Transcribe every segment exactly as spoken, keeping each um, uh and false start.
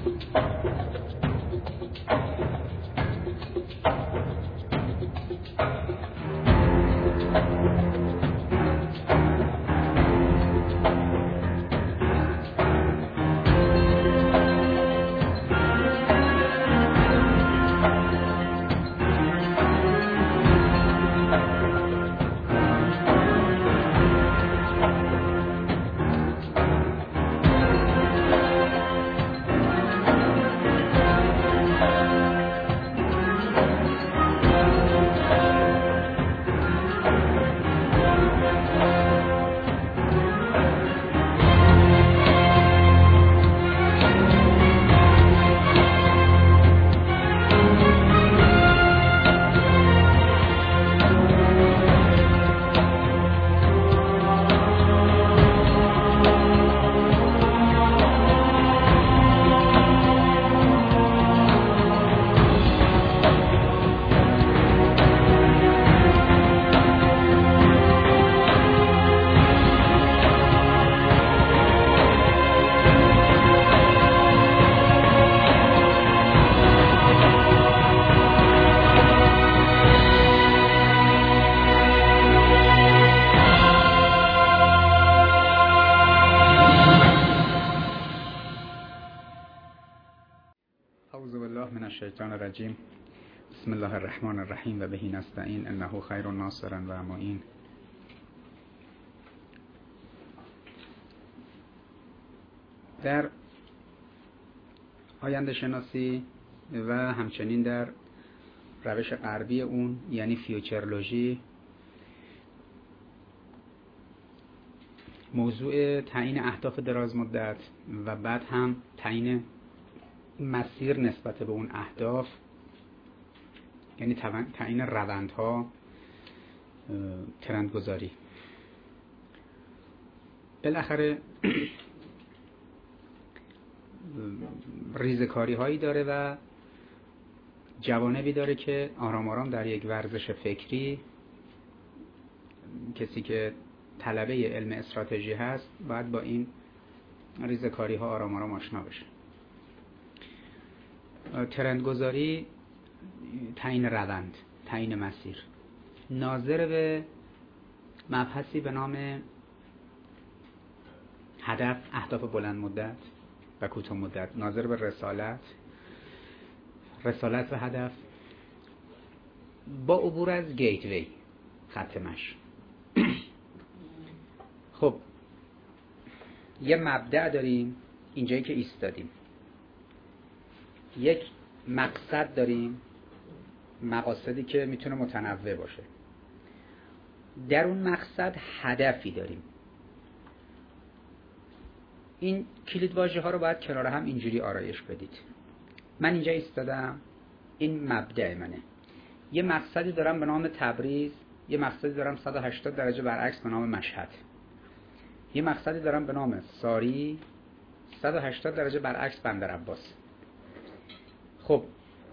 الشیطان الرجیم. بسم الله الرحمن الرحیم و بهی نستعین انه خیر ناصر و معین. در آینده شناسی و همچنین در روش غربی اون یعنی فیوچرولوژی، موضوع تعیین اهداف دراز مدت و بعد هم تعیین مسیر نسبت به اون اهداف، یعنی تعیین روندها، ترندگذاری، بالاخره ریزکاری هایی داره و جوانبی داره که آرام آرام در یک ورزش فکری کسی که طلبه علم استراتژی هست باید با این ریزکاری ها آرام آرام آشنا بشه. ترندگذاری، تعیین روند، تعیین مسیر، ناظر به مبحثی به نام هدف، اهداف بلند مدت و کوتاه مدت، ناظر به رسالت، رسالت و هدف، با عبور از گیتوی، خط مشی. خب یه مبدأ داریم اینجایی که ایستادیم، یک مقصد داریم، مقاصدی که میتونه متنوع باشه، در اون مقصد هدفی داریم. این کلید واژه ها رو باید کنار هم اینجوری آرایش بدید. من اینجا ایستادم، این مبدأ منه، یه مقصدی دارم به نام تبریز، یه مقصدی دارم صد و هشتاد درجه برعکس به نام مشهد، یه مقصدی دارم به نام ساری، صد و هشتاد درجه برعکس بندرعباس. خب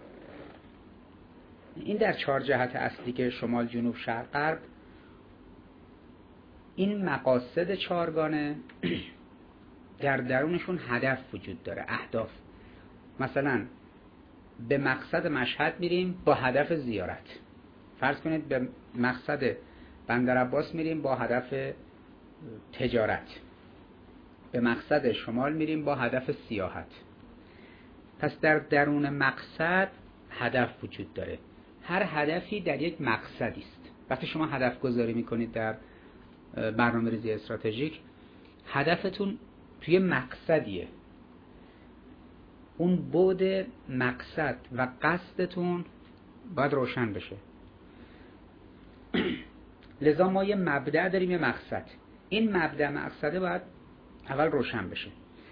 این در چهار جهت اصلی که شمال، جنوب، شرق، غرب، این مقاصد چهارگانه در درونشون هدف وجود داره، اهداف. مثلا به مقصد مشهد میریم با هدف زیارت، فرض کنید به مقصد بندرعباس میریم با هدف تجارت، به مقصد شمال میریم با هدف سیاحت. پس در درون مقصد هدف وجود داره، هر هدفی در یک مقصدی است. وقتی شما هدف گذاری میکنید در برنامه‌ریزی استراتژیک، هدفتون توی مقصدیه، اون بعد مقصد و قصدتون باید روشن بشه. لذا ما یه مبدأ داریم، یه مقصد، این مبدأ مقصده باید اول روشن بشه.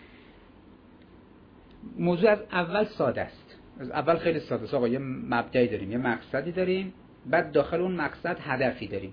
موضوع از اول ساده است، از اول خیلی ساده است. آقا یه مبدأی داریم، یه مقصدی داریم، بعد داخل اون مقصد هدفی داریم.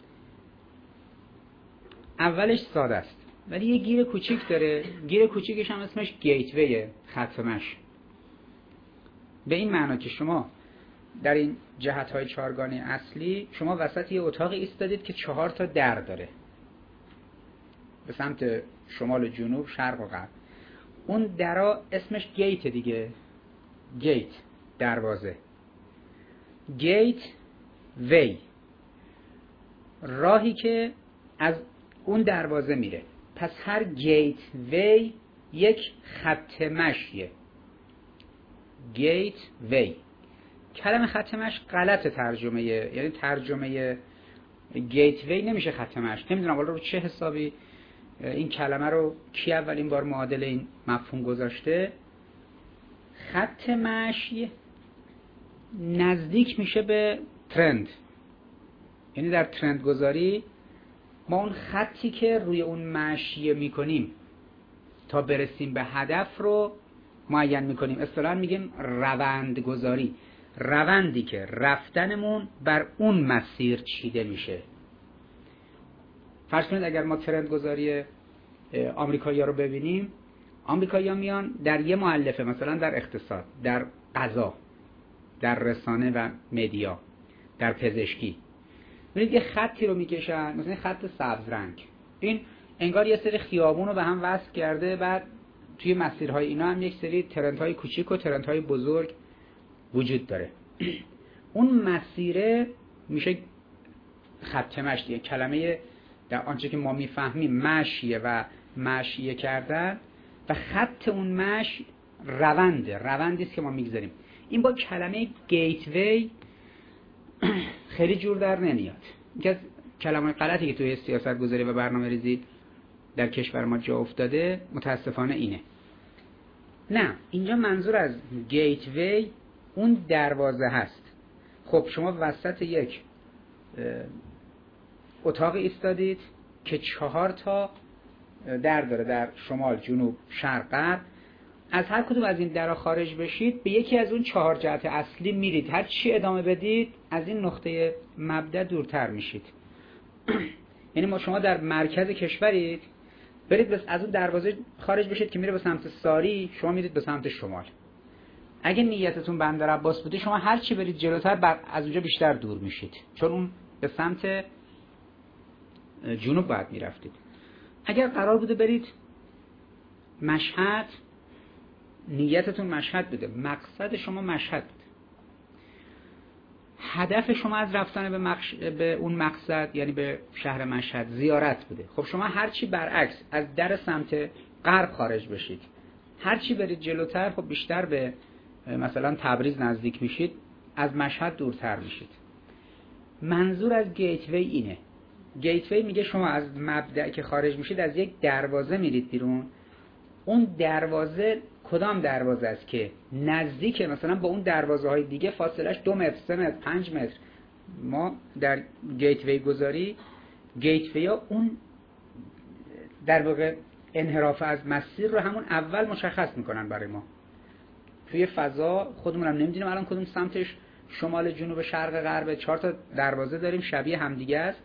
اولش ساده است ولی یه گیر کوچیک داره، گیر کوچیکش هم اسمش گیتویه، خط مشی. به این معنا که شما در این جهت‌های چهارگانه اصلی شما وسط یه اتاقی ایستادید که چهار تا در داره به سمت شمال و جنوب، شرق و غرب. اون درا اسمش گیت دیگه، گیت دروازه، گیت وی راهی که از اون دروازه میره. پس هر گیت وی یک خط مشیه. گیت وی کلمه خط مشی غلط ترجمه، یعنی ترجمه گیت وی نمیشه خط مشی. نمیدونم حالا رو چه حسابی این کلمه رو کی اولین بار معادل این مفهوم گذاشته. خط مشی نزدیک میشه به ترند، یعنی در ترند گذاری ما اون خطی که روی اون مشی میکنیم تا برسیم به هدف رو معین میکنیم. اصطلاحاً میگیم روند گذاری، روندی که رفتنمون بر اون مسیر چیده میشه. فرض کنید اگر ما ترند گذاری آمریکایی‌ها رو ببینیم، آمریکایی‌ها میان در یه مؤلفه، مثلا در اقتصاد، در قضا، در رسانه و مدیا، در پزشکی، ببینید یه خطی رو میکشن، مثلا خط سبز رنگ. این انگار یه سری خیابون رو به هم وصل کرده، بعد توی مسیرهای اینا هم یک سری ترندهای کوچیک و ترندهای بزرگ وجود داره. اون مسیره میشه خط مشی. کلمه در آنچه که ما میفهمیم مشیه و مشیه کردن و خط اون مشی رونده، روندی است که ما میگذاریم. این با کلمه گیتوی خیلی جور در نمیاد. یکی از کلمه غلطی که توی سیاست گذاری و برنامه ریزی در کشور ما جا افتاده متاسفانه اینه. نه، اینجا منظور از گیتوی اون دروازه هست. خب شما وسط یک اتاق ایستادید که چهار تا در داره، در شمال، جنوب، شرق، غرب. از هر کدوم از این درها خارج بشید به یکی از اون چهار جهت اصلی میرید. هر چی ادامه بدید از این نقطه مبدا دورتر میشید. یعنی ما شما در مرکز کشورید، برید بس از اون دروازه خارج بشید که میره به سمت ساری، شما میرید به سمت شمال. اگه نیتتون بندر عباس بوده، شما هر چی برید جلوتر بر از اونجا بیشتر دور میشید، چون اون به سمت جنوب باید میرفتید. اگر قرار بوده برید مشهد، نیتتون مشهد بوده، مقصد شما مشهد بوده، هدف شما از رفتن به, مقش... به اون مقصد یعنی به شهر مشهد زیارت بوده. خب شما هرچی برعکس از در سمت غرب خارج بشید، هرچی برید جلوتر، خب بیشتر به مثلا تبریز نزدیک میشید، از مشهد دورتر میشید. منظور از گیتوی اینه. گیتوی میگه شما از مبدأ که خارج میشید از یک دروازه میرید بیرون. اون دروازه کدام دروازه است که نزدیک مثلا با اون دروازه های دیگه فاصلش دو متر، سه متر، پنج متر. ما در گیتوی گذاری، گیتوی ها اون در واقع انحراف از مسیر رو همون اول مشخص میکنن برای ما. توی فضا خودمون هم نمیدونیم الان کدوم سمتش شمال، جنوب، شرق، غرب. چهار تا دروازه داریم شبیه همدیگه است.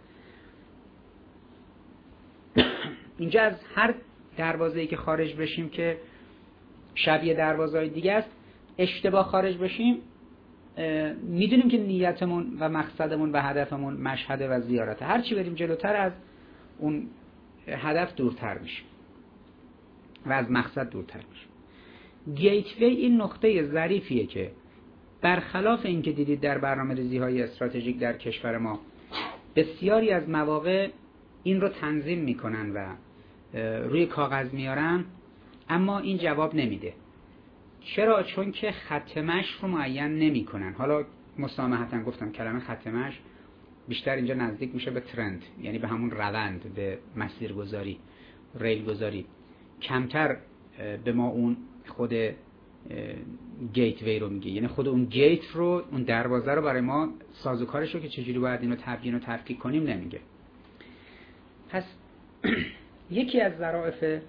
اینجا از هر دروازه‌ای که خارج بشیم که شبیه دروازه‌های دیگه است، اشتباه خارج بشیم، میدونیم که نیتمون و مقصدمون و هدفمون مشهد و زیارته. هر چی بریم جلوتر از اون هدف دورتر میشیم و از مقصد دورتر میشیم. گیتوی این نقطه ظریفیه که برخلاف این که دیدید در برنامه‌ریزی‌های استراتژیک در کشور ما بسیاری از مواقع این رو تنظیم میکنن و روی کاغذ میارن، اما این جواب نمیده. چرا؟ چون که خط مشی رو معین نمیکنن. حالا مسامحتاً گفتم کلمه خط مشی بیشتر اینجا نزدیک میشه به ترند، یعنی به همون روند، به مسیرگذاری، ریل گذاری. کمتر به ما اون خود گیتوی رو میگه، یعنی خود اون گیت رو، اون دروازه رو برای ما سازوکارش رو که چجوری باید اینو تبیین و تفکیک کنیم نمیگه. پس یکی از ظرافت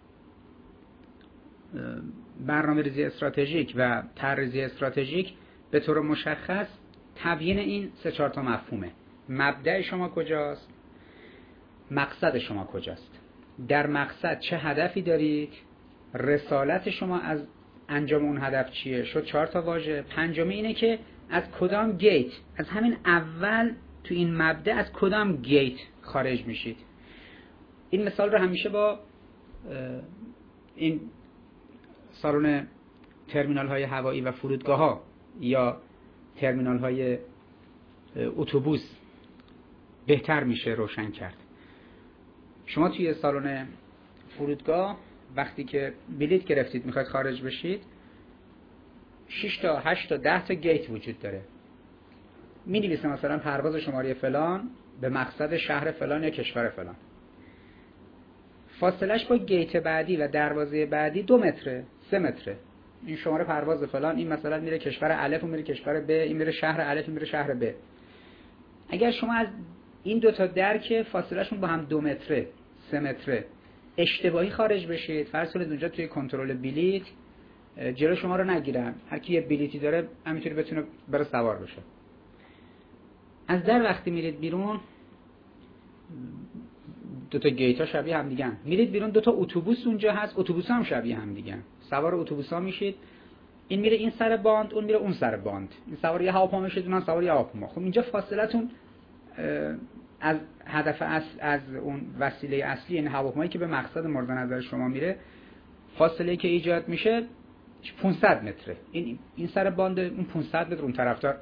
برنامه ریزی استراتژیک و طرح‌ریزی استراتژیک به طور مشخص تبیین این سه چهار تا مفهومه. مبدأ شما کجاست؟ مقصد شما کجاست؟ در مقصد چه هدفی دارید؟ رسالت شما از انجام اون هدف چیه؟ شد چهار تا واژه. پنجمی اینه که از کدام گیت، از همین اول تو این مبدأ از کدام گیت خارج میشید. این مثال رو همیشه با این سالن ترمینال های هوایی و فرودگاه ها یا ترمینال های اتوبوس بهتر میشه روشن کرد. شما توی سالن فرودگاه وقتی که بلیط گرفتید میخواید خارج بشید، شش تا هشت تا ده تا گیت وجود داره. می نویسه مثلا پرواز شماره فلان به مقصد شهر فلان یا کشور فلان. فاصلش با گیت بعدی و دروازه بعدی دو متره، سه متره. این شماره پرواز فلان، این مثلا میره کشور الف و میره کشور ب، این میره شهر الف و میره شهر ب. اگر شما از این دو تا درک فاصلهشون با هم دو متره، سه متره اشتباهی خارج بشید، فرض کنید اونجا توی کنترل بلیط جلو شما رو نگیرن، هر کی یه بلیتی داره همینطوری بتونه بره سوار بشه. از در وقتی میرید بیرون، دو تا گیت ها شبیه هم دیگه، میرید بیرون دو تا اتوبوس اونجا هست، اتوبوس هم شبیه هم دیگه، سوار اتوبوس ها میشید، این میره این سر باند، اون میره اون سر باند، این سوار یه هواپیما میشید، اونم سوار یه هواپیما. خب اینجا فاصلتون از هدف اصل، از اون وسیله اصلی، این هواپیمایی که به مقصد مورد نظر شما میره، فاصله که ایجاد میشه پانصد متره. این این سر باند، اون پانصد متر اون طرفدار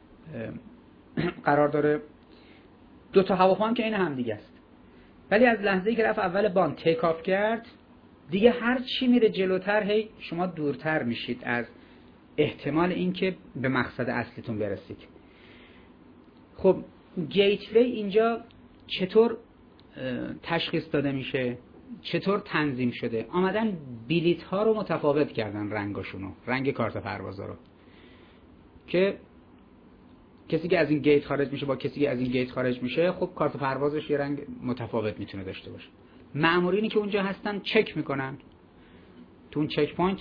قرار داره. دو تا هواپیما هم که این هم دیگه است. ولی از لحظه‌ای که رفت اول باند تیک آف کرد، دیگه هر چی میره جلوتر هی شما دورتر میشید از احتمال اینکه به مقصد اصلیتون برسید. خب گیتوی اینجا چطور تشخیص داده میشه؟ چطور تنظیم شده؟ آمدن بلیط ها رو متفاوت کردن، رنگاشونو، رنگ کارت پروازا رو، که کسی که از این گیت خارج میشه با کسی که از این گیت خارج میشه، خب کارت پروازش یه رنگ متفاوت میتونه داشته باشه. مأمورینی که اونجا هستن چک میکنن، تو اون چک پوینت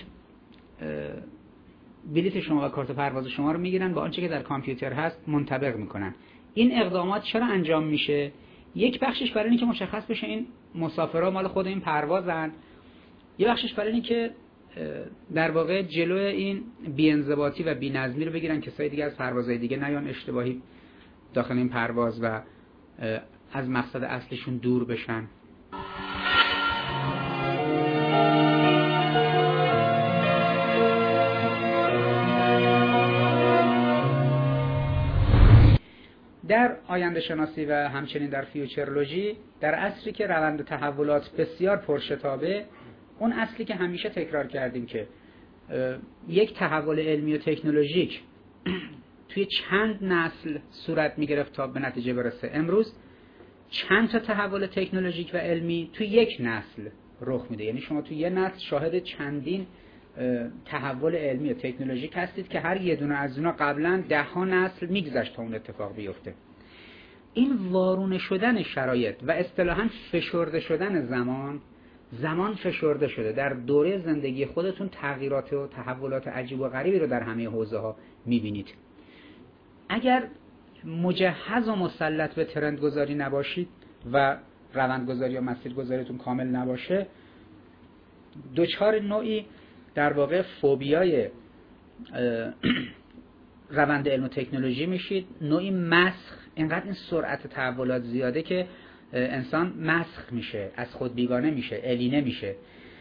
بلیط شما و کارت پرواز شما رو میگیرن، با آنچه که در کامپیوتر هست منطبق میکنن. این اقدامات چرا انجام میشه؟ یک بخشش برای اینکه مشخص بشه این مسافرها مال خود این پروازن، یه بخشش برای اینکه در واقع جلوی این بی‌انضباطی و بی‌نظمی رو بگیرن، کسای دیگه از پروازهای دیگه نیان اشتباهی داخل این پرواز و از مقصد اصلشون دور بشن. در آینده شناسی و همچنین در فیوچرولوژی، در عصری که روند تحولات بسیار پرشتابه، اون اصلی که همیشه تکرار کردیم که یک تحول علمی و تکنولوژیک توی چند نسل صورت میگرفت تا به نتیجه برسه، امروز چند تا تحول تکنولوژیک و علمی توی یک نسل رخ میده. یعنی شما توی یه نسل شاهد چندین تحول علمی و تکنولوژیک هستید که هر یه دونه از اونا قبلا ده ها نسل میگذشت تا اون اتفاق بیفته. این وارونه شدن شرایط و اصطلاحاً فشرده شدن زمان، زمان فشرده شده. در دوره زندگی خودتون تغییرات و تحولات عجیب و غریبی رو در همه حوزه ها میبینید. اگر مجهز و مسلط به ترند گذاری نباشید و روند گذاری و مسیر گذاریتون کامل نباشه، دوچار نوعی در واقع فوبیای روند علم و تکنولوژی میشید، نوعی مسخ. اینقدر این سرعت تحولات زیاده که انسان مسخ میشه، از خود بیگانه میشه، الینه میشه.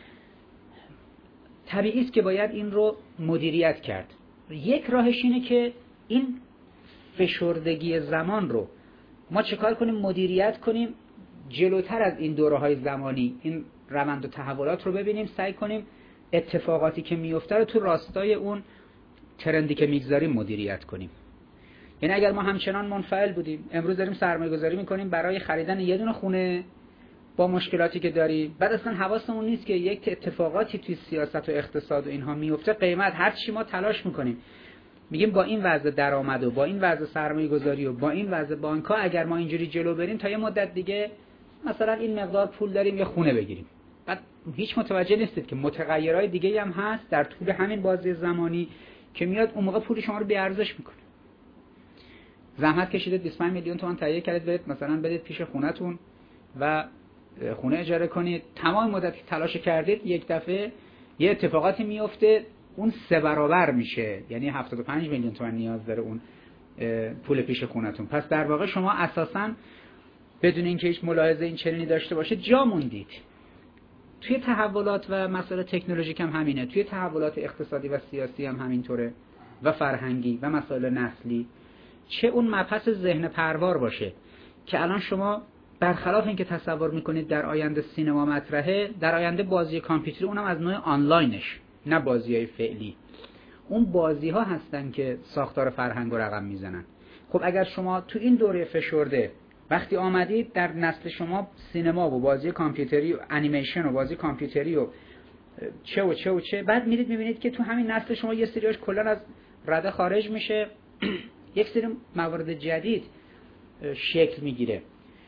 طبیعی است که باید این رو مدیریت کرد. یک راهش اینه که این فشردگی زمان رو ما چکار کنیم؟ مدیریت کنیم، جلوتر از این دوره‌های زمانی این روند و تحولات رو ببینیم، سعی کنیم اتفاقاتی که میفته رو تو راستای اون ترندی که میگذاریم مدیریت کنیم. یعنی اگر ما همچنان منفعل بودیم، امروز داریم سرمایه گذاری میکنیم برای خریدن یه دونه خونه با مشکلاتی که داریم، بعد اصلا حواسمون نیست که یک اتفاقاتی توی سیاست و اقتصاد و اینها میفته، قیمت هر چی ما تلاش میکنیم، میگیم با این وضع درآمد و با این وضع سرمایه گذاری و با این وضع بانک‌ها اگر ما اینجوری جلو بریم تا یه مدت دیگه مثلا این مقدار پول داریم یه خونه بگیریم. بعد هیچ متوجه نیستید که متغیرهای دیگه هم هست در طول همین بازه زمانی که میاد اون موقع پول شما رو بی ارزش میکنه. زحمت کشیدید بیست و پنج میلیون تومان تهیه کردید برید مثلا بدید پیش خونتون و خونه اجاره کنید، تمام مدت که تلاش کردید یک دفعه یه اتفاقاتی میفته اون سه برابر میشه، یعنی هفتاد و پنج میلیون تومان نیاز داره اون پول پیش خونتون. پس در واقع شما اساساً بدون اینکه هیچ ملاحظه این چنینی داشته باشید جا موندید. توی تحولات و مسائل تکنولوژیک هم همینه، توی تحولات اقتصادی و سیاسی هم همینطوره و فرهنگی و مسائل نسلی. چه اون مبحث ذهن پروار باشه که الان شما برخلاف اینکه تصور میکنید در آینده سینما مطرحه، در آینده بازی کامپیوتری، اونم از نوع آنلاینش، نه بازی‌های فعلی، اون بازی‌ها هستن که ساختار فرهنگ رو رقم میزنن. خب اگر شما تو این دوره فشرده وقتی آمدید در نسل شما سینما و بازی کامپیوتری و انیمیشن و بازی کامپیوتری و چه و چه و چه، بعد میرید میبینید که تو همین نسل شما یه سریاش کلا از رده خارج میشه، یک سری موارد جدید شکل میگیره.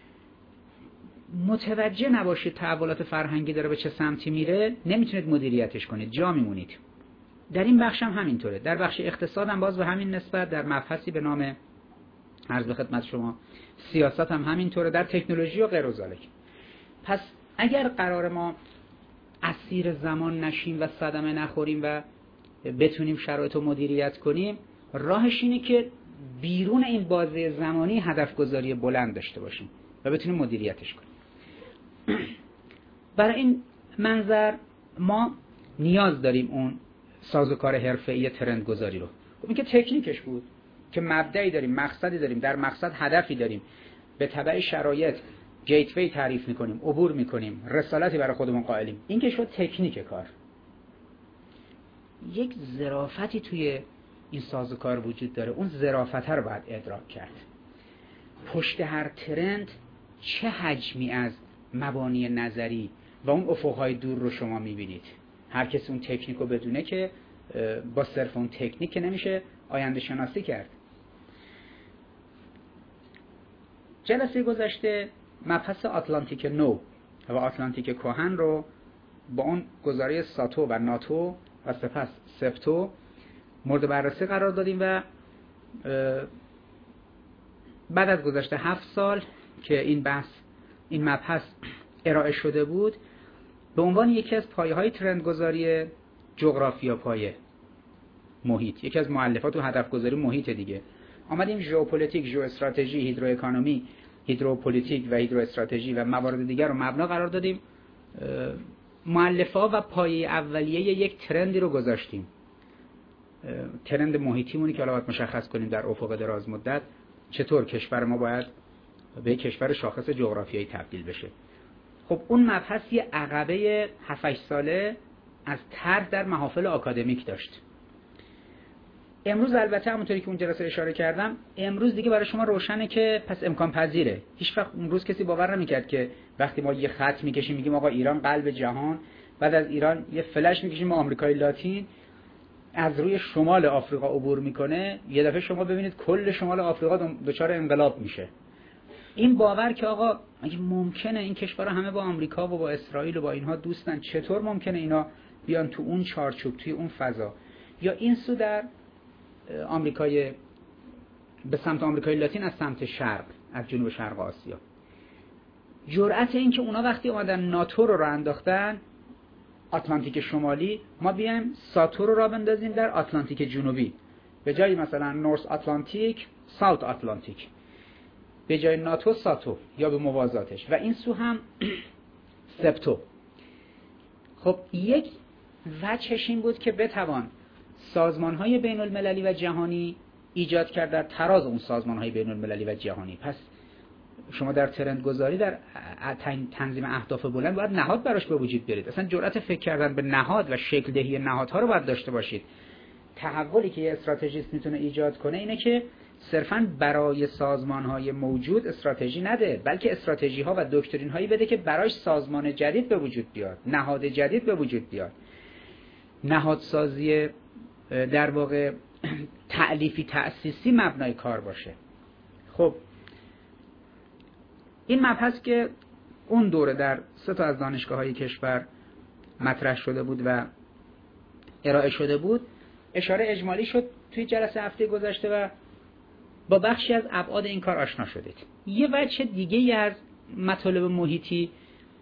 متوجه نباشید تحولات فرهنگی داره به چه سمتی میره، نمیتونید مدیریتش کنید، جا میمونید. در این بخش هم همینطوره. در بخش اقتصاد هم باز به همین نسبت، در مبحثی به نام عرض به خدمت شما سیاست هم همینطوره، در تکنولوژی و غیر و ذالک. پس اگر قرار ما اسیر زمان نشیم و صدمه نخوریم و بتونیم شرایط رو مدیریت کنیم، راهش اینه که بیرون این بازه زمانی هدف گذاری بلند داشته باشیم و بتونیم مدیریتش کنیم. برای این منظر ما نیاز داریم اون سازوکار حرفه‌ای ترند گذاری رو. این که تکنیکش بود که مبدعی داریم، مقصدی داریم، در مقصد هدفی داریم، به تبع شرایط گیتوی تعریف میکنیم، عبور میکنیم، رسالتی برای خودمون قائلیم. این که شد تکنیک کار. یک ظرافتی توی این سازوکار وجود داره، اون ظرافت رو باید ادراک کرد. پشت هر ترند چه حجمی از مبانی نظری و اون افقهای دور رو شما میبینید. هر کسی اون تکنیک رو بدونه که با صرف اون تکنیک که نمیشه آینده شناسی کرد. جلسه گذشته مبحث آتلانتیک نو و آتلانتیک کهن رو با اون گزاره ساتو و ناتو و سپس سپتو مورد بررسی قرار دادیم و بعد از گذشته هفت سال که این بحث این مبحث ارائه شده بود، به عنوان یکی از پایه‌های ترندگذاری جغرافیا پایه محیط، یکی از مؤلفات و هدفگذاری محیط دیگه، آمدیم ژئوپلیتیک، ژئواستراتژی، هیدرواکانومی، هیدروپلیتیک و هیدروستراتژی و موارد دیگر رو مبنا قرار دادیم. مؤلفه‌ها و پایه اولیه یک ترندی رو گذاشتیم، ترند محیطیمونی که حالا باید مشخص کنیم در افق دراز مدت چطور کشور ما باید به کشور شاخص جغرافیایی تبدیل بشه. خب اون مبحث یه عقبه هفت هشت ساله از طرح در محافل آکادمیک داشت. امروز البته همونطوری که اون جلسه اشاره کردم، امروز دیگه برای شما روشنه که پس امکان پذیره. هیچ وقت امروز کسی باور نمی‌کرد که وقتی ما یه خط می‌کشیم میگیم آقا ایران قلب جهان، بعد از ایران یه فلش می‌کشیم به آمریکای لاتین، از روی شمال آفریقا عبور میکنه، یه دفعه شما ببینید کل شمال آفریقا دچار انقلاب میشه. این باور که آقا اگه ممکنه این کشورها همه با آمریکا و با اسرائیل و با اینها دوستن، چطور ممکنه اینا بیان تو اون چارچوب، توی اون فضا، یا این سو در آمریکای به سمت آمریکای لاتین از سمت شرق، از جنوب شرق آسیا. جرأت این که اونا وقتی اومدن ناتو رو راه انداختن آتلانتیک شمالی، ما بیایم ساتو رو راه بندازیم در آتلانتیک جنوبی، به جای مثلا نورث آتلانتیک ساوت آتلانتیک، به جای ناتو ساتو یا به موازاتش، و این سو هم سپتو. خب یک وجهش این بود که بتوان سازمان‌های بین المللی و جهانی ایجاد کرد در تراز اون سازمان‌های بین المللی و جهانی. پس شما در ترند گذاری، در تنظیم اهداف بلند باید نهاد براش به وجود بیارید. اصلا جرأت فکر کردن به نهاد و شکل دهی نهادها رو باید داشته باشید. تحولی که یه استراتژیست میتونه ایجاد کنه اینه که صرفاً برای سازمان‌های موجود استراتژی نده، بلکه استراتژی‌ها و دکترین‌هایی بده که برایش سازمان جدید به وجود بیاد، نهاد جدید به وجود بیاد. نهادسازی در واقع تألیفی تأسیسی مبنای کار باشه. خب این مبحث که اون دوره در سه تا از دانشگاه‌های کشور مطرح شده بود و ارائه شده بود، اشاره اجمالی شد توی جلسه هفته گذشته و با بخشی از ابعاد این کار آشنا شدید. یه وجه دیگه از مطالب محیطی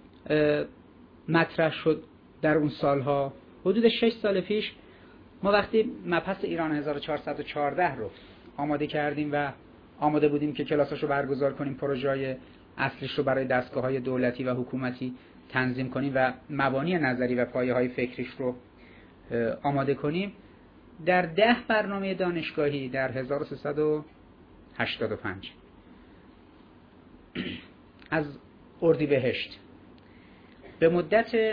مطرح شد در اون سالها. حدود شش سال پیش ما وقتی مبحث ایران هزار و چهارصد و چهارده رو آماده کردیم و آماده بودیم که کلاساشو برگزار کنیم، پروژه‌های اصلیش رو برای دستگاه‌های دولتی و حکومتی تنظیم کنیم و مبانی نظری و پایه های فکریش رو آماده کنیم، در ده برنامه دانشگاهی در هزار و سیصد و هشتاد و پنج از اردیبهشت به مدت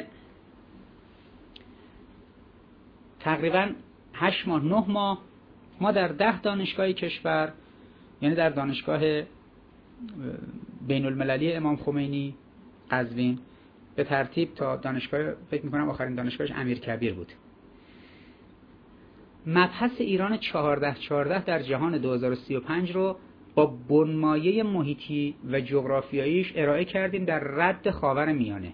تقریباً هشت ماه نه ماه ما در ده دانشگاه کشور، یعنی در دانشگاه بین المللی امام خمینی قزوین به ترتیب تا دانشگاه، فکر میکنم آخرین دانشگاهش امیرکبیر بود، مبحث ایران چهارده چهارده در جهان دو هزار و سی و پنج رو با بنمایه محیطی و جغرافیاییش ارائه کردیم در رد خاور میانه.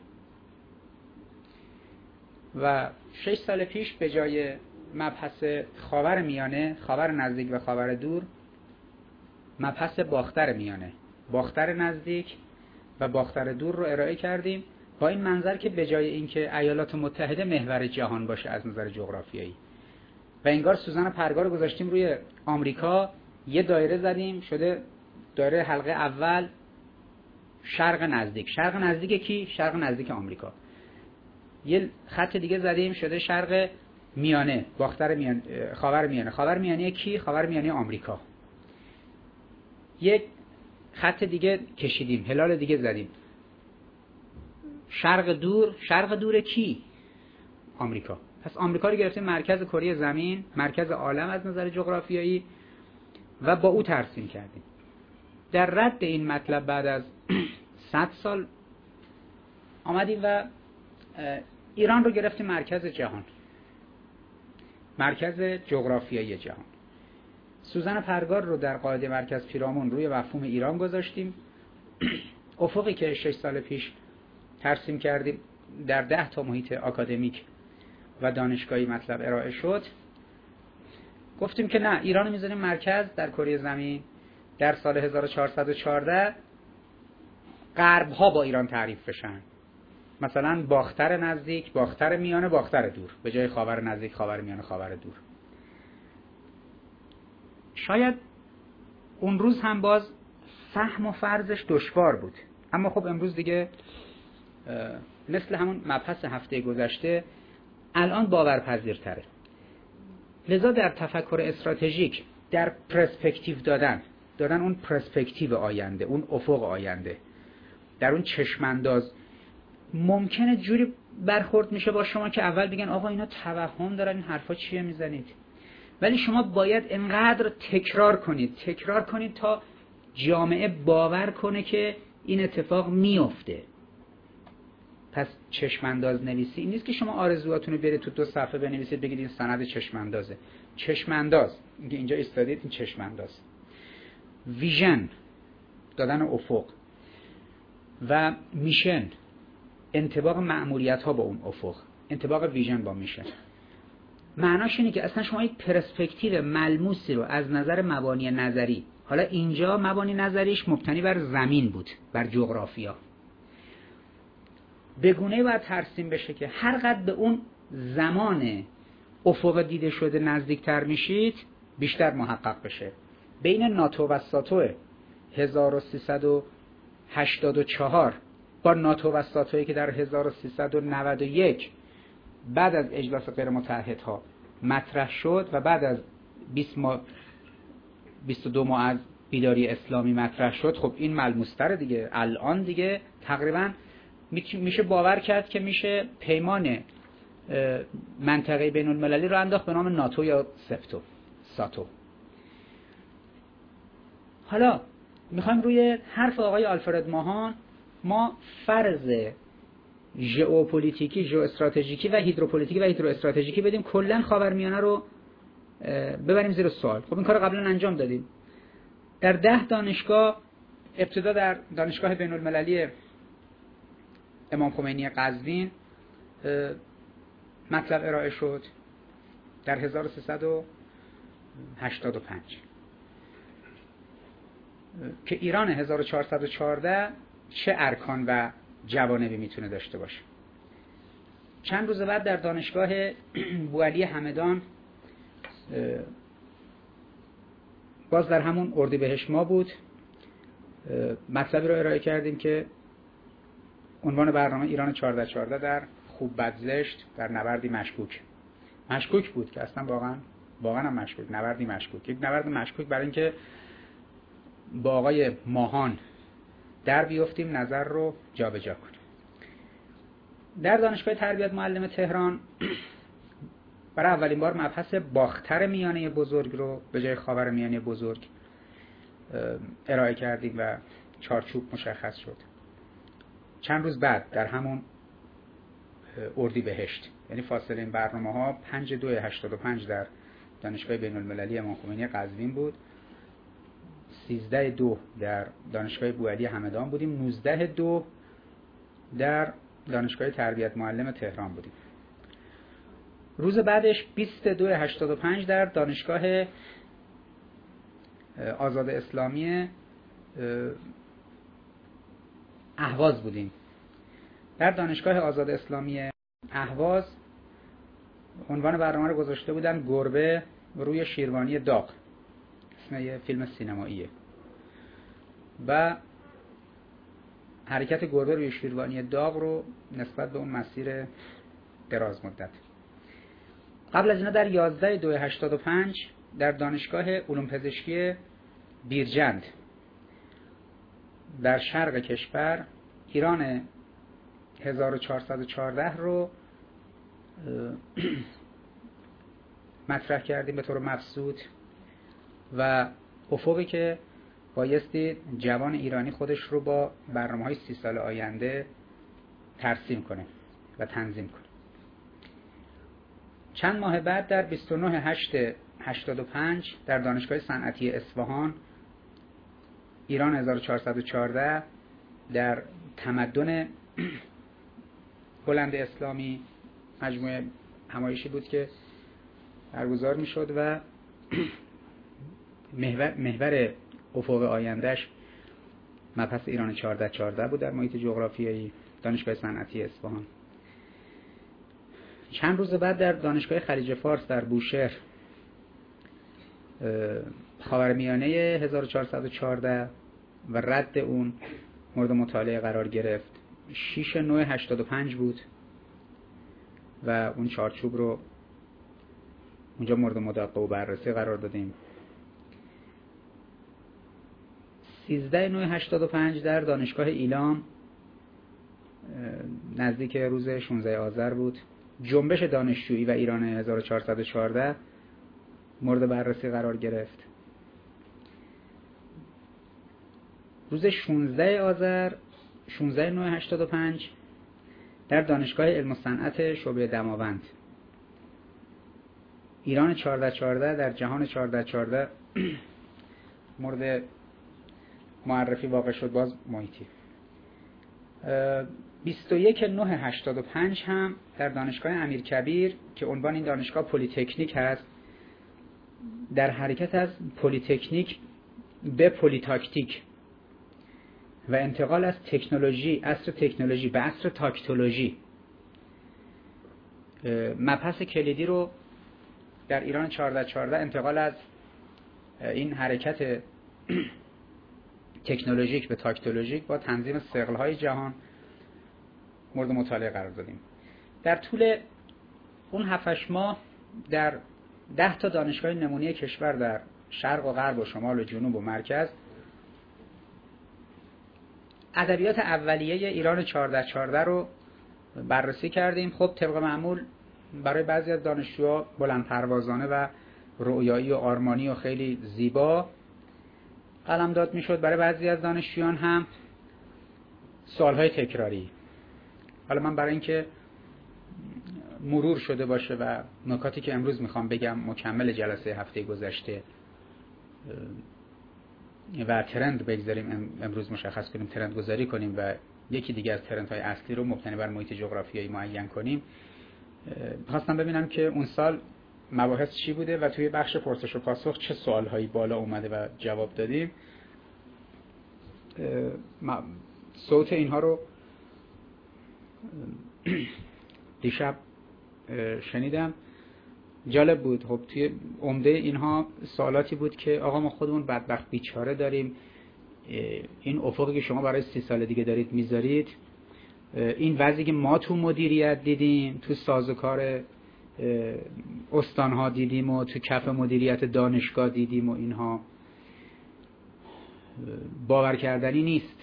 و شش سال پیش به جای مبحث خاور میانه، خاور نزدیک و خاور دور، مبحث باختر میانه، باختر نزدیک و باختر دور رو ارائه کردیم، با این منظر که به جای اینکه ایالات متحده محور جهان باشه از نظر جغرافیایی و انگار سوزن پرگار رو گذاشتیم روی آمریکا، یه دایره زدیم شده دایره حلقه اول شرق نزدیک. شرق نزدیک کی؟ شرق نزدیک آمریکا. یه خط دیگه زدیم شده شرق میانه، باختر میانه، خاور میانه. خاور میانه کی؟ خاور میانه آمریکا. یک خط دیگه کشیدیم، هلال دیگه زدیم شرق دور. شرق دور کی؟ آمریکا. پس آمریکا رو گرفتیم مرکز کره زمین، مرکز عالم از نظر جغرافیایی، و با او ترسیم کردیم. در رد این مطلب بعد از صد سال آمدیم و ایران رو گرفتیم مرکز جهان، مرکز جغرافیایی جهان. سوزن پرگار رو در قاعده مرکز پیرامون روی مفهوم ایران گذاشتیم. افقی که شش سال پیش ترسیم کردیم در ده تا محیط آکادمیک و دانشگاهی مطلب ارائه شد، گفتیم که نه، ایران رو میذاریم مرکز در کره زمین. در سال هزار و چهارصد و چهارده غرب ها با ایران تعریف بشن، مثلا باختر نزدیک، باختر میانه، باختر دور، به جای خاور نزدیک، خاور میانه، خاور دور. شاید اون روز هم باز فهم و فرضش دشوار بود، اما خب امروز دیگه مثل همون مبحث هفته گذشته الان باورپذیرتره. لذا در تفکر استراتژیک، در پرسپکتیو دادن دادن اون پرسپکتیو آینده، اون افق آینده، در اون چشمانداز، ممکنه جوری برخورد میشه با شما که اول بگن آقا اینا توهم دارن، این حرفا چیه میزنید، ولی شما باید انقدر تکرار کنید تکرار کنید تا جامعه باور کنه که این اتفاق میفته. پس چشمانداز نویسی این نیست که شما آرزوهاتون رو برید تو دو صفحه بنویسید بگید این سند چشماندازه. چشمانداز اینکه اینجا ایستادید، این چشمانداز. ویژن، دادن افق، و میشن، انطباق مأموریت ها با اون افق، انطباق ویژن با میشن. معناش اینه که اصلا شما یک پرسپکتیو ملموسی رو از نظر مبانی نظری، حالا اینجا مبانی نظریش مبتنی بر زمین بود، بر جغرافیا، به گونه‌ای باید ترسیم بشه که هر قدر به اون زمان افق دیده شده نزدیکتر میشید بیشتر محقق بشه. بین ناتو و ساتو هزار و سیصد و هشتاد و چهار با ناتو و ساتویی که در هزار و سیصد و نود و یک بعد از اجلاس غیر متحدها مطرح شد و بعد از بیست ماه بیست و دو ماه از بیداری اسلامی مطرح شد، خب این ملموس‌تره دیگه. الان دیگه تقریبا میشه باور کرد که میشه پیمان منطقه بین المللی رو انداخت به نام ناتو یا سفتو ساتو. حالا میخوایم روی حرف آقای آلفرد ماهان ما فرض ژئوپلیتیکی، ژئواستراتژیکی و هیدروپلیتیکی و هیدروستراتژیکی بدیم، کلا خاورمیانه رو ببریم زیر سوال. خب این کار قبلا انجام دادیم در ده دانشگاه. ابتدا در دانشگاه بین المللی امام خمینی قزوین مطلب ارائه شد در هزار و سیصد و هشتاد و پنج که ایران هزار و چهارصد و چهارده چه ارکان و جوانبی میتونه داشته باشه. چند روز بعد در دانشگاه بوعلی همدان باز در همون اردیبهشت ما بود، مطلبی رو ارائه کردیم که عنوان برنامه ایران چهارده چهارده در خوب بد زشت در نبردی مشکوک. مشکوک بود که اصلا واقعا واقعا هم مشکوک، نبردی مشکوک. یک نبرد مشکوک برای اینکه با آقای ماهان در بیافتیم، نظر رو جابجا کنیم. در دانشگاه تربیت معلم تهران برای اولین بار مبحث باختر میانه بزرگ رو به جای خاور میانه بزرگ ارائه کردیم و چارچوب مشخص شد. چند روز بعد در همون اردیبهشت، یعنی فاصله این برنامه ها پنج دو هشتاد و پنج در دانشگاه بین المللی امام خمینی قزوین بود، سیزده دو در دانشگاه بوعلی همدان بودیم، نوزده دو در دانشگاه تربیت معلم تهران بودیم. روز بعدش بیست دو هشتاد و پنج در دانشگاه آزاد اسلامی اهواز بودیم. در دانشگاه آزاد اسلامی اهواز عنوان برنامه رو گذاشته بودن گربه روی شیروانی داغ، اسم یه فیلم سینماییه، و حرکت گربه روی شیروانی داغ رو نسبت به اون مسیر دراز مدت. قبل از اینا در یازده دو هشتاد و پنج در دانشگاه علوم پزشکی بیرجند در شرق کشور ایران هزار و چهارصد و چهارده رو مطرح کردیم به طور مبسوط و افقی که بایستی جوان ایرانی خودش رو با برنامه‌های سی سال آینده ترسیم کنه و تنظیم کنه. چند ماه بعد در بیست و نه هشت هشتاد و پنج در دانشگاه صنعتی اصفهان ایران هزار و چهارصد و چهارده در تمدن بلند اسلامی مجموعه همایشی بود که برگزار می شد و محور, محور افق آیندهش مبحث ایران چهارده چهارده بود در محیط جغرافیایی دانشگاه صنعتی اصفهان. چند روز بعد در دانشگاه خلیج فارس در بوشهر خاورمیانه هزار و چهارصد و چهارده و رد اون مورد مطالعه قرار گرفت. شش نه هشتاد و پنج بود و اون چارچوب رو اونجا مورد مداقه و بررسی قرار دادیم. سیزده نه هشتاد و پنج در دانشگاه ایلام نزدیک روز شانزده آذر بود، جنبش دانشجویی و ایران هزار و چهارصد و چهارده مورد بررسی قرار گرفت. روز شانزده آذر شانزده نه هشتاد و پنج در دانشگاه علم و صنعت شعبه دماوند ایران چهارده چهارده در جهان چهارده چهارده مورد معرفی واقع شد، باز محیطی. بیست و یک نه هشتاد و پنج هم در دانشگاه امیرکبیر که عنوان این دانشگاه پلی‌تکنیک هست، در حرکت از پلی‌تکنیک به پلی‌تاکتیک و انتقال از تکنولوژی، عصر تکنولوژی به عصر تاکتولوژی، مبحث کلیدی رو در ایران چهارده چهارده انتقال از این حرکت تکنولوژیک به تاکتولوژیک با تنظیم ثقل‌های جهان مورد مطالعه قرار دادیم. در طول اون هفت هشت ماه در ده تا دانشگاه نمونه‌ای کشور در شرق و غرب و شمال و جنوب و مرکز ادبیات اولیه ایران چهارده چهارده رو بررسی کردیم. خب طبق معمول برای بعضی از دانشجوها بلند پروازانه و رؤیایی و آرمانی و خیلی زیبا قلمداد میشد، برای بعضی از دانشجویان هم سوالهای تکراری. حالا من برای اینکه مرور شده باشه و نکاتی که امروز میخوام بگم مکمل جلسه هفته گذشته و ترند بگذاریم، امروز مشخص کنیم، ترند گذاری کنیم و یکی دیگه از ترندهای اصلی رو مبتنی بر محیط جغرافیایی معین کنیم. خواستم ببینم که اون سال مباحث چی بوده و توی بخش پرسش و پاسخ چه سوالهایی بالا اومده و جواب دادیم. صوت اینها رو دیشب شنیدم، جالب بود. خب توی عمده اینها سوالاتی بود که آقا ما خودمون بدبخت بیچاره داریم، این افقی که شما برای سی سال دیگه دارید میذارید این وضعی که ما تو مدیریت دیدیم، تو سازوکار استانها دیدیم و تو کف مدیریت دانشگاه دیدیم و اینها باور کردنی نیست.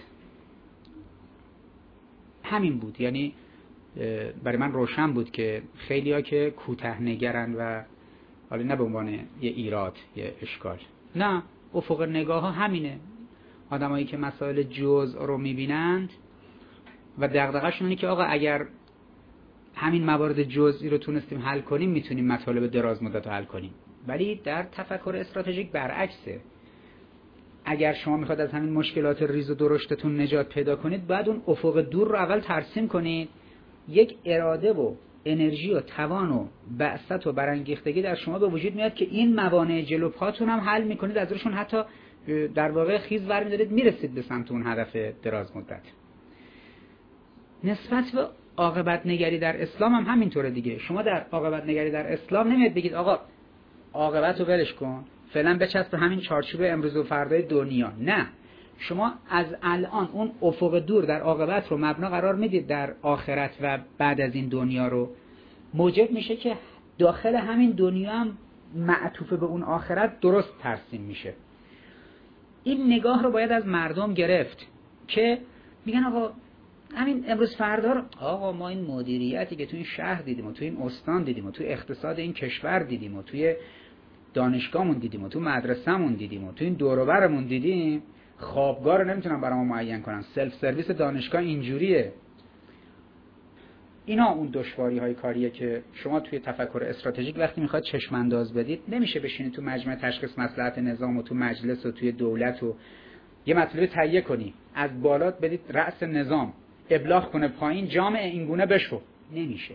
همین بود. یعنی برای من روشن بود که خیلی ها که کوته نگرن و حالا نه به عنوان یه ایراد یه اشکال، نه، افق نگاه ها همینه. آدمایی که مسائل جزء رو میبینند و دغدغه‌شون اینه که آقا اگر همین موارد جزئی رو تونستیم حل کنیم میتونیم مطالب دراز مدت رو حل کنیم. ولی در تفکر استراتژیک برعکسه. اگر شما میخواد از همین مشکلات ریز و درشتتون نجات پیدا کنید، باید اون افق دور رو اول ترسیم کنید. یک اراده و انرژی و توان و بعثت و برانگیختگی در شما به وجود میاد که این موانع جلو پاتون هم حل میکنید، از روشون حتی در واقع خیز برمی‌دارید، میرسید به سمت اون هدف دراز مدت. نسبت به عاقبت نگری در اسلام هم همینطوره دیگه. شما در عاقبت نگری در اسلام نمیاد بگید آقا عاقبت رو ولش کن، فعلا بچسب به همین چارچوب امروز و فردای دنیا. نه، شما از الان اون افق دور در عاقبت رو مبنا قرار میدید در آخرت و بعد از این دنیا رو، موجب میشه که داخل همین دنیا هم معطوف به اون آخرت درست ترسیم میشه. این نگاه رو باید از مردم گرفت که میگن آقا همین امروز فردا رو، آقا ما این مدیریتی که توی این شهر دیدیم و توی این استان دیدیم و توی اقتصاد این کشور دیدیم و توی دانشگاهمون دیدیم و توی مدرسه‌مون دیدیم و توی این دور و برمون دیدیم، خوابگاه رو نمیتونن برامون معین کنن، سلف سرویس دانشگاه اینجوریه. اینا اون دشواری‌های کاریه که شما توی تفکر استراتژیک وقتی میخواد چشم انداز بدید، نمیشه بشینید تو مجمع تشخیص مصلحت نظام و تو مجلس و توی دولت و یه مطلب تهیه کنی از بالات بدید رأس نظام ابلاغ کنه پایین جامعه اینگونه بشو. نمیشه.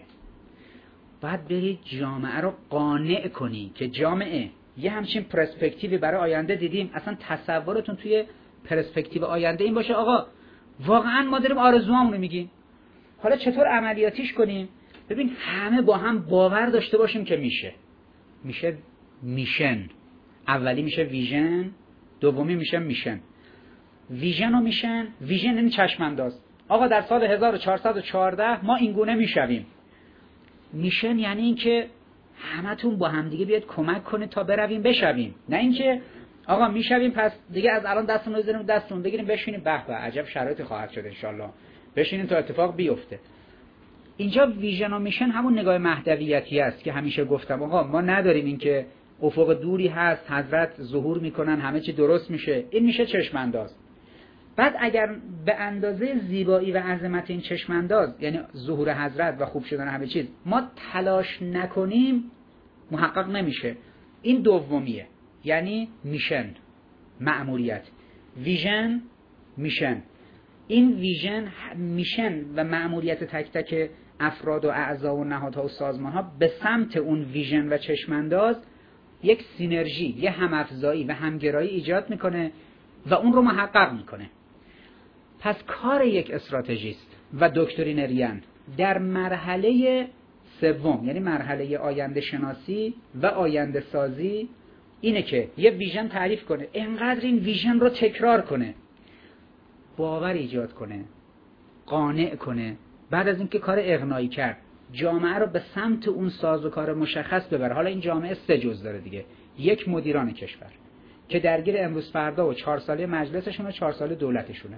باید برید جامعه رو قانع کنی که جامعه یه همچین پرسپکتیوی برای آینده دیدیم. اصلا تصورتون توی پرسپکتیو آینده این باشه آقا واقعا ما داریم آرزوامون رو میگیم، حالا چطور عملیاتیش کنیم؟ ببین همه با هم باور داشته باشیم که میشه. میشه میشن. اولی میشه ویژن، دومی میشه میشن. ویژن و میشن. ویژن این چشم انداز. آقا در سال هزار و چهارصد و چهارده ما اینگونه میشویم. میشن یعنی این که همتون با هم دیگه بیاد کمک کنید تا برویم بشویم، نه اینکه آقا میشویم پس دیگه از الان دستمون رو بزنیم دستمون بگیریم بشینیم به به عجب شرایطی خواهد شد ان شاءالله بشینیم تا اتفاق بیفته. اینجا ویژن و میشن همون نگاه مهدویتی است که همیشه گفتم آقا ما نداریم این که افق دوری هست، حضرت ظهور میکنن همه چی درست میشه. این میشه چشم انداز. بعد اگر به اندازه زیبایی و عظمت این چشم انداز یعنی ظهور حضرت و خوب شدن همه چیز ما تلاش نکنیم محقق نمیشه. این دومیه، یعنی میشن، مأموریت. ویژن، میشن. این ویژن، میشن و مأموریت تک تک افراد و اعضا و نهادها و سازمانها به سمت اون ویژن و چشم انداز یک سینرژی، یه همافزایی و همگرایی ایجاد میکنه و اون رو محقق میکنه. پس کار یک استراتژیست و دکترینریان در مرحله سوم یعنی مرحله آینده شناسی و آینده سازی اینه که یه ویژن تعریف کنه، انقدر این ویژن رو تکرار کنه، باور ایجاد کنه، قانع کنه، بعد از اینکه کار اقناعی کرد جامعه رو به سمت اون سازوکار مشخص ببره. حالا این جامعه سه جزء داره دیگه. یک مدیران کشور که درگیر امروز فردا و چهار ساله مجلسشون و چهار ساله دولتشونه،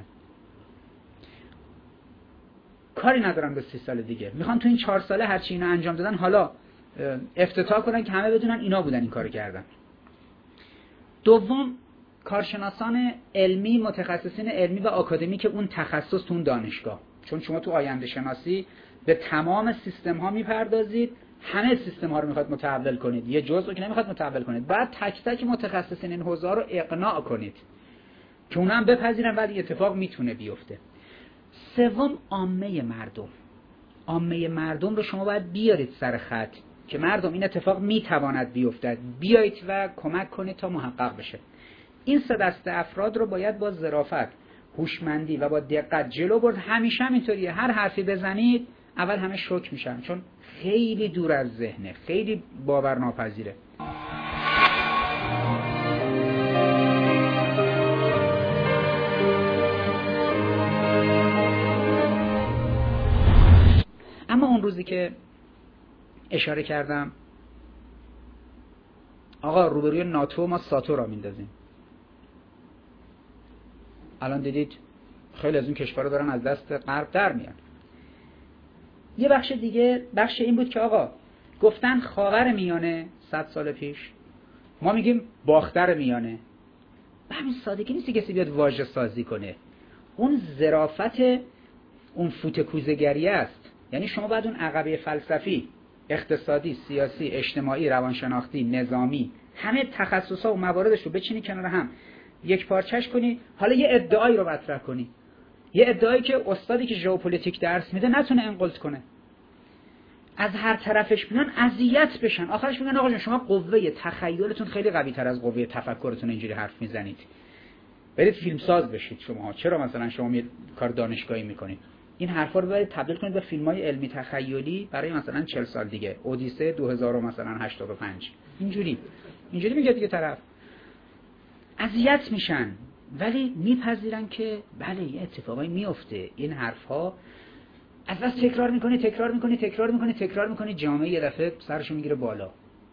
کاری ندارن به سی سال دیگه، میخوان تو این چهار ساله هرچی اینا انجام دادن حالا افتتاح کنن که همه بدونن اینا بودن این کارو کردن. دوم کارشناسان علمی، متخصصین علمی و آکادمی که اون تخصص تو اون دانشگاه، چون شما تو آینده شناسی به تمام سیستم ها میپردازید، همه سیستم ها رو میخواد متحول کنید، یه جزء رو که نمیخواد متحول کنید، بعد تک تک متخصصین این حوزه رو اقناع کنید که اونا هم بپذیرن بعد این اتفاق میتونه بیفته. سوم عامه مردم. عامه مردم رو شما باید بیارید سر خط که مردم این اتفاق میتواند بیفتد، بیایید و کمک کنید تا محقق بشه. این سه دسته افراد رو باید با ظرافت، هوشمندی و با دقت جلو برد. همیشه همینطوریه، هر حرفی بزنید اول همه شوک میشن چون خیلی دور از ذهنه، خیلی باورناپذیره. که اشاره کردم، آقا روبروی ناتو ما ساتو را میندازیم. الان دیدید خیلی از این کشورها دارن از دست غرب در میان. یه بخش دیگه بخش این بود که آقا گفتن خاور میانه صد سال پیش، ما میگیم باختر میانه. به همین سادگی نیست کسی بیاد واژه سازی کنه. اون ظرافت اون فوت کوزه‌گری است. یعنی شما باید اون عقبه فلسفی، اقتصادی، سیاسی، اجتماعی، روانشناختی، نظامی، همه تخصص‌ها و مواردش رو بچینی کنار هم، یک پارچش کنی، حالا یه ادعایی رو مطرح کنی. یه ادعایی که استادی که ژئوپلیتیک درس میده نتونه انقلت کنه. از هر طرفش بیان اذیت بشن. آخرش میگن آقا شما قوه تخیلتون خیلی قوی تر از قوه تفکرتون اینجوری حرف میزنید. برید فیلمساز بشید شما. چرا مثلا شما یه کار دانشگاهی میکنید؟ این حرفا رو برید تبدیل کنید به فیلم‌های علمی تخیلی برای مثلا چهل سال دیگه. اودیسه دو هزار مثلا هشتاد و پنج. اینجوری. اینجوری میگه دیگه طرف. اذیت میشن ولی میپذیرن که بله یه اتفاقایی میفته. این حرفا از بس تکرار میکنی تکرار میکنی تکرار میکنی تکرار میکنی جامعه یه دفعه سرشو میگیره بالا.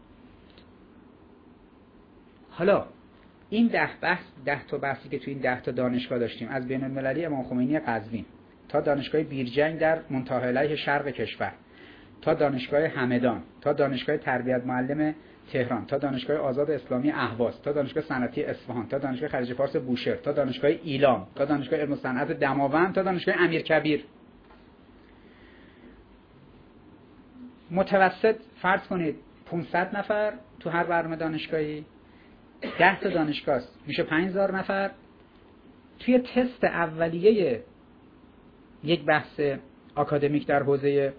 حالا این ده بحث ده تا بحثی که تو این ده تا دانشگاه داشتیم، از بین المللی امام خمینی قزوین تا دانشگاه بیرجنگ در منتهی علیه شرق کشور، تا دانشگاه همدان، تا دانشگاه تربیت معلم تهران، تا دانشگاه آزاد اسلامی اهواز، تا دانشگاه صنعتی اصفهان، تا دانشگاه خلیج فارس بوشهر، تا دانشگاه ایلام، تا دانشگاه علم و صنعت دماوند، تا دانشگاه امیرکبیر. متوسط فرض کنید پانصد نفر تو هر برنامه دانشگاهی، ده تا دانشگاه است میشه پنج هزار نفر. توی تست اولیه یک بحث آکادمیک در حوزه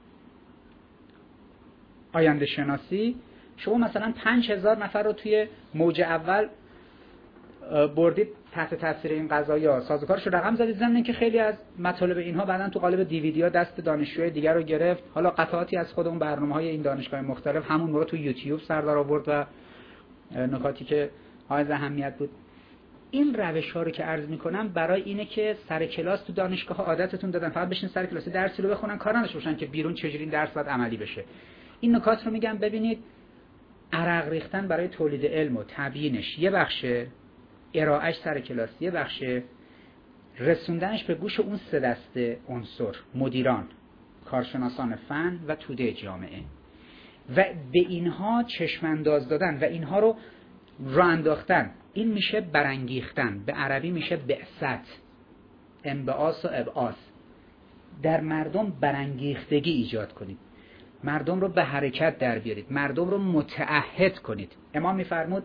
آینده شناسی شما مثلا پنج هزار نفر رو توی موج اول بردید تحت تاثیر این قضایا، سازوکارش رو رقم زدید، ضمن اینکه خیلی از مطالب اینها بعدن تو قالب دیویدی‌ها دست دانشجوی دیگر رو گرفت. حالا قطعاتی از خود اون برنامه‌های این دانشگاه مختلف همون موقع تو یوتیوب سر در آورد و نکاتی که حائز اهمیت بود. این روش‌ها رو که عرض می‌کنم برای اینه که سر کلاس تو دانشگاه عادتتون دادن فقط بشین سر کلاس درسی رو بخونن، کار نداشته باشن که بیرون چجوری این درس باید عملی بشه. این نکات رو میگم ببینید. عرق ریختن برای تولید علم و تبیینش یه بخشه، ارائهش سر کلاس یه بخشه، رسوندنش به گوش اون سه دسته عنصر، مدیران، کارشناسان فن و توده جامعه، و به اینها چشم انداز دادن و اینها رو راه انداختن. این میشه برانگیختن، به عربی میشه بعثت، انبعاث و ابعاث. در مردم برانگیختگی ایجاد کنید، مردم رو به حرکت در بیارید، مردم رو متعهد کنید. امام میفرمود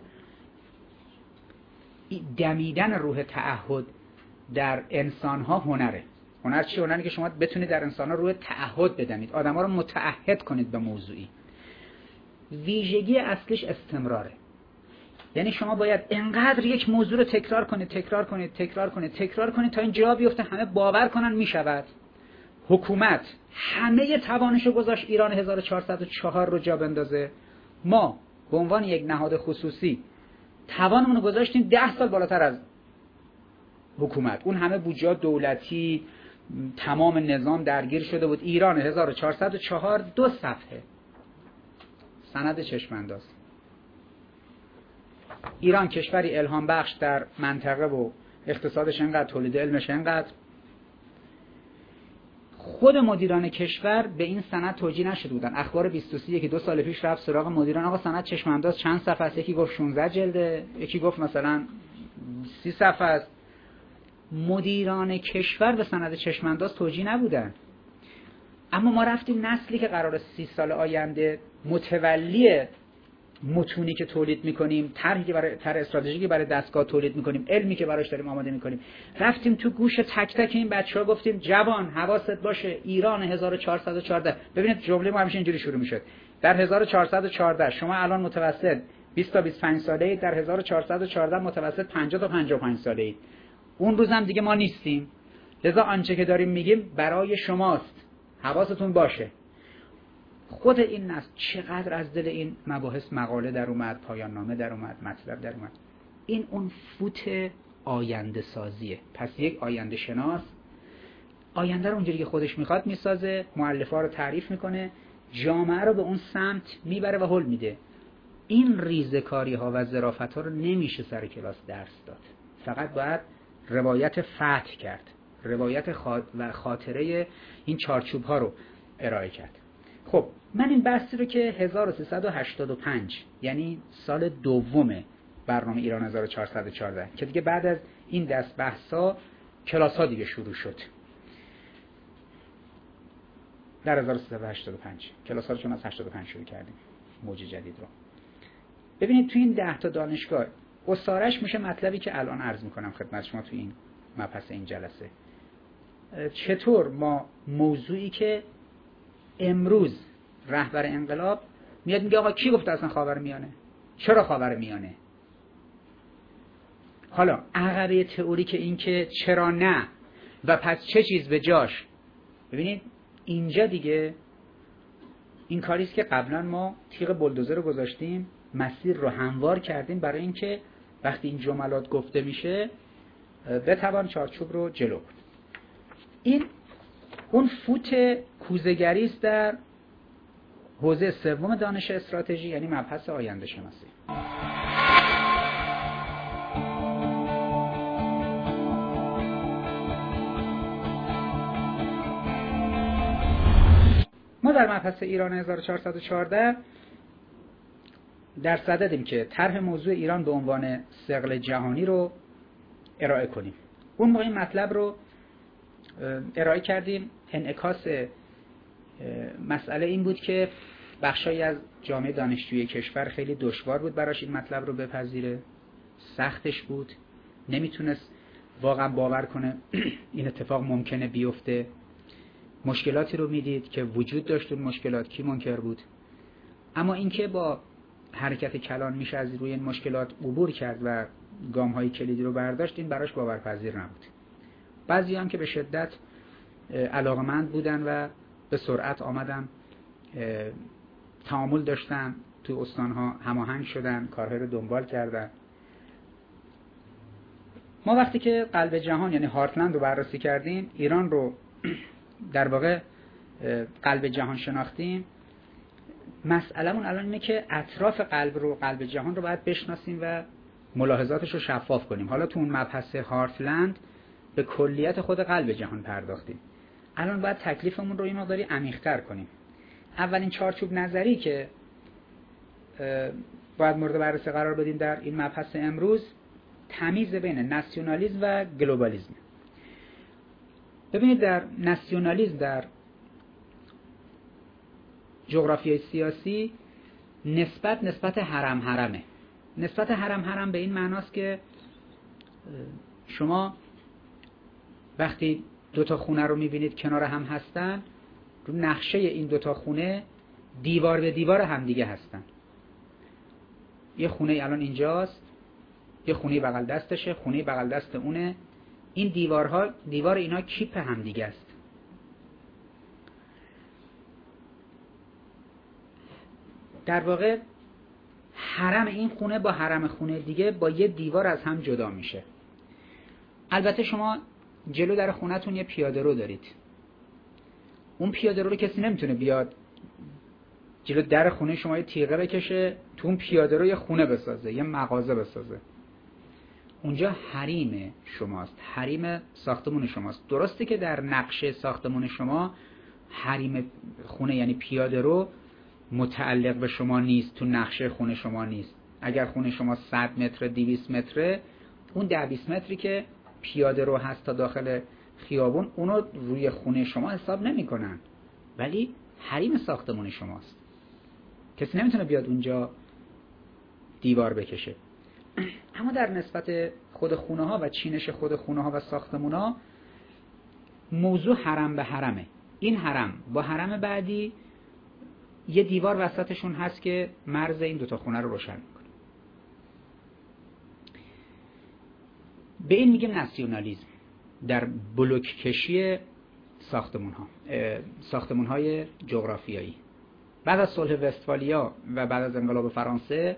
دمیدن روح تعهد در انسان‌ها هنره. هنر چی؟ هنری که شما بتونید در انسان‌ها روح تعهد بدمید، آدم‌ها رو متعهد کنید به موضوعی. ویژگی اصلیش استمراره. یعنی شما باید انقدر یک موضوع رو تکرار کنید تکرار کنید تکرار کنید تکرار کنید تا این جا بیفته همه باور کنن میشود. حکومت همه توانشو گذاشت ایران هزار و چهارصد و چهار رو جا بندازه. ما به عنوان یک نهاد خصوصی توانمون رو گذاشتیم ده سال بالاتر از حکومت. اون همه بودجه دولتی، تمام نظام درگیر شده بود. ایران هزار و چهارصد و چهار دو صفحه سند چشم انداز. ایران کشوری الهام بخش در منطقه و اقتصادش انقدر، تولید علمش انقدر. خود مدیران کشور به این سند توجیه نشده بودن. اخبار بیست و سه که دو سال پیش رفت سراغ مدیران، آقا سند چشم انداز چند صفحه است؟ یکی گفت شانزده جلده، یکی گفت مثلا سی صفحه است. مدیران کشور به سند چشم انداز توجیه نبودن. اما ما رفتیم نسلی که قرار سی سال آینده متولی متونی که تولید میکنیم، طرحی که برای طرح استراتژیکی برای دستگاه تولید میکنیم، علمی که براش داریم آماده میکنیم، رفتیم تو گوش تک تک این بچه‌ها گفتیم جوان حواست باشه ایران هزار و چهارصد و چهارده. ببینید جمله ما همیشه اینجوری شروع میشه. در هزار و چهارصد و چهارده شما الان متوسط بیست تا بیست و پنج ساله اید، در هزار و چهارصد و چهارده متوسط پنجاه تا پنجاه و پنج ساله اید. اون روز هم دیگه ما نیستیم. لذا آنچه که داریم میگیم برای شماست. حواستون باشه. خود این نسل چقدر از دل این مباحث مقاله در اومد، پایان نامه در اومد، مطلب در اومد. این اون فوت آینده سازیه. پس یک آینده شناس آینده رو اونجوری که خودش میخواد میسازه، مؤلفه‌ها رو تعریف میکنه، جامعه رو به اون سمت میبره و هل میده. این ریزکاری ها و ظرافت ها رو نمیشه سر کلاس درس داد، فقط باید روایت فتح کرد، روایت خاط و خاطره این چارچوب ها رو ارائه کرد. خب من این بحثی رو که هزار و سیصد و هشتاد و پنج یعنی سال دوم برنامه ایران هزار و چهارصد و چهارده که دیگه بعد از این دست بحثا کلاس ها دیگه شروع شد در هزار و سیصد و هشتاد و پنج، کلاس ها رو چون از هشتاد و پنج شروع کردیم موج جدید رو. ببینید تو این ده تا دانشگاه اسارش میشه مطلبی که الان عرض میکنم خدمت شما تو این مبحث این جلسه. چطور ما موضوعی که امروز رهبر انقلاب میاد میگه آقا کی گفته اصلا خاورمیانه؟ چرا خاورمیانه؟ حالا عقبه تئوری که این که چرا نه و پس چه چیز به جاش. ببینید اینجا دیگه این کاریست که قبلا ما تیغ بلدوزر رو گذاشتیم، مسیر رو هموار کردیم برای اینکه وقتی این جملات گفته میشه بتوان چارچوب رو جلو برد. این اون فوت کوزه‌گری است در حوزه سوم دانش استراتژی، یعنی مبحث آینده شناسی. ما در مبحث ایران هزار و چهارصد و چهارده در صددیم که طرح موضوع ایران به عنوان ثقل جهانی رو ارائه کنیم. اون موقع این مطلب رو ارائه کردیم. انعکاس مسئله این بود که بخشایی از جامعه دانشجویی کشور خیلی دشوار بود براش این مطلب رو بپذیره، سختش بود، نمیتونست واقعا باور کنه این اتفاق ممکنه بیفته. مشکلاتی رو میدید که وجود داشت، اون مشکلات کی منکر بود؟ اما اینکه با حرکت کلان میشه از روی این مشکلات عبور کرد و گام‌های کلیدی رو برداشت، این براش باورپذیر نبود. بعضی هم که به شدت علاقمند بودن و به سرعت آمدن، تعامل داشتن، تو استانها هماهنگ شدن، کارهای رو دنبال کردن. ما وقتی که قلب جهان یعنی هارتلند رو بررسی کردیم، ایران رو در واقع قلب جهان شناختیم، مسئله‌مون الان اینه که اطراف قلب رو قلب جهان رو باید بشناسیم و ملاحظاتش رو شفاف کنیم. حالا تو اون مبحث هارتلند به کلیت خود قلب جهان پرداختیم، الان باید تکلیفمون رو این مقداری عمیق‌تر کنیم. اولین چارچوب نظری که باید مورد بررسی قرار بدیم در این مبحث امروز، تمیز بین ناسیونالیسم و گلوبالیسم. ببینید در ناسیونالیسم در جغرافیای سیاسی نسبت نسبت حرم حرمه. نسبت حرم حرم به این معناست که شما وقتی دوتا خونه رو میبینید کنار هم هستن، رو نقشه این دوتا خونه دیوار به دیوار همدیگه هستن. یه خونه الان اینجاست، یه خونه بغل دستشه، خونه بغل دست اونه. این دیوارها، دیوار اینا کیپ همدیگه است. در واقع حرم این خونه با حرم خونه دیگه با یه دیوار از هم جدا میشه. البته شما جلو در خونه‌تون یه پیاده رو دارید. اون پیاده رو, رو کسی نمیتونه بیاد جلو در خونه شما یه تیغه بکشه تو اون پیاده رو یه خونه بسازه، یه مغازه بسازه. اونجا حریم شماست، حریم ساختمون شماست. درسته که در نقشه ساختمون شما حریم خونه یعنی پیاده رو متعلق به شما نیست، تو نقشه خونه شما نیست. اگر خونه شما صد متر دویست متره، اون ده بیست متری که پیاده رو هست تا داخل خیابون، اونو روی خونه شما حساب نمی کنن، ولی حریم ساختمون شماست. کسی نمیتونه بیاد اونجا دیوار بکشه. اما در نسبت خود خونه ها و چینش خود خونه ها و ساختمون ها، موضوع حرم به حرمه. این حرم با حرم بعدی یه دیوار وسطشون هست که مرز این دوتا خونه رو روشن میکنه. به این میگیم ناسیونالیسم در بلوک کشی ساختمون ها، ساختمون های جغرافیایی. بعد از صلح وستفالیا و بعد از انقلاب فرانسه،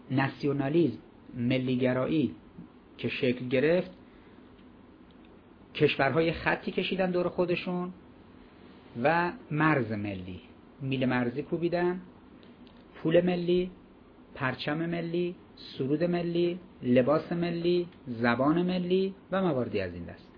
ناسیونالیسم، ملیگرایی که شکل گرفت، کشورهای خطی کشیدن دور خودشون و مرز ملی، میل مرزی کوبیدن، پول ملی، پرچم ملی، سرود ملی، لباس ملی، زبان ملی و مواردی از این دست.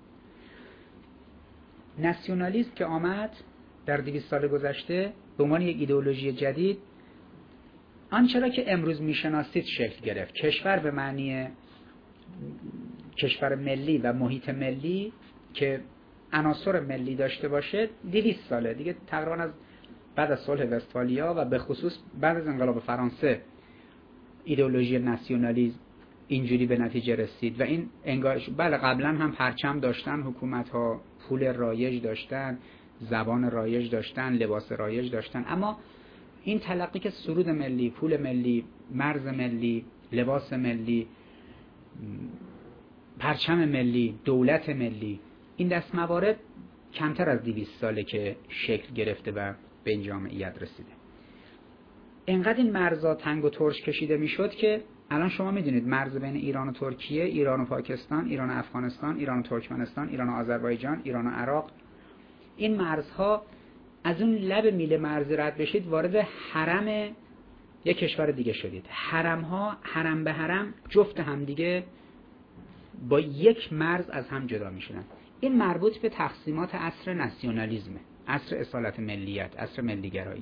ناسیونالیسم که آمد در دویست سال گذشته به عنوان یک ایدئولوژی جدید، آنچه را که امروز میشناسید شکل گرفت. کشور به معنی کشور ملی و محیط ملی که عناصر ملی داشته باشه دویست ساله دیگه، تقریبا از بعد از صلح وستفالیا و به خصوص بعد از انقلاب فرانسه ایدئولوژی ناسیونالیسم اینجوری به نتیجه رسید و این انگارش بله قبلا هم پرچم داشتن حکومت ها، پول رایج داشتن، زبان رایج داشتن، لباس رایج داشتن، اما این تلقی که سرود ملی، پول ملی، مرز ملی، لباس ملی، پرچم ملی، دولت ملی، این دست موارد کمتر از دویست ساله که شکل گرفته و به این جامعیت رسیده. اینقدر این مرزها تنگ و ترش کشیده میشد که الان شما میدونید مرز بین ایران و ترکیه، ایران و پاکستان، ایران و افغانستان، ایران و ترکمنستان، ایران و آذربایجان، ایران و عراق، این مرزها از اون لب میله مرزی رد بشید وارد حرم یک کشور دیگه شدید. حرم ها حرم به حرم جفت هم دیگه با یک مرز از هم جدا میشدن. این مربوط به تقسیمات عصر ناسیونالیسم، عصر اصالت ملیت، عصر ملیگرایی.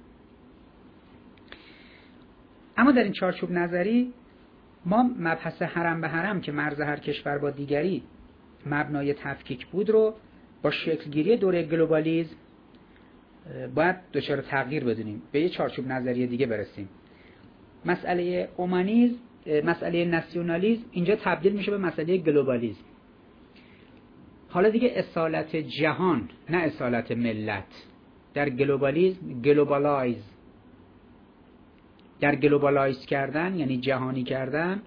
اما در این چارچوب نظری ما مبحث حرم به حرم که مرز هر کشور با دیگری مبنای تفکیک بود رو با شکلگیری دوره گلوبالیسم باید دچار تغییر بدونیم، به یه چارچوب نظری دیگه برسیم. مسئله اومانیسم، مسئله ناسیونالیسم اینجا تبدیل میشه به مسئله گلوبالیسم. حالا دیگه اصالت جهان نه اصالت ملت. در گلوبالیسم گلوبالایز، در گلوبالایز کردن یعنی جهانی کردن،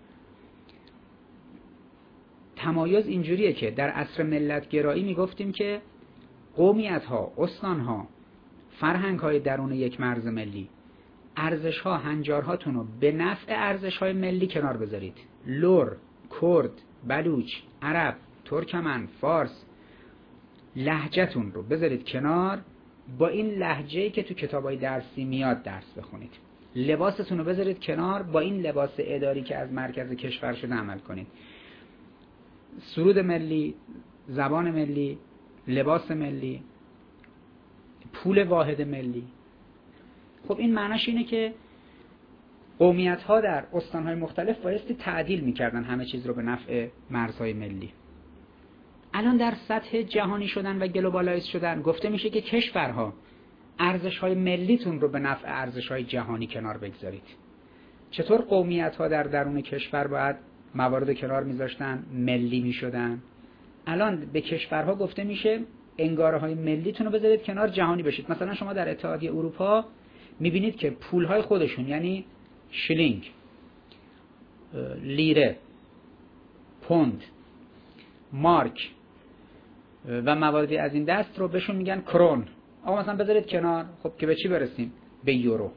تمایز اینجوریه که در عصر ملت گرایی میگفتیم که قومیت ها، استان ها، فرهنگ های درون یک مرز ملی، ارزش ها، هنجارهاتون رو به نفع ارزش های ملی کنار بذارید. لور، کرد، بلوچ، عرب، ترکمن، فارس، لهجه‌تون رو بذارید کنار، با این لهجه‌ای که تو کتابای درسی میاد درس بخونید. لباستون رو بذارید کنار، با این لباس اداری که از مرکز کشور شده عمل کنید. سرود ملی، زبان ملی، لباس ملی، پول واحد ملی. خب این معناش اینه که قومیت ها در استانهای مختلف بایستی تعدیل میکردن همه چیز رو به نفع مرزهای ملی. الان در سطح جهانی شدن و گلوبالایز شدن گفته میشه که کشورها ارزش‌های ملیتون رو به نفع ارزش‌های جهانی کنار بگذارید. چطور قومیت ها در درون کشور باید موارد کنار میذاشتن، ملی میشدن؟ الان به کشورها گفته میشه انگاره‌های ملیتون رو بذارید کنار، جهانی بشید. مثلا شما در اتحادیه اروپا میبینید که پولهای خودشون یعنی شلینگ، لیره، پوند، مارک و مواردی از این دست رو بهشون میگن کرون. آقا مثلا بذارید کنار. خب که به چی برسیم؟ به یورو.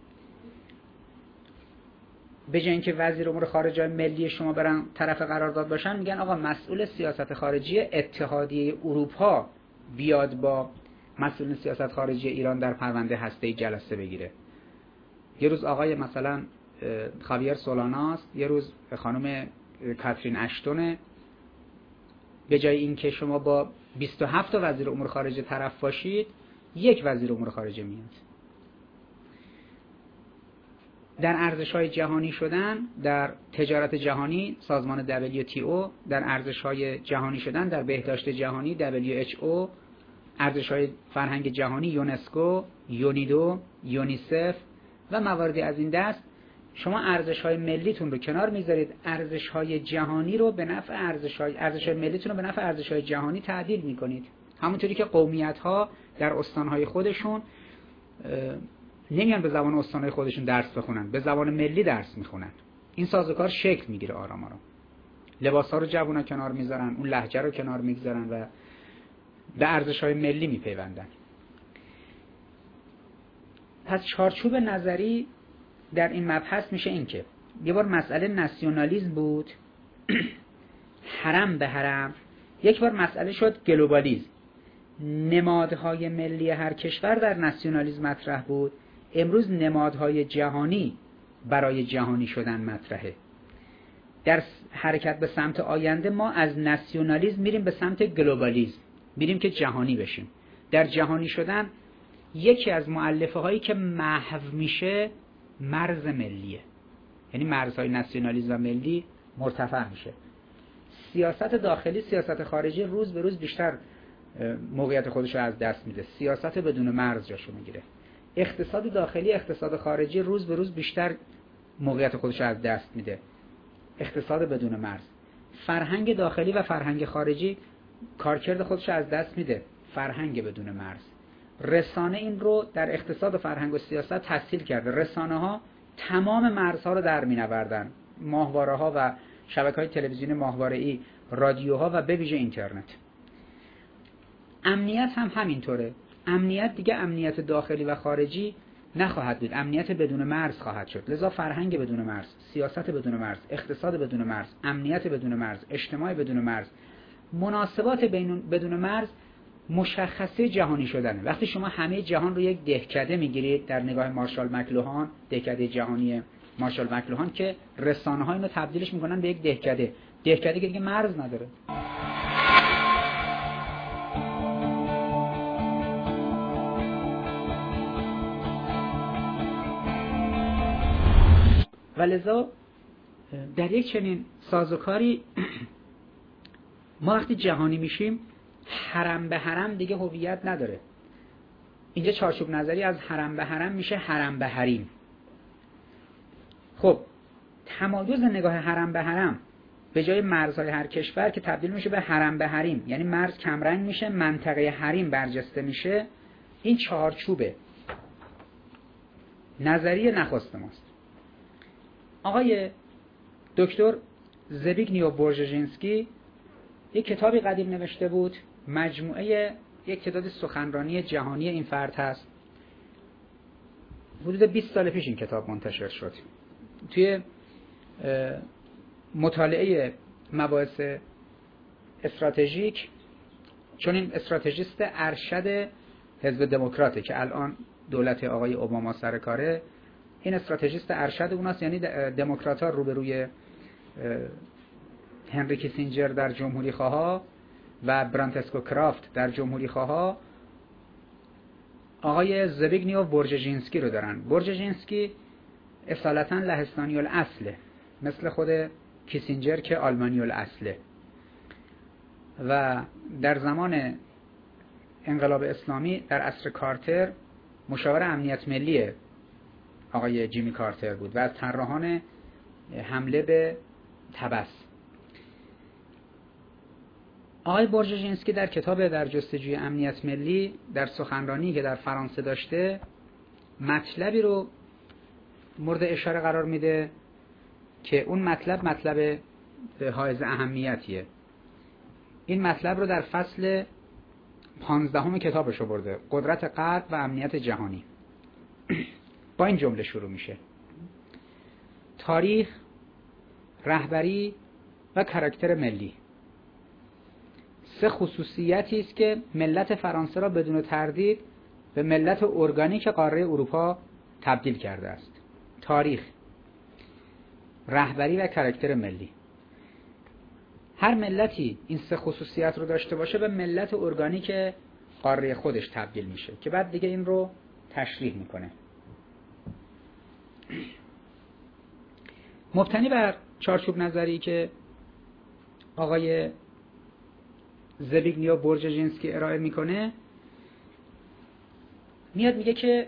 به جای اینکه وزیر امور خارجه ملی شما برن طرف قرارداد باشن، میگن آقا مسئول سیاست خارجی اتحادیه اروپا بیاد با مسئول سیاست خارجی ایران در پرونده هسته‌ای جلسه بگیره. یه روز آقای مثلا خاویر سولاناست، یه روز خانم کاترین اشتونه. به جای اینکه شما با بیست و هفت وزیر امور خارجه طرف باشید، یک وزیر امور خارجه میاد. در ارزش‌های جهانی شدن، در تجارت جهانی سازمان دبلیو تی او، در ارزش‌های جهانی شدن در بهداشت جهانی دبلیو اچ او، ارزش‌های فرهنگ جهانی یونسکو، یونیدو، یونیسف و مواردی از این دست، شما ارزش‌های ملیتون رو کنار میذارید، ارزش‌های جهانی رو به نفع ارزش‌های ارزش‌های ملیتون رو به نفع ارزش‌های جهانی تعدیل می‌کنید. همونطوری که قومیت‌ها در استان‌های خودشون نمیان به زبان استان‌های خودشون درس بخونن، به زبان ملی درس میخونن. این سازوکار شکل میگیره آرام آرام. لباس‌ها رو جوونا کنار میذارن، اون لهجه رو کنار میگذارن و به ارزش‌های ملی میپیوندن. پس چارچوب نظری در این مبحث میشه این که یه بار مسئله ناسیونالیسم بود، حرم به حرم، یک بار مسئله شد گلوبالیسم، نمادهای ملی هر کشور در ناسیونالیسم مطرح بود، امروز نمادهای جهانی برای جهانی شدن مطرحه. در حرکت به سمت آینده ما از ناسیونالیسم میریم به سمت گلوبالیسم، میریم که جهانی بشیم. در جهانی شدن یکی از مؤلفه هایی که محو میشه مرز ملیه، یعنی مرزهای ناسیونالیسم و ملی مرتفع میشه. سیاست داخلی، سیاست خارجی روز به روز بیشتر موقعیت خودش رو از دست میده، سیاست بدون مرز جاشو میگیره. اقتصاد داخلی، اقتصاد خارجی روز به روز بیشتر موقعیت خودش رو از دست میده، اقتصاد بدون مرز. فرهنگ داخلی و فرهنگ خارجی کارکرد خودش رو از دست میده، فرهنگ بدون مرز. رسانه این رو در اقتصاد و فرهنگ و سیاست تسهیل کرده. رسانه ها تمام مرزها رو در می‌نوردن، ماهواره ها و شبکه‌های تلویزیونی ماهواره‌ای، رادیوها و به ویژه اینترنت. امنیت هم همینطوره. امنیت دیگه امنیت داخلی و خارجی نخواهد بود، امنیت بدون مرز خواهد شد. لذا فرهنگ بدون مرز، سیاست بدون مرز، اقتصاد بدون مرز، امنیت بدون مرز، اجتماع بدون مرز، مناسبات بدون مرز مشخصه جهانی شدنه. وقتی شما همه جهان رو یک دهکده میگیرید، در نگاه مارشال مکلوهان، دهکده جهانی مارشال مکلوهان، که رسانه ها اینو تبدیلش میکنن به یک دهکده، دهکده که دیگه مرز نداره. و لذا در یک چنین سازوکاری ما وقتی جهانی میشیم، حرم به حرم دیگه هویت نداره. اینجا چارچوب نظری از حرم به حرم میشه حرم به حریم. خب تمایز نگاه حرم به حرم به جای مرزهای هر کشور که تبدیل میشه به حرم به حریم، یعنی مرز کمرنگ میشه، منطقه حریم برجسته میشه. این چارچوبه نظریه نخست ماست. آقای دکتر زبیگنیو بورژژینسکی یک کتابی قدیم نوشته بود، مجموعه یک تعداد سخنرانی جهانی این فرد هست. حدود بیست سال پیش این کتاب منتشر شد. توی مطالعه مباحث استراتژیک، چون این استراتژیست ارشد حزب دموکراته که الان دولت آقای اوباما سر کاره، این استراتژیست ارشد اوناست، یعنی دموکرات‌ها روبروی هنری کیسینجر در جمهوری خواها و برانتسکو کرافت در جمهوری خواها آقای زبیگنیو بورژژینسکی رو دارن. بورژژینسکی اصالتا لهستانی الاصله، مثل خود کیسینجر که آلمانی الاصله، و در زمان انقلاب اسلامی در عصر کارتر مشاور امنیت ملی آقای جیمی کارتر بود و از طراحان حمله به تبس. آقای بورژژینسکی در کتاب در جستجوی امنیت ملی، در سخنرانی که در فرانسه داشته، مطلبی رو مورد اشاره قرار میده که اون مطلب مطلب حائز اهمیتیه. این مطلب رو در فصل پانزدهم کتابش برده، قدرت غرب و امنیت جهانی. با این جمله شروع میشه: تاریخ، رهبری و کاراکتر ملی سه خصوصیتی است که ملت فرانسه را بدون تردید به ملت ارگانیک قاره اروپا تبدیل کرده است. تاریخ، رهبری و کاراکتر ملی. هر ملتی این سه خصوصیت رو داشته باشه به ملت ارگانیک قاره خودش تبدیل میشه، که بعد دیگه این رو تشریح میکنه. مبتنی بر چارچوب نظری که آقای زبیگنیو بورژژینسکی ارائه میکنه، میاد میگه که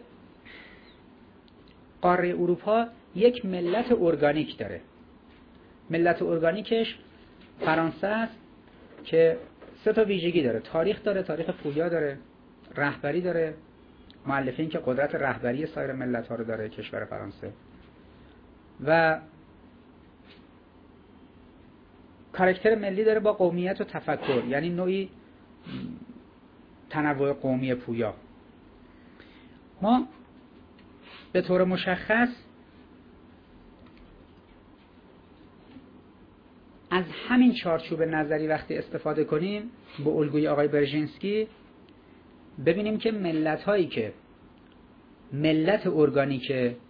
قاره اروپا یک ملت ارگانیک داره. ملت ارگانیکش فرانسه است که سه تا ویژگی داره: تاریخ داره، تاریخ پویا داره، رهبری داره، مؤلفین که قدرت رهبری سایر ملت ها رو داره کشور فرانسه، و کاراکتر ملی داره با قومیت و تفکر، یعنی نوعی تنوع قومی پویا. ما به طور مشخص از همین چارچوب نظری وقتی استفاده کنیم با الگوی آقای برژینسکی، ببینیم که ملت هایی که ملت ارگانیک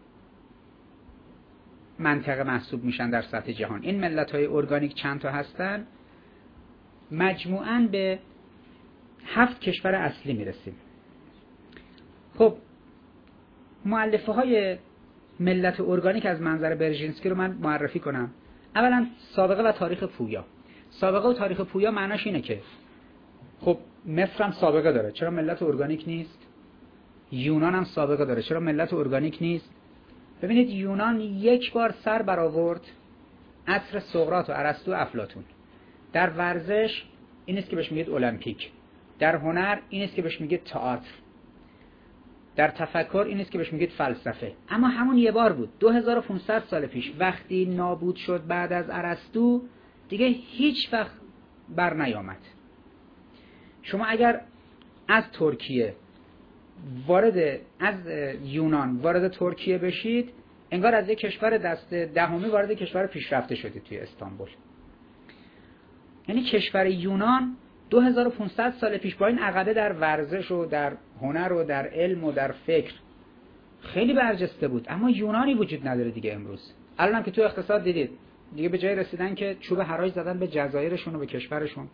منطقه محسوب میشن در سطح جهان، این ملت های ارگانیک چند تا هستن؟ مجموعاً به هفت کشور اصلی میرسیم. خب مؤلفه های ملت ارگانیک از منظر برژینسکی رو من معرفی کنم. اولا سابقه و تاریخ پویا. سابقه و تاریخ پویا معناش اینه که خب مصر هم سابقه داره، چرا ملت ارگانیک نیست؟ یونان هم سابقه داره، چرا ملت ارگانیک نیست؟ ببینید یونان یک بار سر برآورد عصر سقراط و ارسطو و افلاطون. در ورزش این است که بهش میگید المپیک، در هنر این است که بهش میگید تئاتر، در تفکر این است که بهش میگید فلسفه. اما همون یه بار بود، دو هزار و پانصد سال پیش وقتی نابود شد بعد از ارسطو، دیگه هیچ وقت بر نیامد. شما اگر از ترکیه وارد از یونان وارد ترکیه بشید، انگار از یک کشور دست دهمی وارد کشور پیشرفته شدید توی استانبول. یعنی کشور یونان دو هزار و پانصد سال پیش با این عقبه در ورزش و در هنر و در علم و در فکر خیلی برجسته بود، اما یونانی وجود نداره دیگه امروز. الان هم که تو اقتصاد دیدید دیگه به جای رسیدن که چوب حراج زدن به جزایرشون و به کشورشون.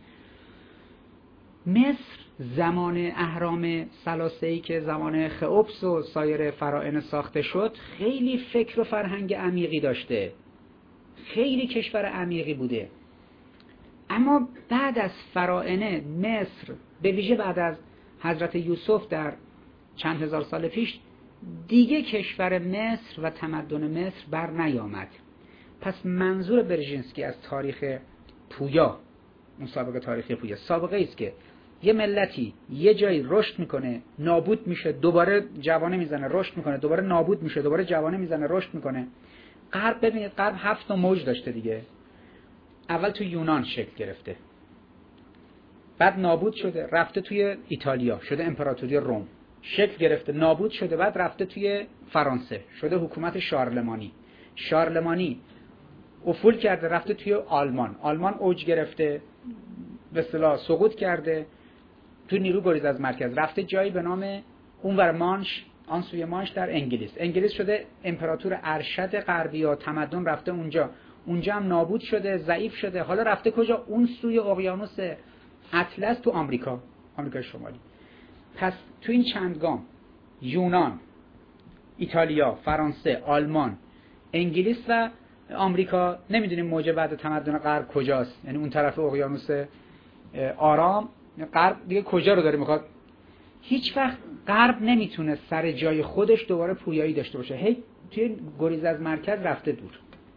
مصر زمان اهرام ثلاثه‌ای که زمان خئوپس و سایر فراعنه ساخته شد، خیلی فکر و فرهنگ عمیقی داشته، خیلی کشور عمیقی بوده. اما بعد از فراعنه مصر، به ویژه بعد از حضرت یوسف در چند هزار سال پیش، دیگه کشور مصر و تمدن مصر بر نیامد. پس منظور برژینسکی از تاریخ پویا، اون سابقه تاریخی پویا، سابقه است که یه ملتی یه جایی رشد میکنه، نابود میشه، دوباره جوانه میزنه، رشد میکنه، دوباره نابود میشه، دوباره جوانه میزنه، رشد میکنه. غرب، ببینید غرب هفت موج داشته دیگه. اول تو یونان شکل گرفته، بعد نابود شده، رفته توی ایتالیا شده امپراتوری روم، شکل گرفته، نابود شده، بعد رفته توی فرانسه شده حکومت شارلمانی، شارلمانی افول کرده رفته توی آلمان، آلمان اوج گرفته، به اصطلاح سقوط کرده، تو نیرو گریز از مرکز رفته جایی به نام اونور مانش، آن سوی مانش در انگلیس، انگلیس شده امپراتور ارشد غربی و تمدن رفته اونجا، اونجا هم نابود شده، ضعیف شده، حالا رفته کجا؟ اون سوی اقیانوس اطلس، تو آمریکا، آمریکا شمالی. پس تو این چند گام، یونان، ایتالیا، فرانسه، آلمان، انگلیس و آمریکا، نمیدونیم موج بعد تمدن غرب کجاست، یعنی اون طرف اقیانوس آرام. غرب دیگه کجا رو داره میخواد؟ هیچ وقت غرب نمیتونه سر جای خودش دوباره پویایی داشته باشه، هی توی گریز از مرکز رفته دور.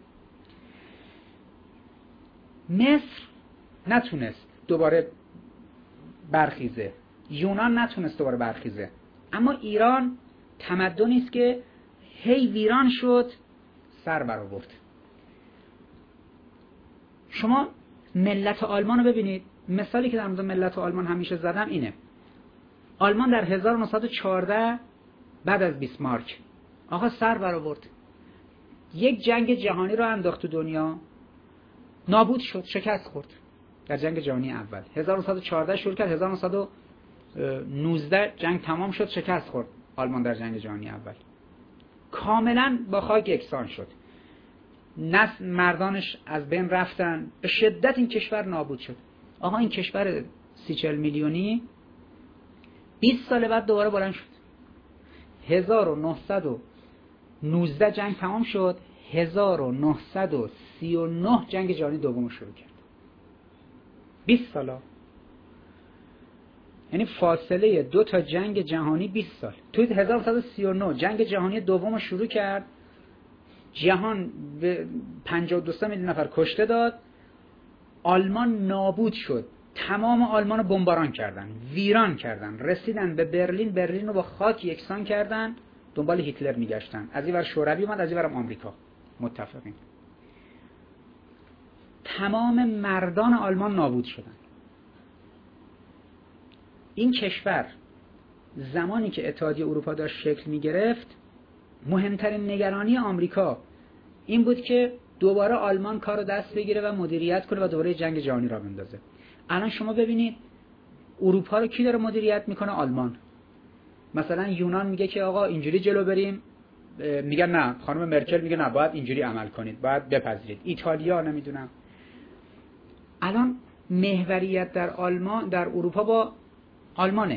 مصر نتونست دوباره برخیزه، یونان نتونست دوباره برخیزه، اما ایران تمدنی است که هی ویران شد، سر برآورد. شما ملت آلمان رو ببینید، مثالی که در مورد ملت آلمان همیشه زدم اینه. آلمان در هزار و نهصد و چهارده بعد از بیسمارک آقا سر برآورد، یک جنگ جهانی رو انداخت تو دنیا، نابود شد، شکست خورد در جنگ جهانی اول. هزار و نهصد و چهارده شروع کرد، هزار و نهصد و نوزده جنگ تمام شد، شکست خورد آلمان در جنگ جهانی اول. کاملا با خاک یکسان شد، نسل مردانش از بین رفتن، به شدت این کشور نابود شد. آقا این کشور سی چهل میلیونی بیست سال بعد دوباره بلند شد. هزار و نهصد و نوزده جنگ تمام شد، هزار و نهصد و سی و نه جنگ جهانی دوم شروع کرد. بیست سالا، یعنی فاصله دو تا جنگ جهانی بیست سال. توی هزار و نهصد و سی و نه جنگ جهانی دوم شروع کرد، جهان به پنجاه و دو میلیون نفر کشته داد، آلمان نابود شد، تمام آلمان رو بمباران کردن، ویران کردن، رسیدن به برلین، برلین رو با خاک یکسان کردن، دنبال هیتلر میگشتن. از این ور شوروی اومد، از این ورم آمریکا متفقین. تمام مردان آلمان نابود شدن. این کشور زمانی که اتحادیه اروپا داشت شکل می گرفت، مهمترین نگرانی آمریکا این بود که دوباره آلمان کار رو دست بگیره و مدیریت کنه و دوباره جنگ جهانی را بندازه. الان شما ببینید اروپا رو کی داره مدیریت میکنه؟ آلمان. مثلا یونان میگه که آقا اینجوری جلو بریم، میگن نه، خانم مرکل میگه نه، باید اینجوری عمل کنید، باید بپذیرید. ایتالیا نمیدونم. الان محوریت در آلمان در اروپا با آلمانه.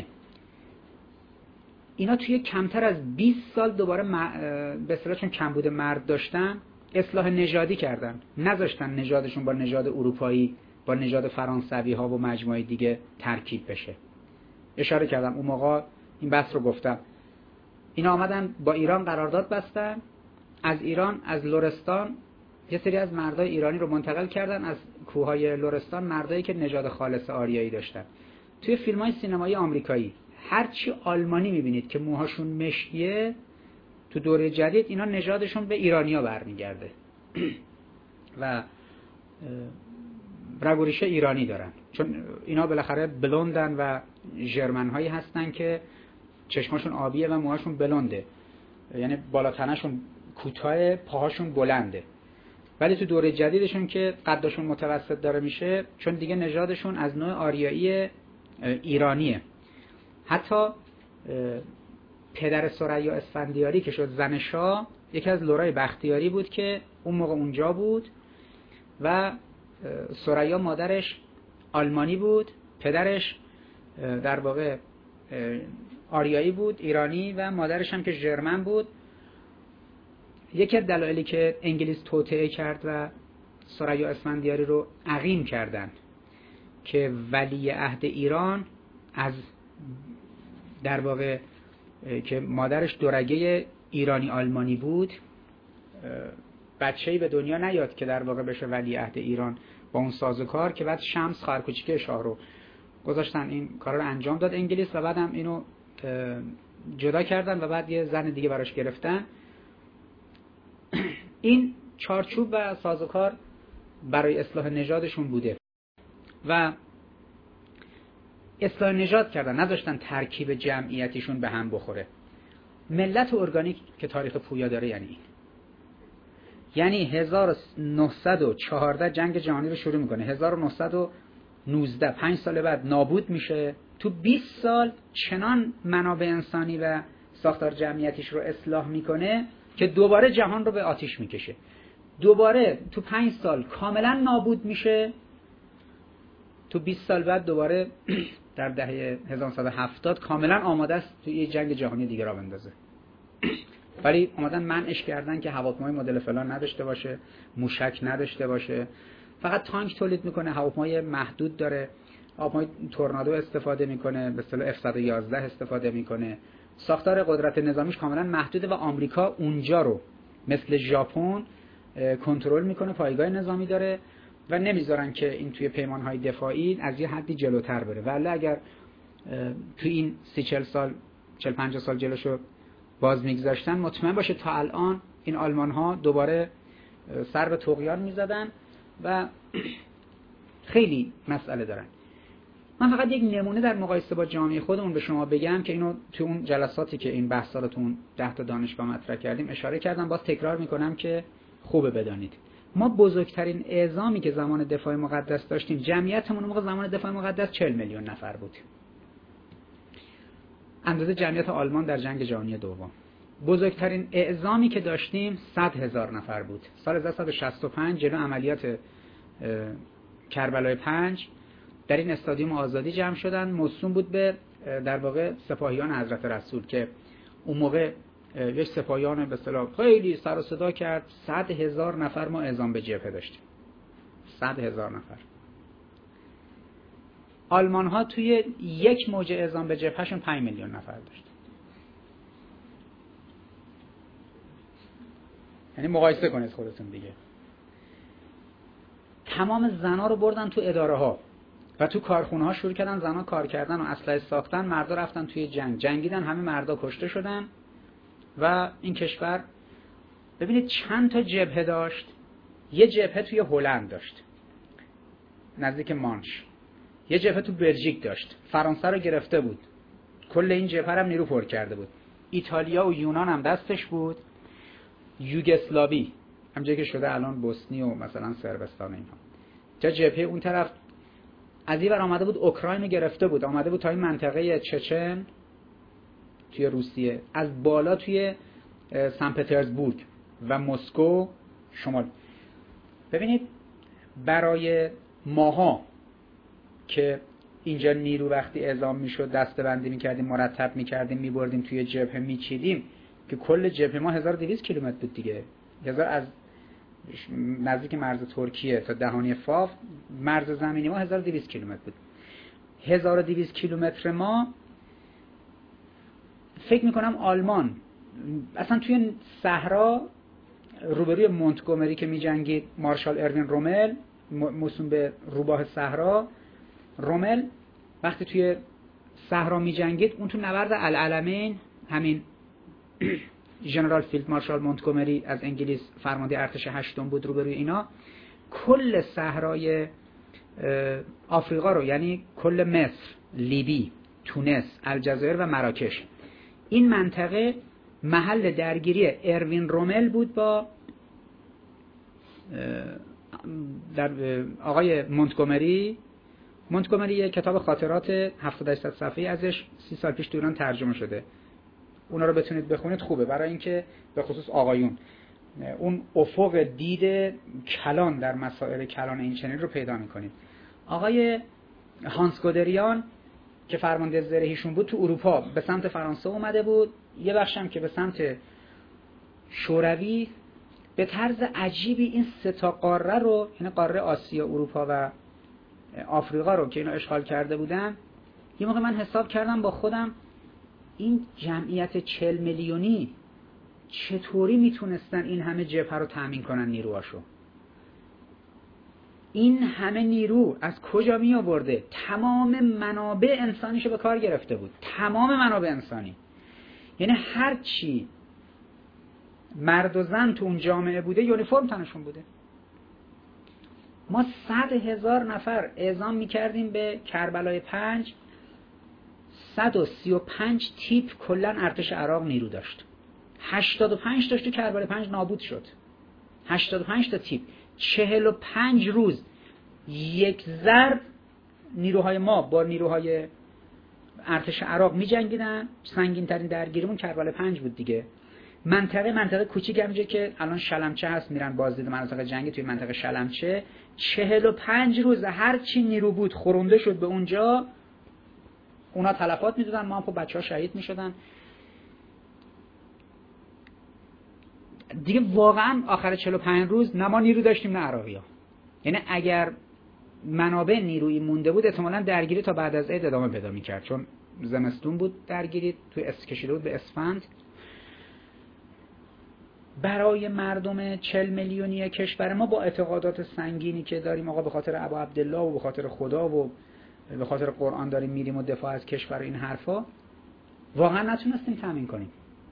اینا توی کمتر از بیست سال دوباره م... به اصطلاح چون کمبود مرد داشتن اصلاح نژادی کردن، نذاشتن نژادشون با نژاد اروپایی با نژاد فرانسوی ها و مجموعه دیگه ترکیب بشه. اشاره کردم اون موقع این بحث رو گفتم. اینا آمدن با ایران قرارداد بستن، از ایران از لرستان یه سری از مردای ایرانی رو منتقل کردن از کوههای لرستان، مردایی که نژاد خالص آریایی داشتن. توی فیلم‌های سینمایی آمریکایی هرچی آلمانی می‌بینید که موهاشون مشکیه، تو دوره جدید اینا نژادشون به ایرانیا برمیگرده و رگ و ریشه ایرانی دارن، چون اینا بالاخره بلوندن و ژرمن هایی هستن که چشماشون آبیه و موهاشون بلونده، یعنی بالا تنشون کوتاه، پاهاشون بلنده. ولی تو دوره جدیدشون که قدشون متوسط داره میشه، چون دیگه نژادشون از نوع آریایی ایرانیه. حتی پدر ثریا اسفندیاری که شد زن شاه، یکی از لورای بختیاری بود که اون موقع اونجا بود و ثریا مادرش آلمانی بود، پدرش در واقع آریایی بود، ایرانی، و مادرش هم که ژرمن بود. یکی از دلایلی که انگلیس توطئه کرد و ثریا اسفندیاری رو عقیم کردن که ولی عهد ایران از در واقع که مادرش دورگه ایرانی آلمانی بود، بچه‌ای به دنیا نیاد که در واقع بشه ولی عهد ایران با اون سازوکار، که بعد شمس خواهر کوچیک شاه رو گذاشتن این کارا رو انجام داد انگلیس و بعدم اینو جدا کردن و بعد یه زن دیگه براش گرفتن. این چارچوب و سازوکار برای اصلاح نژادشون بوده و اصلاح نژاد کردن، نذاشتن ترکیب جمعیتیشون به هم بخوره. ملت ارگانیک که تاریخ پویا داره یعنی این، یعنی هزار و نهصد و چهارده جنگ جهانی رو شروع میکنه، هزار و نهصد و نوزده پنج سال بعد نابود میشه، تو بیست سال چنان منابع انسانی و ساختار جمعیتیش رو اصلاح میکنه که دوباره جهان رو به آتیش میکشه. دوباره تو پنج سال کاملا نابود میشه، تو بیست سال بعد دوباره در دهه هزار و نهصد و هفتاد کاملا آماده است توی یه جنگ جهانی دیگه را بندازه. ولی اومدن منعش کردن که هواپیمای مدل فلان نداشته باشه، موشک نداشته باشه، فقط تانک تولید میکنه، هواپیمای محدود داره، هواپیمای تورنادو استفاده میکنه، به اصطلاح اف صد و یازده استفاده میکنه، ساختار قدرت نظامیش کاملا محدوده و آمریکا اونجا رو مثل ژاپن کنترل میکنه، پایگاه نظامی داره و نمیذارن که این توی پیمانهای دفاعی از یه حدی جلوتر بره. ولی اگر توی این سی چل سال چل پنجاه سال جلوشو باز میگذاشتن، مطمئن باشه تا الان این آلمان ها دوباره سر به طغیان میزدن و خیلی مسئله دارن. من فقط یک نمونه در مقایسه با جامعه خودمون به شما بگم که اینو تو اون جلساتی که این بحثا رو تو اون ده تا دانشگاه مطرح کردیم اشاره کردم، باز تکرار میکنم که خوبه بدانید. ما بزرگترین اعزامی که زمان دفاع مقدس داشتیم، جمعیتمون موقع زمان دفاع مقدس چهل میلیون نفر بود، اندازه جمعیت آلمان در جنگ جهانی دوم. بزرگترین اعزامی که داشتیم صد هزار نفر بود، سال هزار و سیصد و شصت و پنج جلو عملیات کربلای پنج در این استادیوم آزادی جمع شدن. موسوم بود به در واقع سپاهیان حضرت رسول که اون موقع یک سپاهیان به اصطلاح خیلی سر و صدا کرد. صد هزار نفر ما اعزام به جبهه داشتیم، صد هزار نفر. آلمان ها توی یک موج اعزام به جبههشون پنج میلیون نفر داشت. یعنی مقایسه کنید خودتون دیگه. تمام زنا رو بردن تو اداره ها و تو کارخونه ها شروع کردن زنا کار کردن و اسلحه ساختن، مردا رفتن توی جنگ جنگیدن، همه مردا کشته شدن و این کشور ببینید چند تا جبهه داشت. یه جبهه توی هلند داشت نزدیک مانش، یه جبهه تو بلژیک داشت، فرانسه رو گرفته بود، کل این جبهه هم نیرو پر کرده بود. ایتالیا و یونان هم دستش بود، یوگسلاوی همونجایی که شده الان بوسنی و مثلا صربستان اینها. جا جبهه اون طرف از این ور آمده بود اوکراین گرفته بود، آمده بود تا این منطقه چچن توی روسیه، از بالا توی سن پترزبورگ و مسکو شمال. ببینید برای ماها که اینجا نیرو وقتی اعزام میشد دسته‌بندی میکردیم، مرتب میکردیم، میبردیم توی جبهه میچیدیم، که کل جبهه ما هزار و دویست کیلومتر بود دیگه. هزار از نزدیک مرز ترکیه تا دهانی فاو مرز زمینی ما هزار و دویست کیلومتر بود. هزار و دویست کیلومتر ما فکر میکنم آلمان اصلا توی صحرا روبروی مونتگومری که میجنگید مارشال اروین رومل، موسوم به روباه صحرا، رومل وقتی توی صحرا میجنگید اون تو نبرد العلمین همین ژنرال فیلد مارشال مونتگومری از انگلیس فرمانده ارتش هشتم بود، روبروی اینا کل صحرای آفریقا رو، یعنی کل مصر، لیبی، تونس، الجزایر و مراکش، این منطقه محل درگیری اروین رومل بود با در آقای مونتگومری. مونتگومری یک کتاب خاطرات هفتاد هشتصد صفحه‌ای ازش سی سال پیش تو ایران ترجمه شده، اونا رو بتونید بخونید، خوبه برای اینکه به خصوص آقایون اون افق دید کلان در مسائل کلان این چنین رو پیدا میکنید. آقای هانس گودریان که فرمانده زرهیشون بود تو اروپا به سمت فرانسه اومده بود، یه بخشم که به سمت شوروی. به طرز عجیبی این سه تا قاره رو، یعنی قاره آسیا، اروپا و آفریقا رو که اینا اشغال کرده بودن، یه موقع من حساب کردم با خودم این جمعیت چهل میلیونی چطوری میتونستن این همه جبهه رو تامین کنن، نیروهاشو، این همه نیرو از کجا می آورده؟ تمام منابع انسانیشو به کار گرفته بود، تمام منابع انسانی، یعنی هر چی مرد و زن تو اون جامعه بوده یونیفرم تنشون بوده. ما صد هزار نفر اعزام میکردیم به کربلای پنج، صد و سی و پنج تیپ کلن ارتش عراق نیرو داشت، هشتاد و پنج تاش تو کربلای پنج نابود شد، هشتاد و پنج تا تیپ، چهل و پنج روز یک ضرب نیروهای ما با نیروهای ارتش عراق می جنگیدن. سنگین ترین درگیریمون کربلای پنج بود دیگه. منطقه منطقه کوچیک همینجا که الان شلمچه هست میرن بازدید مناطق جنگی، توی منطقه شلمچه چهل و پنج روز هر چی نیرو بود خورونده شد به اونجا، اونا تلفات میدادن، ما هم خب بچه‌ها شهید میشدن دیگه. واقعا آخر چهل و پنج روز نه ما نیرو داشتیم نه عراقی‌ها. یعنی اگر منابع نیرویی مونده بود احتمالاً درگیری تا بعد از عید ادامه پیدا می‌کرد، چون زمستون بود درگیری توی اس کشیده بود به اسفند. برای مردم چهل میلیونی کشور ما با اعتقادات سنگینی که داریم، آقا به خاطر ابا عبدالله و به خاطر خدا و به خاطر قرآن داریم میریم و دفاع از کشور، این حرفا، واقعا نتونستیم تامین کنیم.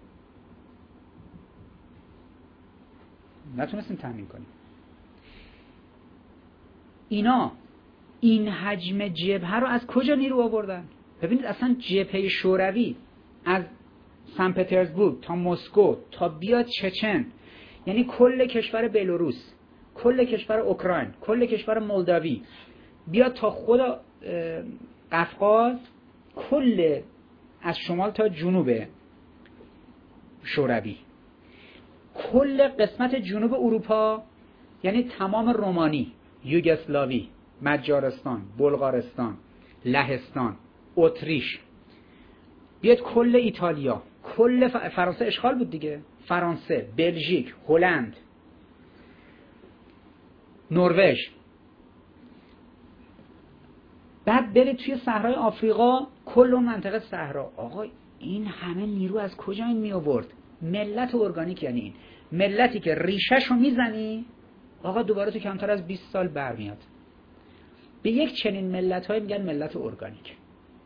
نتونستیم تامین کنیم. اینا این حجم جبهه رو از کجا نیرو آوردن؟ ببینید اصلا جبهه شوروی از سن پترزبورگ تا مسکو تا بیاد چچن، یعنی کل کشور بلاروس، کل کشور اوکراین، کل کشور مولداوی، بیاد تا خود قفقاز، کل از شمال تا جنوب شوروی، کل قسمت جنوب اروپا، یعنی تمام رومانی، یوگسلاوی، مجارستان، بلغارستان، لهستان، اتریش، بیاد کل ایتالیا، کل فرانسه اشغال بود دیگه، فرانسه، بلژیک، هلند، نروژ، بعد برید توی صحرای آفریقا، کل اون منطقه صحرا. آقا این همه نیرو از کجا این می آورد؟ ملت ارگانیک، یعنی این ملتی که ریشه‌شو میزنی آقا دوباره تو کمتر از بیست سال برمیاد. به یک چنین ملت‌های میگن ملت ارگانیک.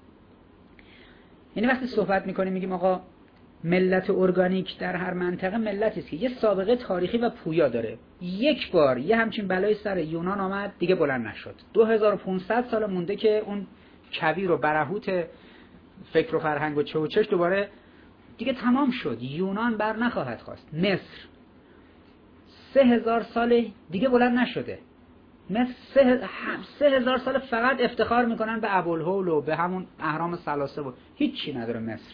یعنی وقتی صحبت میکنیم میگیم آقا ملت ارگانیک در هر منطقه ملتی است که یه سابقه تاریخی و پویا داره. یک بار یه همچین بلای سر یونان آمد دیگه بلند نشد. دو هزار و پانصد سال مونده که اون کویر و برهوت فکر و فرهنگ و چه و چش دوباره دیگه تمام شد. یونان بر نخواهد خواست. مصر سه هزار سال دیگه بلند نشده. مصر سه, سه هزار سال فقط افتخار میکنن به ابوالهول و به همون اهرام ثلاثه و هیچی نداره مصر.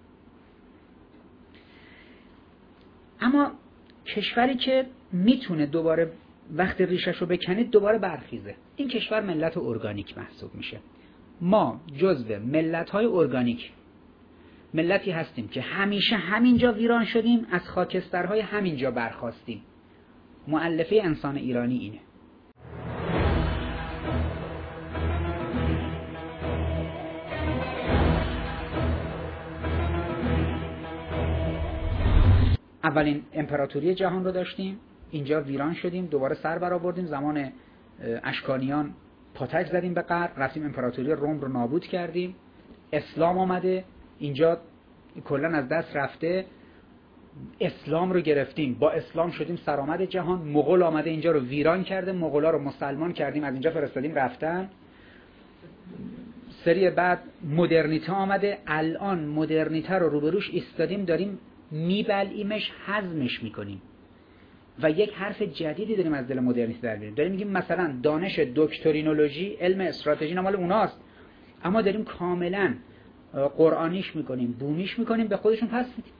اما کشوری که میتونه دوباره وقت ریشش رو بکنید دوباره برخیزه، این کشور ملت ارگانیک محسوب میشه. ما جزو ملت های ارگانیک ملتی هستیم که همیشه همینجا ویران شدیم، از خاکسترهای همینجا برخاستیم. مؤلفه انسان ایرانی اینه. اولین امپراتوری جهان رو داشتیم، اینجا ویران شدیم، دوباره سر برآوردیم، زمان اشکانیان پاتک زدیم به غرب، رفتیم امپراتوری روم رو نابود کردیم، اسلام آمده، اینجا کلا از دست رفته، اسلام رو گرفتیم، با اسلام شدیم سرآمد جهان. مغول آمده اینجا رو ویران کرده، مغولا رو مسلمان کردیم، از اینجا فرستادیم رفتن. سری بعد مدرنیته آمده، الان مدرنیته رو روبروش ایستادیم، داریم میبلعیمش، هضمش میکنیم و یک حرف جدیدی داریم از دل مدرنیته در میاریم. داریم میگیم مثلا دانش دکترینولوژی، علم استراتژی مال اوناست، اما داریم کاملا قرآنیش میکنیم، بومیش میکنیم، به خودشون پس میدیم.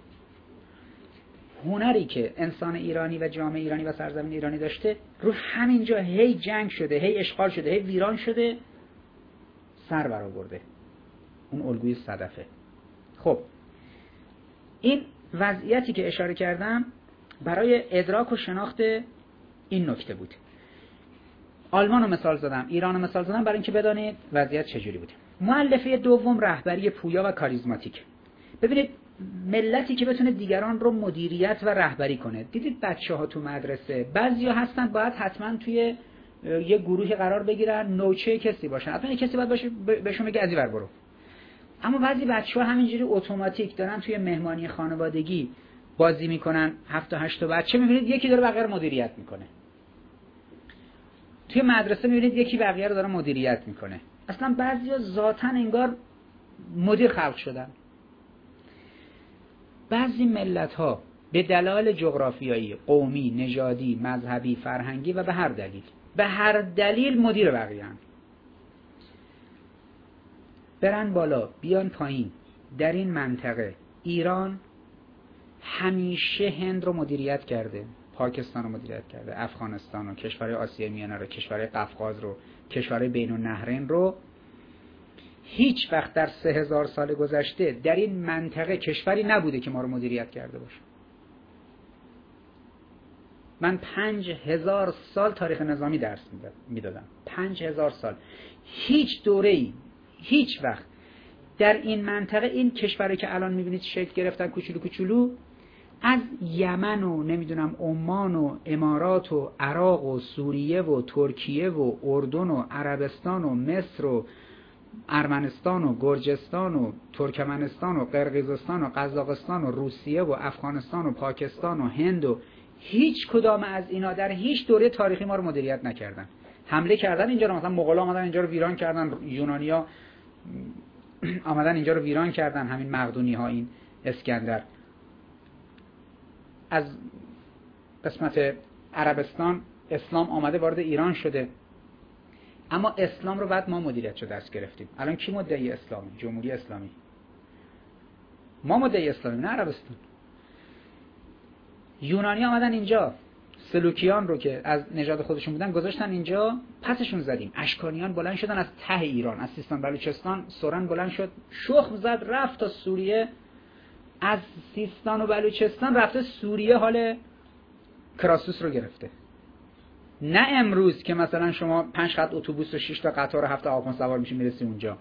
هنری که انسان ایرانی و جامعه ایرانی و سرزمین ایرانی داشته رو همینجا هی جنگ شده، هی اشغال شده، هی ویران شده، سر برآورده. اون الگوی صدفه. خب این وضعیتی که اشاره کردم برای ادراک و شناخت این نکته بود. آلمان رو مثال زدم، ایران رو مثال زدم برای اینکه بدانید وضعیت چجوری بوده. مؤلفه دوم رهبری پویا و کاریزماتیک. ببینید ملتی که بتونه دیگران رو مدیریت و رهبری کنه. دیدید بچه‌ها تو مدرسه بعضیا هستن باید حتما توی یه گروهی قرار بگیرن، نوچه کسی باشن، حتما یه کسی باید باشه بهشون بگه از این ور برو. اما بعضی بچه‌ها همینجوری اتوماتیک دارن توی مهمانی خانوادگی بازی میکنن، هفت تا هشت تا بچه میبینید یکی داره بقیه رو مدیریت میکنه. توی مدرسه میبینید یکی بقیه رو داره مدیریت میکنه. اصلا بعضیا ذاتاً انگار مدیر خلق شدن. بعضی ملت‌ها به دلایل جغرافیایی، قومی، نژادی، مذهبی، فرهنگی و به هر دلیل به هر دلیل مدیر بقیه‌اند. برن بالا بیان پایین. در این منطقه ایران همیشه هند رو مدیریت کرده، پاکستان رو مدیریت کرده، افغانستان رو، کشورهای آسیای میانه رو، کشورهای قفقاز رو، کشورهای بین النهرین رو. هیچ وقت در سه هزار سال گذشته در این منطقه کشوری نبوده که ما رو مدیریت کرده باشه. من پنج هزار سال تاریخ نظامی درس میدادم، پنج هزار سال. هیچ دوره‌ای هیچ وقت در این منطقه این کشوری که الان میبینید شکل گرفتن کوچولو کوچولو، از یمن و نمیدونم عمان و امارات و عراق و سوریه و ترکیه و اردن و عربستان و مصر و ارمنستان و گرجستان و ترکمنستان و قرقیزستان و قزاقستان و روسیه و افغانستان و پاکستان و هند و هیچ کدام از اینا در هیچ دوره تاریخی ما رو مدیریت نکردن. حمله کردن اینجا رو، مثلا مغولا آمدن اینجا رو ویران کردن، یونانیا آمدن اینجا رو ویران کردن، همین مقدونی ها، این اسکندر. از قسمت عربستان اسلام آمده وارد ایران شده، اما اسلام رو بعد ما مدیریتشو دست گرفتیم. الان کی مدعی اسلامی؟ جمهوری اسلامی. ما مدعی اسلامی، نه عربستان. یونانی آمدن اینجا، سلوکیان رو که از نژاد خودشون بودن گذاشتن اینجا، پسشون زدیم. اشکانیان بلند شدن از ته ایران، از سیستان بلوچستان، سورن بلند شد شخم زد رفت تا سوریه، از سیستان و بلوچستان رفته سوریه، حال کراسوس رو گرفته. نه امروز که مثلا شما پنج خط اتوبوس و شش تا قطار و هفت آقا سوار میشین میرسی اونجا.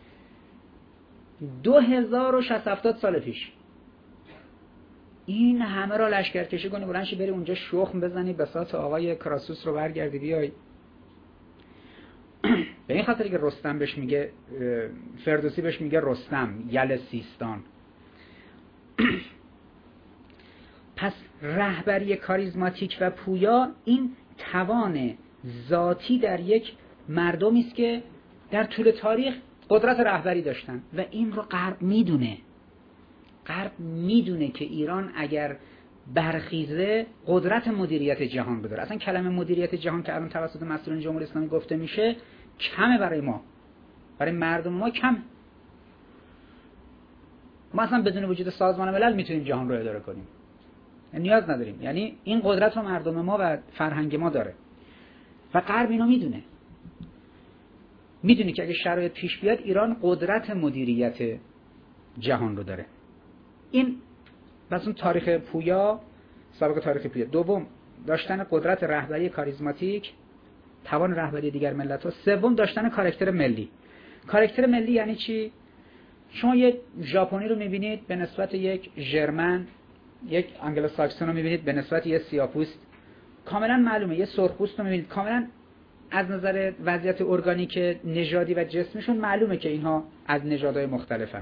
دو هزار و شصت هفتاد سال پیش این همه را لشکرکشی کنی، بلند شی بری اونجا شخم بزنی، بساط آقای کراسوس رو برگردی بیای. به این خاطر که رستم بهش میگه، فردوسی بهش میگه رستم، یل سیستان. پس رهبری کاریزماتیک و پویا این توان ذاتی در یک مردمی است که در طول تاریخ قدرت رهبری داشتن و این رو غرب میدونه. غرب میدونه که ایران اگر برخیزه قدرت مدیریت جهان رو داره. اصلا کلمه مدیریت جهان که الان توسط مسئولان جمهوری اسلامی گفته میشه کمه برای ما، برای مردم ما کم. ما اصلا بدون وجود سازمان ملل میتونیم جهان رو اداره کنیم، نیاز نداریم. یعنی این قدرت رو مردم ما و فرهنگ ما داره و غرب اینو میدونه. میدونی که اگه شرایط پیش بیاد ایران قدرت مدیریت جهان رو داره. این بس اون تاریخ پویا، سابقه تاریخ پویا. دوم، داشتن قدرت رهبری کاریزماتیک، توان رهبری دیگر ملت‌ها. سوم، داشتن کاراکتر ملی. کاراکتر ملی یعنی چی؟ شما یک ژاپنی رو می‌بینید به نسبت یک ژرمن، یک انگلو ساکسون رو می‌بینید به نسبت یک سیاه‌پوست، کاملا معلومه. یه سرخپوست رو می‌بینید کاملا از نظر وضعیت ارگانیک نژادی و جسمیشون معلومه که اینها از نژادهای مختلفن.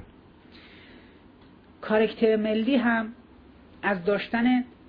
کاراکتر ملی هم از داشتن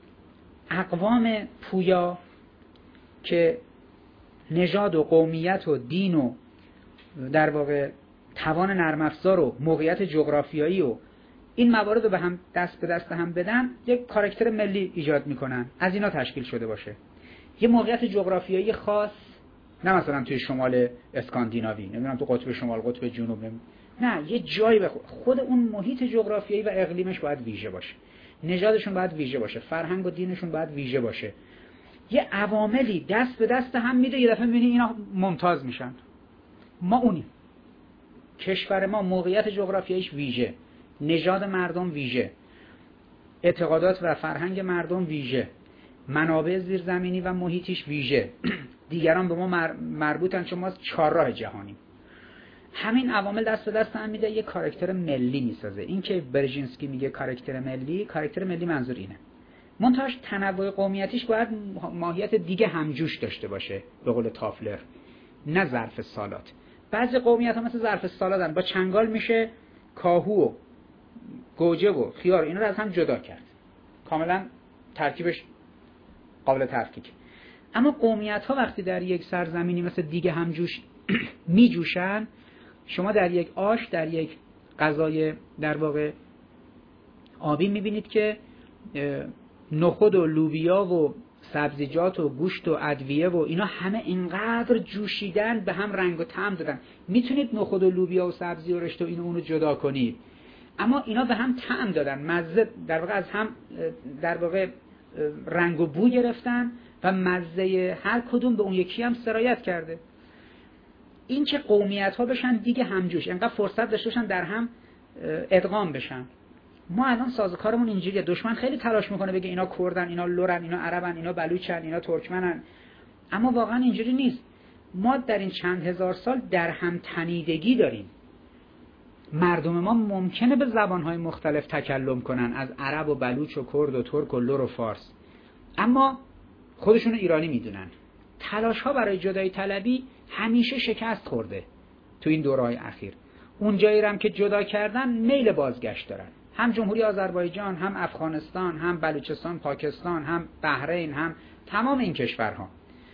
اقوام پویا که نژاد و قومیت و دین و در واقع توان نرم افزار و موقعیت جغرافیایی و این موارد رو به هم دست به دست هم بدن، یک کاراکتر ملی ایجاد میکنن. از اینا تشکیل شده باشه. یه موقعیت جغرافیایی خاص، نه مثلا توی شمال اسکاندیناوی، نمیدونم تو قطب شمال، قطب جنوب، نه، یه جایی به خود اون محیط جغرافیایی و اقلیمش باید ویژه باشه. نژادشون باید ویژه باشه، فرهنگ و دینشون باید ویژه باشه. یه عواملی دست به دست هم میده، یه دفعه میبینی اینا ممتاز میشن. ما اونیم. کشور ما موقعیت جغرافیاییش ویژه، نژاد مردم ویژه، اعتقادات و فرهنگ مردم ویژه، منابع زیرزمینی و محیطیش ویژه. دیگران به ما مربوطن چون ما چهارراه جهانیم. همین عوامل دست به دست هم میده، یه کاراکتر ملی میسازه. این که برژینسکی میگه کاراکتر ملی، کاراکتر ملی منظور اینه. منتهاش تنوع قومیتیش باید ماهیت دیگه همجوش داشته باشه، به قول تافلر، نه ظرف سالات. بعضی قومیت ها مثل ظرف سالادن، با چنگال میشه کاهو و گوجه و خیار، اینا رو از هم جدا کرد، کاملا ترکیبش قابل تفکیک. اما قومیت ها وقتی در یک سرزمینی مثل دیگه همجوش میجوشن، شما در یک آش، در یک غذای در واقع آبی میبینید که نخود و لوبیا و سبزیجات و گوشت و ادویه و اینا همه اینقدر جوشیدن، به هم رنگ و طعم دادن. میتونید نخود و لوبیا و سبزی و رشته و اینو اونو جدا کنید، اما اینا به هم طعم دادن، مزه در واقع از هم در واقع رنگ و بو گرفتن و مزه هر کدوم به اون یکی هم سرایت کرده. این که قومیت ها بشن دیگه همجوش، انقدر فرصت داشته باشن در هم ادغام بشن. ما الان سازوکارمون اینجوریه. دشمن خیلی تلاش میکنه بگه اینا کردن، اینا لورن، اینا عربن، اینا بلوچن، اینا ترکمنن، اما واقعا اینجوری نیست. ما در این چند هزار سال در هم تنیدگی داریم. مردم ما ممکنه به زبانهای مختلف تکلم کنن، از عرب و بلوچ و کرد و ترک و لور و فارس، اما خودشون ایرانی میدونن. تلاش ها برای جدایی طلبی همیشه شکست خورده تو این دوره‌های اخیر. اون جایی هم که جدا کردن میل بازگشت دارن. هم جمهوری آذربایجان، هم افغانستان، هم بلوچستان، پاکستان، هم بحرین، هم تمام این کشورها.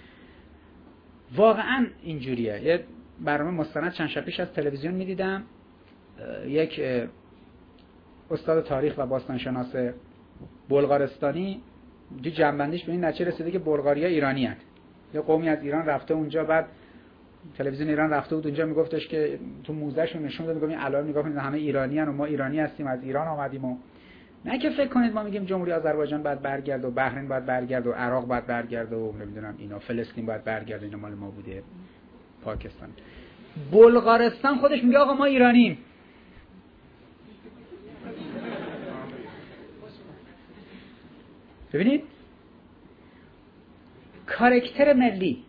واقعا اینجوریه. یه برنامه مستند چند شب پیش از تلویزیون میدیدم، یک استاد تاریخ و باستانشناس بلغارستانی جو جنبندیش به این نتیجه رسیده که بلغاریا ایرانی هستند. یه قومی از ایران رفته اونجا، بعد تلویزیون ایران رفته بود اونجا، میگفتش که تو موزهشون نشون داد، میگم این علائم نگاه کنید همه ایرانیان و ما ایرانی هستیم، از ایران آمدیم. و نه که فکر کنید ما میگیم جمهوری آذربایجان باید برگرده و بحرین باید برگرده و عراق باید برگرده و نمیدونم اینا فلسطین باید برگرده، اینا مال ما بوده، پاکستان. بلغارستان خودش میگه آقا ما ایرانیم. ببینید کاراکتر ملی،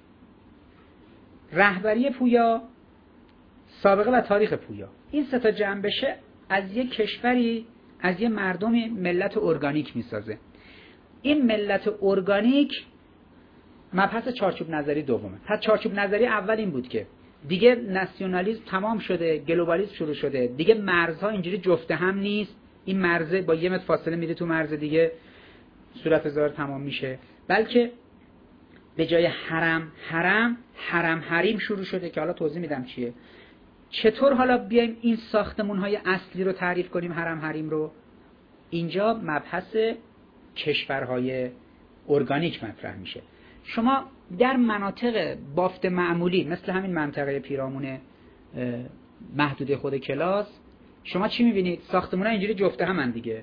رهبری پویا، سابقه و تاریخ پویا، این سه تا جمع بشه از یک کشوری، از یک مردمی ملت ارگانیک میسازه. این ملت ارگانیک مبحث چارچوب نظری دومه. پس چارچوب نظری اول این بود که دیگه ناسیونالیسم تمام شده، گلوبالیسم شروع شده، دیگه مرزها اینجوری جفت هم نیست، این مرزه با یه متر فاصله میره تو مرز دیگه، صورت ظاهر تمام میشه، بلکه به جای حرم حرم حرم حریم شروع شده که حالا توضیح میدم چیه. چطور حالا بیایم این ساختمون های اصلی رو تعریف کنیم، حرم حریم رو؟ اینجا مبحث کشورهای ارگانیک مطرح میشه. شما در مناطق بافت معمولی مثل همین منطقه پیرامون محدوده خود کلاس شما چی میبینید؟ ساختمان‌ها اینجوری جفته همن دیگه،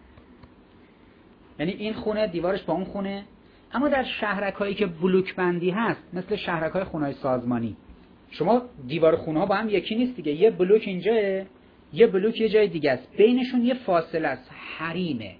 یعنی این خونه دیوارش با اون خونه. اما در شهرک‌هایی که بلوک بندی هست مثل شهرک‌های خونه‌های سازمانی شما دیوار خونه‌ها با هم یکی نیست دیگه، یه بلوک اینجا، یه بلوک یه جای دیگه است، بینشون یه فاصله است، حریمه،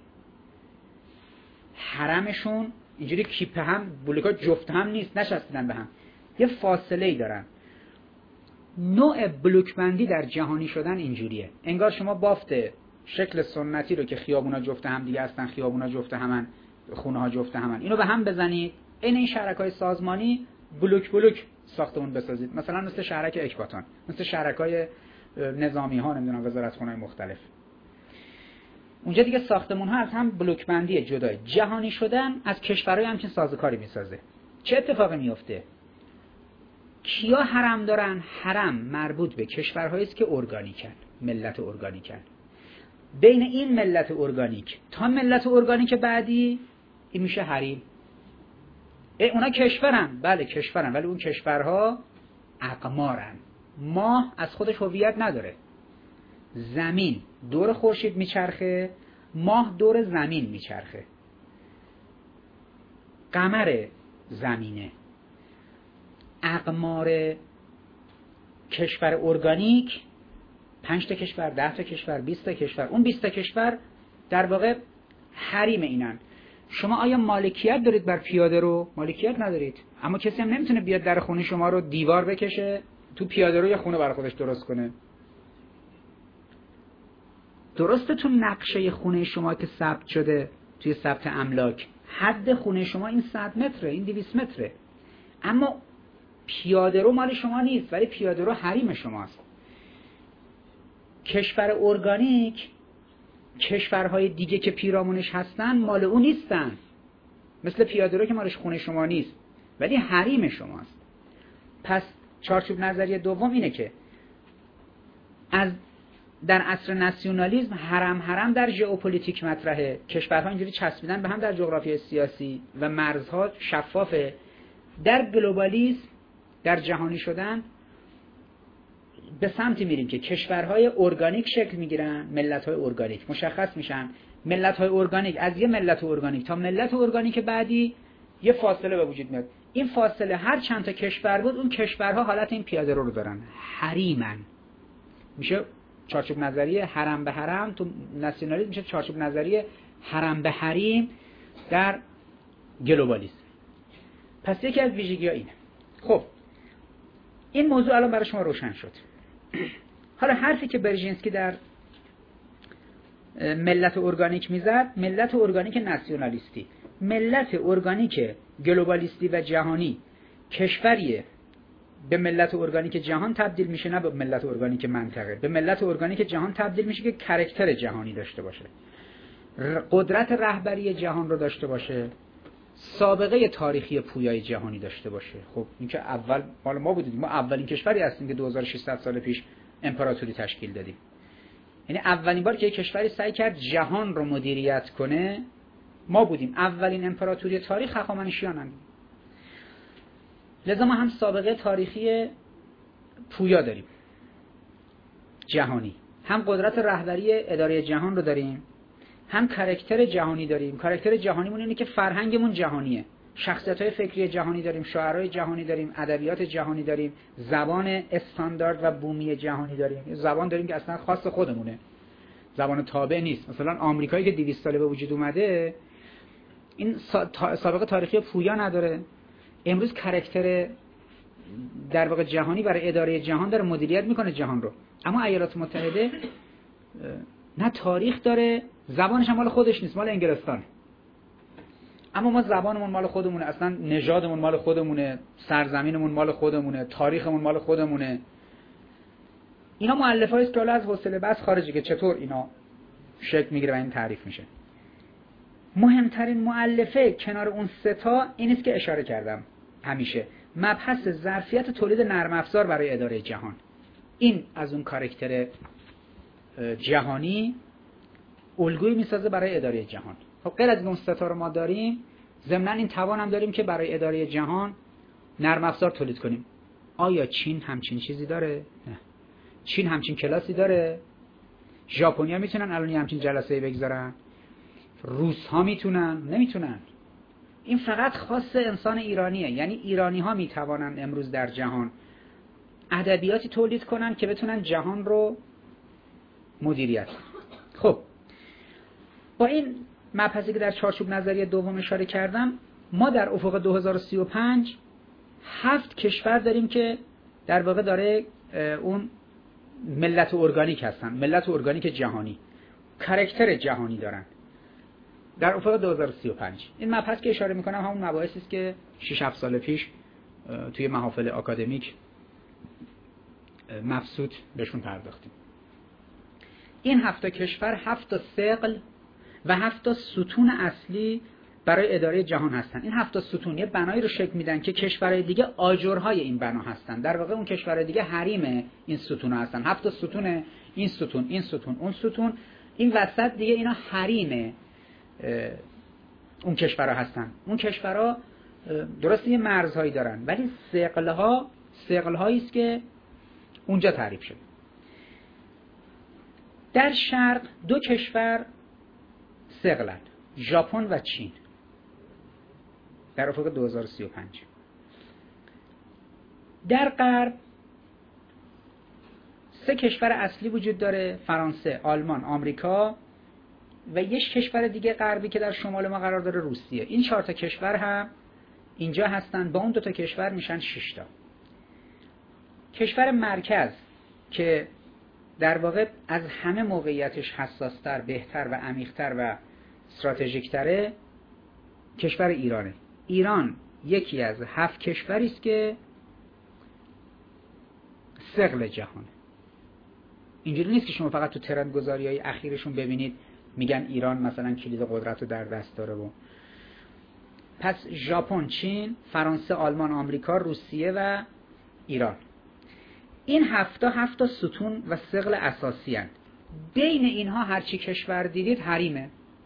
حرمشون اینجوری کیپ هم، بلوک‌ها جفت هم نیست، نشستن به هم، یه فاصله ای دارن. نوع بلوک بندی در جهانی شدن اینجوریه، انگار شما بافت شکل سنتی رو که خیابونا جفت هم دیگه هستن، خیابونا جفت همن، خونه ها جفت همن، اینو به هم بزنید، این این شهرک‌های سازمانی بلوک بلوک ساختمون بسازید، مثلا مثل شهرک اکباتان، مثل شهرک‌های نظامی ها، نمیدونم وزارتخونه‌های مختلف. اونجا دیگه ساختمون ها از هم بلوک بندی جدای. جهانی شدن از کشورهای همچین سازوکاری میسازه. چه اتفاقی میفته؟ کیا حرم دارن؟ حرم مربوط به کشورهایی است که ارگانیکن، ملت ارگانیکن. بین این ملت ارگانیک تا ملت ارگانیک بعدی این میشه حریم. اونا کشورن، بله کشورن، ولی اون کشورها اقمارن. ماه از خودش هویت نداره. زمین دور خورشید میچرخه، ماه دور زمین میچرخه. قمر زمینه. اقمار کشور ارگانیک پنج تا کشور، ده تا کشور، بیست تا کشور، اون بیست تا کشور در واقع حریم اینن. شما آیا مالکیت دارید بر پیاده رو؟ مالکیت ندارید، اما کسی هم نمیتونه بیاد در خونه شما رو دیوار بکشه تو پیاده رو یه خونه برای خودش درست کنه. درسته تو نقشه خونه شما که ثبت شده توی ثبت املاک حد خونه شما این صد متره، این دویست متره، اما پیاده رو مال شما نیست، ولی پیاده رو حریم شماست. کشور ارگانیک کشورهای دیگه که پیرامونش هستن مال اون نیستن، مثل پیاده رو که مالش خونه شما نیست ولی حریم شماست. پس چارچوب نظریه دوم اینه که از در عصر ناسیونالیسم حرم حرم در ژئوپلیتیک مطرحه، کشورها اینجوری چسبیدن به هم در جغرافیای سیاسی و مرزها شفافه. در گلوبالیسم، در جهانی شدن به سمتی میریم که کشورهای ارگانیک شکل میگیرن، ملت‌های ارگانیک مشخص میشن. ملت‌های ارگانیک از یه ملت ارگانیک تا ملت ارگانیک بعدی یه فاصله به وجود میاد. این فاصله هر چند تا کشور بود، اون کشورها حالت این پیاده رو رو دارن، حریمن. میشه چارچوب نظریه حرم به حرم، تو ناسیونالیسم میشه چارچوب نظریه حرم به حریم در گلوبالیسم. پس یکی از ویژگی‌ها اینه. خب این موضوع الان برای شما روشن شد. حالا حرفی که برژینسکی در ملت ارگانیک میزد، ملت ارگانیک ناسیونالیستی. ملت ارگانیک گلوبالیستی و جهانی کشوریه به ملت ارگانیک جهان تبدیل میشه، نه به ملت ارگانیک منطقه. به ملت ارگانیک جهان تبدیل میشه که کاراکتر جهانی داشته باشه، قدرت رهبری جهان رو داشته باشه، سابقه تاریخی پویای جهانی داشته باشه. خب این که اول مال ما بودیم، ما اولین کشوری هستیم که دو هزار و ششصد سال پیش امپراتوری تشکیل دادیم. یعنی اولین بار که یک کشوری سعی کرد جهان رو مدیریت کنه ما بودیم. اولین امپراتوری تاریخ هخامنشیانن. لذا ما هم سابقه تاریخی پویا داریم جهانی، هم قدرت رهبری اداره جهان رو داریم، هم کاراکتر جهانی داریم. کاراکتر جهانیمون اینه که فرهنگمون جهانیه، شخصیت‌های فکری جهانی داریم، شاعرای جهانی داریم، ادبیات جهانی داریم، زبان استاندارد و بومی جهانی داریم. زبان داریم که اصلا خاص خودمونه، زبان تابع نیست. مثلا آمریکایی که دویست ساله به وجود اومده این سابقه تاریخی پویا نداره، امروز کاراکتر در واقع جهانی برای اداره جهان داره مدیریت میکنه جهان رو. اما ایالات متحده نه تاریخ داره، زبانش هم مال خودش نیست، مال انگلستان. اما ما زبانمون مال خودمونه، اصلا نژادمون مال خودمونه، سرزمینمون مال خودمونه، تاریخمون مال خودمونه. اینا مؤلفه‌ای است که از حوصله بس خارجه که چطور اینا شکل میگیره و این تعریف میشه. مهمترین مؤلفه کنار اون سه تا این است که اشاره کردم همیشه، مبحث ظرفیت تولید نرم افزار برای اداره جهان. این از اون کاراکتر جهانی الگویی میسازه برای اداره جهان. خب غیر از اون سه تا رو ما داریم، ضمناً این توان هم داریم که برای اداره جهان نرم افزار تولید کنیم. آیا چین همچین چیزی داره؟ نه. چین همچین کلاسی داره؟ ژاپنیا میتونن الان همچین جلسه‌ای بگذارن؟ روس ها میتونن؟ نمیتونن. این فقط خاص انسان ایرانیه. یعنی ایرانی ها میتوانن امروز در جهان ادبیاتی تولید کنن که بتونن جهان رو مدیریت کنن. خب با این مبحثی که در چارچوب نظریه دوم اشاره کردم، ما در افق دو هزار و سی و پنج هفت کشور داریم که در واقع داره اون ملت ارگانیک هستن، ملت ارگانیک جهانی، کاراکتر جهانی دارن در افق دو هزار و سی و پنج. این مبحث که اشاره میکنم همون مباحثی است که شش هفت سال پیش توی محافل آکادمیک مبسوط بهشون پرداختیم. این هفت کشور هفت ثقل و هفت ستون اصلی برای اداره جهان هستن. این هفت ستون یه بنایی رو شکل میدن که کشورهای دیگه آجرهای این بنا هستن. در واقع اون کشورهای دیگه حریم این ستون هستن. هفت ستون، این ستون، این ستون، اون ستون، این وسط دیگه اینا حریم اون کشورها هستن. اون کشورها درسته یه مرزهایی دارن ولی ثقلها ثقلهایی است که اونجا تعریف شده. در شرق دو کشور ثقلن، ژاپن و چین در افق دو هزار و سی و پنج. در غرب سه کشور اصلی وجود داره، فرانسه، آلمان، آمریکا و یک کشور دیگه غربی که در شمال ما قرار داره، روسیه. این چهار تا کشور هم اینجا هستن، با اون دو تا کشور میشن شش تا. کشور مرکز که در واقع از همه موقعیتش حساستر، بهتر و عمیق‌تر و استراتژیک‌تره، کشور ایرانه. ایران یکی از هفت کشوری است که ثقل جهانه. اینجوری نیست که شما فقط تو ترند گذاری‌های اخیرشون ببینید میگن ایران مثلا کلید قدرت رو در دست داره. و پس ژاپن، چین، فرانسه، آلمان، آمریکا، روسیه و ایران، این هفتا هفتا ستون و ثقل اساسی هستند. بین اینها هرچی کشور دیدید حریمه.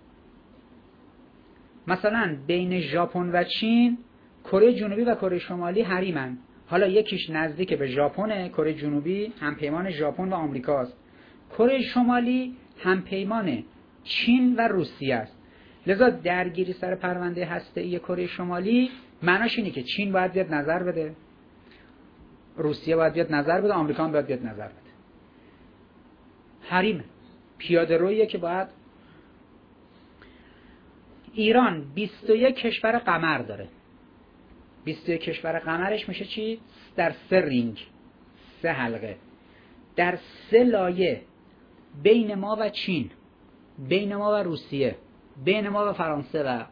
مثلا بین ژاپن و چین کره جنوبی و کره شمالی حریمن. حالا یکیش نزدیک به ژاپنه، کره جنوبی همپیمان ژاپن و آمریکاست. کره شمالی همپیمان چین و روسیه است. لذا درگیری سر پرونده هسته‌ای کره شمالی معناش اینه که چین باید بیاد نظر بده، روسیه باید بیاد نظر بده، آمریکا هم باید بیاد نظر بده. حریم پیاده رویه که باید. ایران بیست و یک کشور قمر داره. بیست و یک کشور قمرش میشه چی؟ در سه رینگ، سه حلقه، در سه لایه، بین ما و چین، بین ما و روسیه، بین ما و فرانسه و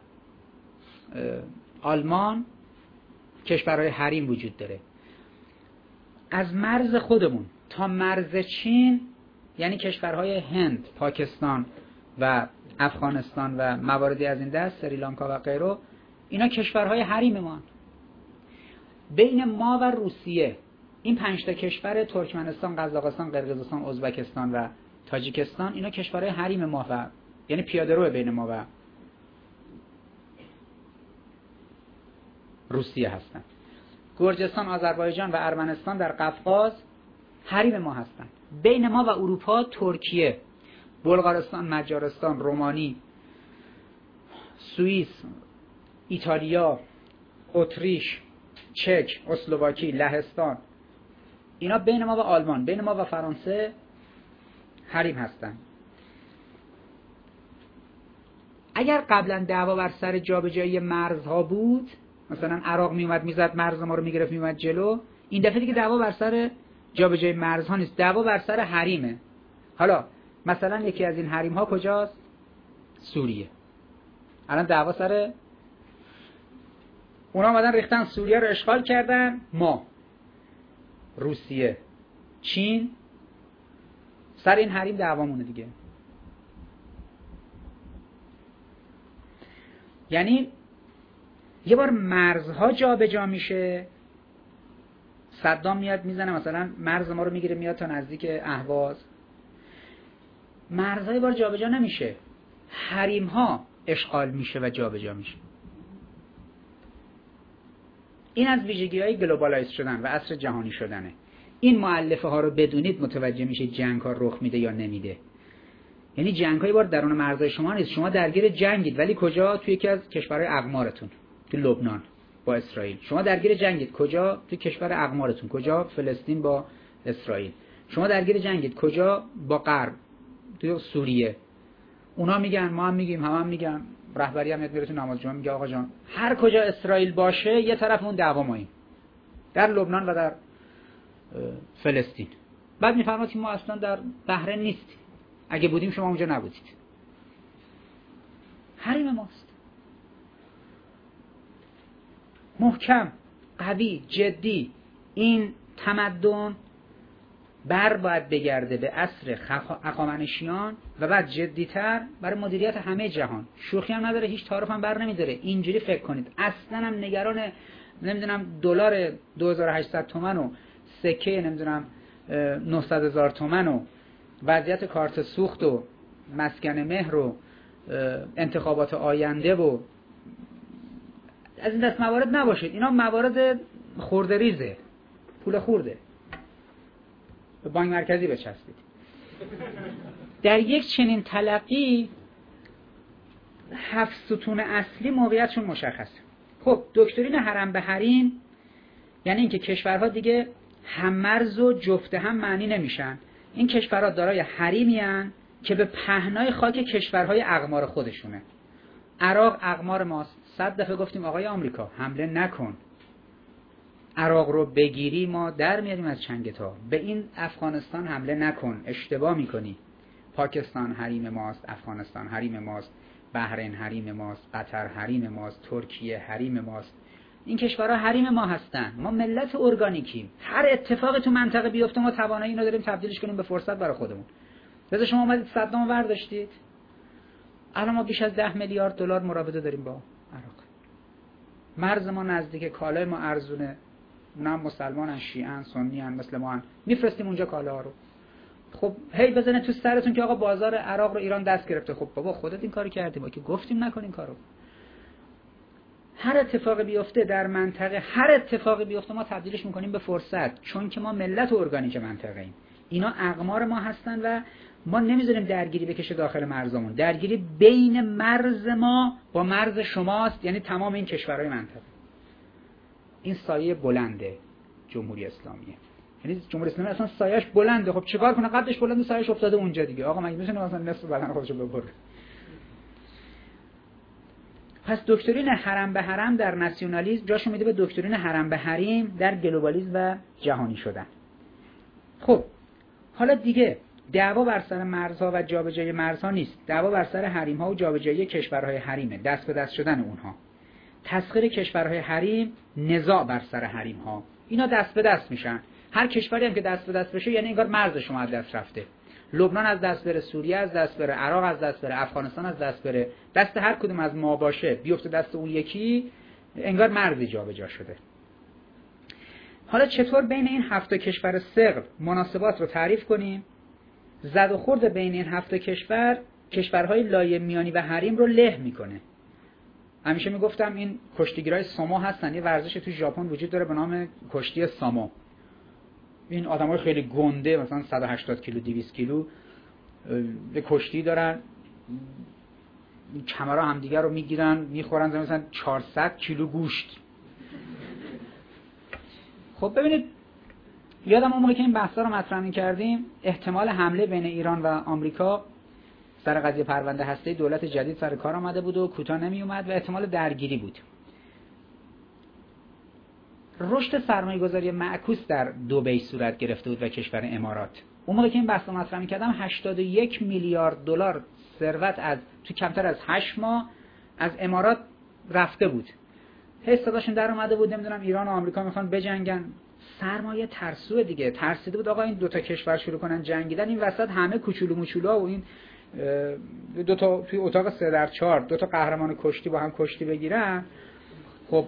آلمان کشورهای حریم وجود داره. از مرز خودمون تا مرز چین، یعنی کشورهای هند، پاکستان و افغانستان و مواردی از این دست، سریلانکا و غیره، اینا کشورهای حریم ما. بین ما و روسیه این پنج تا کشور، ترکمنستان، قزاقستان، قرقیزستان، ازبکستان و تاجیکستان، اینا کشورهای حریم ما و یعنی پیاده رو بین ما و روسیه هستن. گرجستان، آذربایجان و ارمنستان در قفقاز حریم ما هستن. بین ما و اروپا ترکیه، بلغارستان، مجارستان، رومانی، سوئیس، ایتالیا، اتریش، چک، اسلواکی، لهستان، اینا بین ما و آلمان، بین ما و فرانسه حریم هستن. اگر قبلا دعوا بر سر جابجایی مرزها بود، مثلا عراق میومد میزد مرز ما رو میگرفت میومد جلو، این دفعه دیگه دعوا بر سر جابجایی مرزها نیست، دعوا بر سر حریمه. حالا مثلا یکی از این حریم ها کجاست؟ سوریه. الان دعوا سر اونا اومدن ریختن سوریه رو اشغال کردن. ما، روسیه، چین، سر این حریم دعوامونه دیگه. یعنی یه بار مرزها جا به جا میشه، صدام میاد میزنه مثلا مرز ما رو میگیره میاد تا نزدیک اهواز، مرزهای بار جا به جا نمیشه، حریم ها اشغال میشه و جابجا میشه. این از ویژگی‌های گلوبالایز شدن و عصر جهانی شدنه. این مؤلفه ها رو بدونید متوجه میشه جنگ ها رخ میده یا نمیده. یعنی جنگ های بار درون مرزهای شما نیست، شما درگیر جنگید ولی کجا؟ توی یکی از کشورهای اقمارتون، تو لبنان با اسرائیل. شما درگیر جنگید کجا؟ توی کشور اقمارتون. کجا؟ فلسطین با اسرائیل. شما درگیر جنگید کجا؟ با غرب، توی سوریه. اونا میگن، ما هم میگیم، هم هم میگن، رهبری هم میاد میره تو نماز جمعه میگه آقا جان هر کجا اسرائیل باشه یه طرف اون دعوا ماییم، در لبنان و در فلسطین. بعد میفرماد که ما اصلا در بحرین نیستیم، اگه بودیم شما اونجا نبودید. حریم ماست. محکم، قوی، جدی. این تمدن بر باید بگرده به عصر هخامنشیان و بعد جدیتر برای مدیریت همه جهان. شوخی هم نداره، هیچ تعارف هم بر نمیداره. اینجوری فکر کنید. اصلا هم نگران نمیدونم دلار دو هزار و هشتصد تومان و سکه نمیدونم نهصد هزار تومان و وضعیت کارت سوخت و مسکن مهر و انتخابات آینده و از این دست موارد نباشید. اینا موارد خورده ریزه، پول خورده. به بانک مرکزی بچسبید. در یک چنین تلقی هفت ستون اصلی موقعیتشون مشخصه. خب دکترین حرم به حریم یعنی اینکه کشورها دیگه هم مرز و جفت هم معنی نمیشن. این کشورها دارای حریمی هستند که به پهنای خاک کشورهای اقمار خودشونه. عراق اقمار ماست. صد دفعه گفتیم آقای آمریکا حمله نکن، عراق رو بگیری ما در میاریم از چنگتا. به این افغانستان حمله نکن، اشتباه میکنی. پاکستان حریم ماست، افغانستان حریم ماست، بحرین حریم ماست، قطر حریم ماست، ترکیه حریم ماست. این کشورها حریم ما هستن. ما ملت ارگانیکیم. هر اتفاقی تو منطقه بیفته ما توانایی اینو داریم تبدیلش کنیم به فرصت برای خودمون. مثلا شما اومدید صدام ورداشتید، الان ما بیش از ده میلیارد دلار مراوده داریم با عراق. مرز ما نزدیک، کالای ما ارزونه، اونم مسلمانن، شیعه‌ان، سنی‌ان، مثل ما هن. میفرستیم اونجا کالا رو. خب هی بزنه تو سرتون که آقا بازار عراق رو ایران دست گرفته. خب بابا خودت این کارو کردی، ما که گفتیم نکنین کارو. هر اتفاقی بیفته در منطقه، هر اتفاقی بیفته ما تبدیلش میکنیم به فرصت، چون که ما ملت ارگانیک منطقه ایم. اینا اقمار ما هستن و ما نمیذاریم درگیری بکشه داخل مرزمون. درگیری بین مرز ما با مرز شماست، یعنی تمام این کشورهای منطقه. این سایه بلنده جمهوری اسلامیه. یعنی جمهوری اسلامی اصلا سایه‌اش بلنده. خب چیکار کنه؟ قدش بلنده، سایه‌اش افتاده اونجا دیگه. آقا مگه میشه مثلا نصف بدن خودشو ببره؟ پس دکترین حرم به حرم در ناسیونالیسم جاشو میده به دکترین حرم به حریم در گلوبالیسم و جهانی شدن. خب حالا دیگه دعوا بر سر مرزها و جابجایی مرزها نیست. دعوا بر سر حریم‌ها و جابجایی کشورهای حریمه، دست به دست شدن اونها. تسخیر کشورهای حریم، نزاع بر سر حریم‌ها. اینا دست به دست میشن. هر کشوری هم که دست به دست بشه یعنی انگار مرز شما از دست رفته. لبنان از دست بره، سوریه از دست بره، عراق از دست بره، افغانستان از دست بره، دست هر کدوم از ما باشه بیفته دست اون یکی، انگار مرزی جابجا شده. حالا چطور بین این هفت کشور صغر مناسبات رو تعریف کنیم؟ زد و خورد بین این هفت کشور کشورهای لایه میانی و حریم رو له میکنه. همیشه میگفتم این کشتیگیرای سامو هستن. یه ورزش تو ژاپن وجود داره به نام کشتی سامو. این آدمای خیلی گنده مثلا صد و هشتاد کیلو دویست کیلو به کشتی دارن، کمرها همدیگه رو میگیرن میخورن مثلا چهارصد کیلو گوشت. خب ببینید، یادم اون موقع که این بحثا رو مطرح می‌کردیم احتمال حمله بین ایران و آمریکا سر قضیه پرونده هسته دولت جدید سر کار آمده بود و کوتاه نمی اومد و احتمال درگیری بود. رشد سرمایه‌گذاری معکوس در دبی صورت گرفته بود و کشور امارات. اون موقع که این بحث رو مطرح می‌کردم هشتاد و یک میلیارد دلار ثروت از تو کمتر از هشت ماه از امارات رفته بود. هی صداشون در اومده بود نمیدونم ایران و آمریکا میخوان بجنگن. سرمایه ترسو دیگه، ترسیده بود آقا این دو تا کشور شروع کنن جنگیدن، این وسط همه کوچولو موچولوها و این دو تا توی اتاق سه در چهار دو تا قهرمان کشتی با هم کشتی بگیرن. خب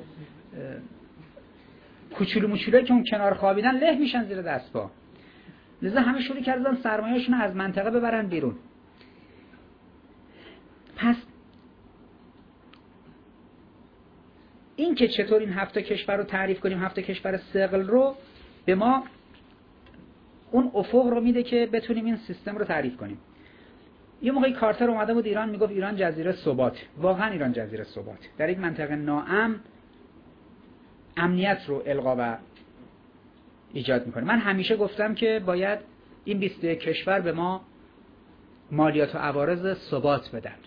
کوچولو موچولایی که اون کنار خوابیدن له میشن زیر دست پا. لذا همه شروع کردن سرمایه‌شون از منطقه ببرن بیرون. پس این که چطور این هفت تا کشور رو تعریف کنیم، هفت تا کشور ثقل رو، به ما اون افق رو میده که بتونیم این سیستم رو تعریف کنیم. یه موقعی کارتر اومده بود ایران، میگفت ایران جزیره ثبات. واقعا ایران جزیره ثبات در یک منطقه ناامن امنیت رو القا و ایجاد میکنه. من همیشه گفتم که باید این بیست و یک کشور به ما مالیات و عوارض ثبات بدن.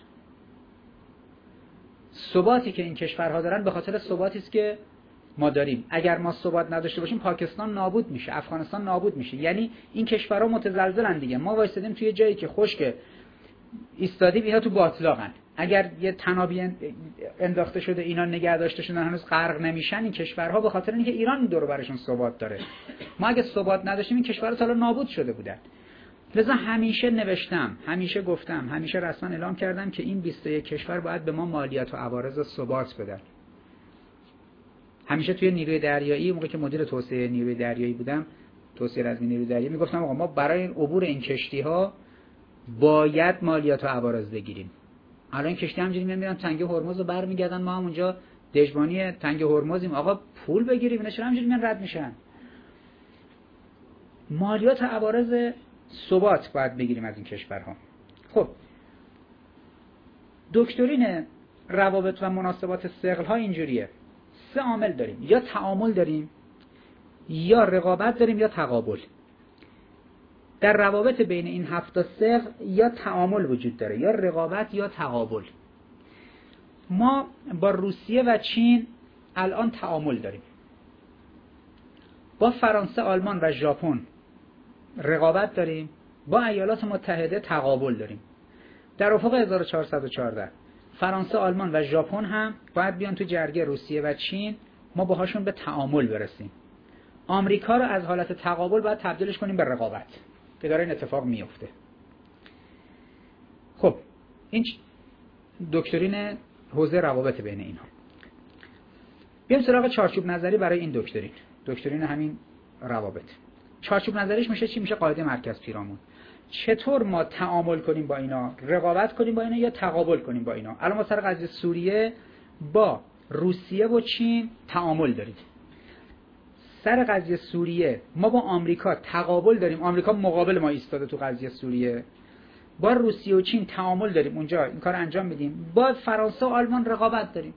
ثباتی که این کشورها دارن به خاطر ثباتی است که ما داریم. اگر ما ثبات نداشته باشیم پاکستان نابود میشه، افغانستان نابود میشه. یعنی این کشورها متزلزلن دیگه. ما وایسادیم توی جایی که خشک ایستادیم، اینا تو باطلاقن. اگر یه تنابی انداخته شده اینا نگه داشته شدن هنوز غرق نمیشن این کشورها، به خاطر اینکه ایران دور و برشون ثبات داره. ما اگه ثبات نداشتیم این کشورها تا الان نابود شده بودن. لذا همیشه نوشتم، همیشه گفتم، همیشه رسما اعلام کردم که این بیست و یک کشور باید به ما مالیات و عوارض ثبات بدن. همیشه توی نیروی دریایی، موقعی که مدیر توسعه نیروی دریایی بودم، توسعه رزمی نیروی دریایی، میگفتم آقا ما برای عبور این کشتی‌ها باید مالیات و عوارض بگیریم. الان این کشتی همینجوری میان تنگه هرمز رو برمیگردن، ما هم اونجا دژبانی تنگه هرمزیم، آقا پول بگیریم. اینا چرا همینجوری میان رد میشن؟ مالیات و عوارض ثبات باید بگیریم از این کشورها. خب دکترین روابط و مناسبات ثقل ها اینجوریه. سه عامل داریم، یا تعامل داریم، یا رقابت داریم، یا تقابل. در روابط بین این هفت تا ثقل یا تعامل وجود داره، یا رقابت یا تقابل. ما با روسیه و چین الان تعامل داریم. با فرانسه، آلمان و ژاپن رقابت داریم. با ایالات متحده تقابل داریم. در افق هزار و چهارصد و چهارده فرانسه، آلمان و ژاپن هم باید بیان تو جرگه روسیه و چین، ما باهاشون به تعامل برسیم. آمریکا رو از حالت تقابل باید تبدیلش کنیم به رقابت که داره این اتفاق میفته. خب این دکترین حوزه روابط بین اینها. بیایم سراغ چارچوب نظری برای این دکترین. دکترین همین روابط. چارچوب نظریش میشه چی؟ میشه قاعده مرکز پیرامون. چطور ما تعامل کنیم با اینا، رقابت کنیم با اینا، یا تقابل کنیم با اینا. الان ما سر قضیه سوریه با روسیه و چین تعامل داریم. سر قضیه سوریه ما با آمریکا تقابل داریم، آمریکا مقابل ما ایستاده تو قضیه سوریه. با روسیه و چین تعامل داریم، اونجا این کار انجام میدیم. با فرانسه و آلمان رقابت داریم.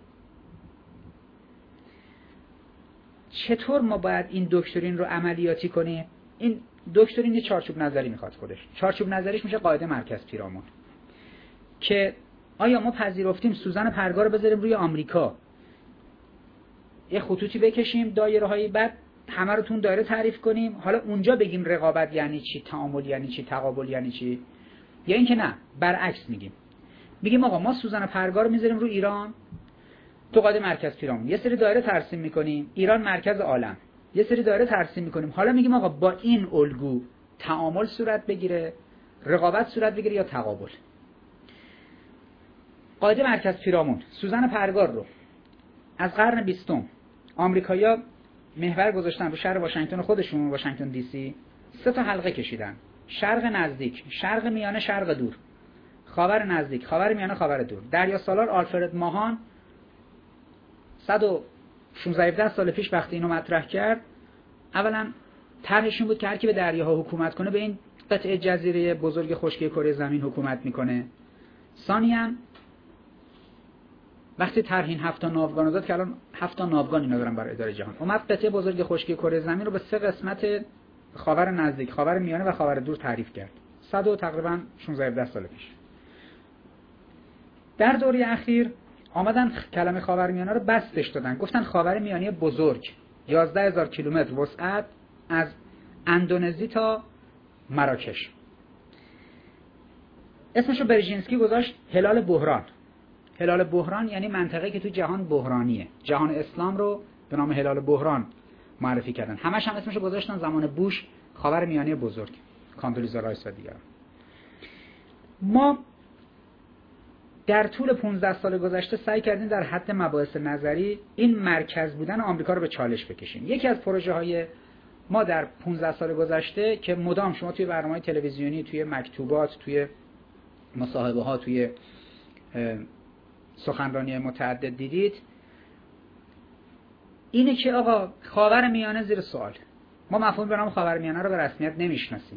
چطور ما باید این دکترین رو عملیاتی کنیم؟ این دکترین یه چارچوب نظری میخواد خودش. چارچوب نظریش میشه قاعده مرکز پیرامون، که آیا ما پذیرفتیم سوزن پرگار رو بذاریم روی آمریکا، یه خطوطی بکشیم دایره‌هایی، بعد همه رو تون دایره تعریف کنیم، حالا اونجا بگیم رقابت یعنی چی، تعامل یعنی چی، تقابل یعنی چی؟ یا اینکه نه، برعکس میگیم. میگیم آقا ما سوزن پرگار رو میذاریم روی ایران، تو قاعده مرکز پیرامون یه سری دایره ترسیم میکنیم، ایران مرکز عالم، یه سری دایره ترسیم میکنیم. حالا میگیم آقا با این الگو تعامل صورت بگیره، رقابت صورت بگیره، یا تقابل. قاعده مرکز پیرامون سوزن پرگار رو از قرن بیستم آمریکایی‌ها محور گذاشتن رو شهر واشنگتن خودشون، واشنگتن دی سی. سه تا حلقه کشیدن: شرق نزدیک، شرق میانه، شرق دور، خاور نزدیک، خاور میانه، خاور دور. دریا سالار آلفرد ماهان صد و شانزده سال پیش وقتی اینو مطرح کرد، اولا طرحش این بود که هر کی به دریاها حکومت کنه به این قطعه جزیره بزرگ خشکی کره زمین حکومت میکنه. ثانیاً وقتی طرح این هفت تا ناوگان داد که الان هفت تا ناوگان اینا دارن برای اداره جهان، اومد قطعه بزرگ خشکی کره زمین رو به سه قسمت خاور نزدیک، خاور میانه و خاور دور تعریف کرد. صد و تقریبا شانزده سال پیش. در دوره اخیر آمدن کلمه خاور میانه رو بستش دادن، گفتن خاور میانه بزرگ، یازده هزار کیلومتر وسعت از اندونزی تا مراکش. اسمشو برژینسکی گذاشت هلال بحران. هلال بحران یعنی منطقه‌ای که تو جهان بحرانیه. جهان اسلام رو به نام هلال بحران معرفی کردن. همش هم اسمشو گذاشتن زمان بوش خاور میانه بزرگ، کاندولیزا رایس و دیگر. ما در طول پانزده سال گذشته سعی کردیم در حد مباحث نظری این مرکز بودن آمریکا رو به چالش بکشیم. یکی از پروژه های ما در پانزده سال گذشته که مدام شما توی برنامه‌های تلویزیونی، توی مکتوبات، توی مصاحبه ها، توی سخنرانی متعدد دیدید، اینه که آقا خاورمیانه زیر سوال. ما مفهوم به نام خاورمیانه رو به رسمیت نمیشناسیم.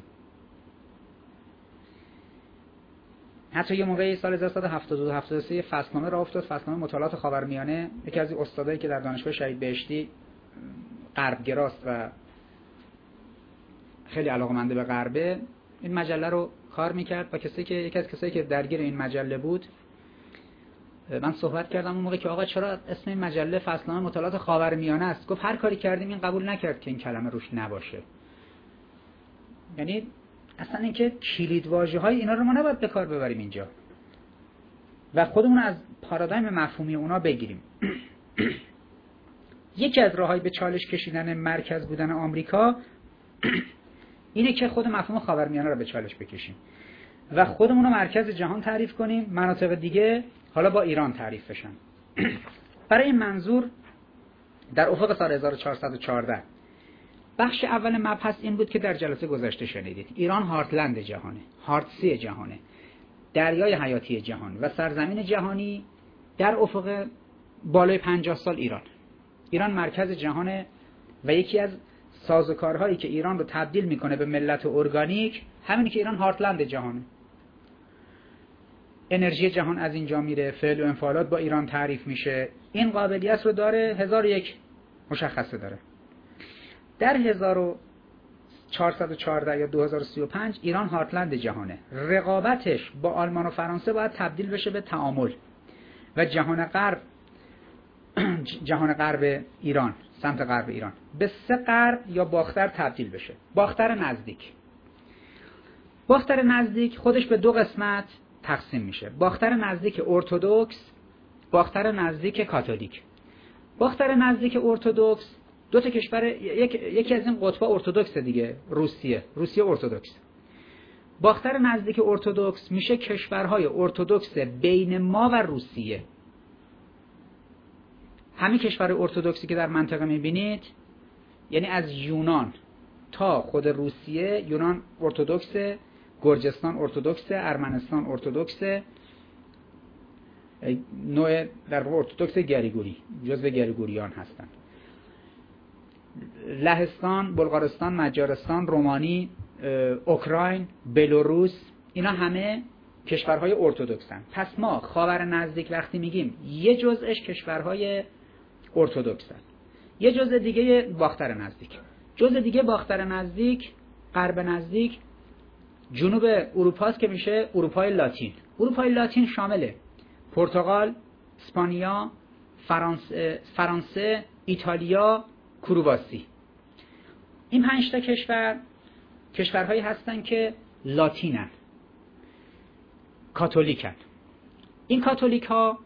حتی یه موقعی سال هزار و سیصد و هفتاد و دو هفتاد و سه فصلنامه راه افتاد، فصلنامه مطالعات خاورمیانه. یکی از استادایی که در دانشگاه شهید بهشتی غربگراست و خیلی علاقه‌مند به غربه، این مجله رو کار میکرد و کسی که یکی از کسایی که درگیر این مجله بود، من صحبت کردم اون موقع که آقا چرا اسم این مجله فصلنامه مطالعات خاورمیانه است؟ گفت هر کاری کردیم این قبول نکرد که این کلمه روش نباشه. یعنی اصلا اینکه کلید واژه‌های اینا رو ما نباید به کار ببریم اینجا و خودمون از پارادایم مفهومی اونا بگیریم. یکی از راههای به چالش کشیدن مرکز بودن آمریکا اینه که خود مفهوم خاورمیانه رو به چالش بکشیم و خودمون رو مرکز جهان تعریف کنیم، مناطق دیگه حالا با ایران تعریف بشن. برای این منظور در افق سال هزار و چهارصد و چهارده بخش اول مبحث این بود که در جلسه گذشته شنیدید. ایران هارتلند جهانه، هارتسی جهانه، دریای حیاتی جهان و سرزمین جهانی در افق بالای پنجاه سال ایران. ایران مرکز جهانه و یکی از سازوکارهایی که ایران رو تبدیل میکنه به ملت ارگانیک همینه که ایران هارتلند جهانه. انرژی جهان از اینجا میره، فعل و انفعالات با ایران تعریف میشه. این قابلیت رو داره، هزار و یک مشخصه داره. در هزار و چهارصد و چهارده یا دو هزار و سی و پنج ایران هارتلند جهانه. رقابتش با آلمان و فرانسه باید تبدیل بشه به تعامل و جهان غرب جهان غرب ایران، سمت غرب ایران به سه غرب یا باختر تبدیل بشه. باختر نزدیک. باختر نزدیک خودش به دو قسمت تقسیم میشه. باختر نزدیک ارتدوکس، باختر نزدیک کاتولیک. باختر نزدیک ارتدوکس دو تا کشور، یک، یکی از این قطب‌ها ارتدوکس دیگه، روسیه، روسیه ارتدوکس. باختر نزدیک ارتدوکس میشه کشورهای ارتدوکس بین ما و روسیه. همین کشور ارتدوکسی که در منطقه میبینید یعنی از یونان تا خود روسیه، یونان ارتدوکس، گرجستان ارتدوکس، ارمنستان ارتدوکس، نوع در واقع ارتدوکس گریگوری، جزو گریگوریان هستند. لهستان، بلغارستان، مجارستان، رومانی، اوکراین، بلاروس، اینا همه کشورهای ارتدوکسن. پس ما خاور نزدیک وقتی میگیم یه جزءش کشورهای ارتدوکسن، یه جزء دیگه باختر نزدیک. جزء دیگه باختر نزدیک، غرب نزدیک، جنوب اروپا است که میشه اروپای لاتین. اروپای لاتین شامله پرتغال، اسپانیا، فرانسه، فرانسه، ایتالیا، کرواسی. این پنج تا کشور کشورهایی هستن که لاتینن، کاتولیکن. این کاتولیک ها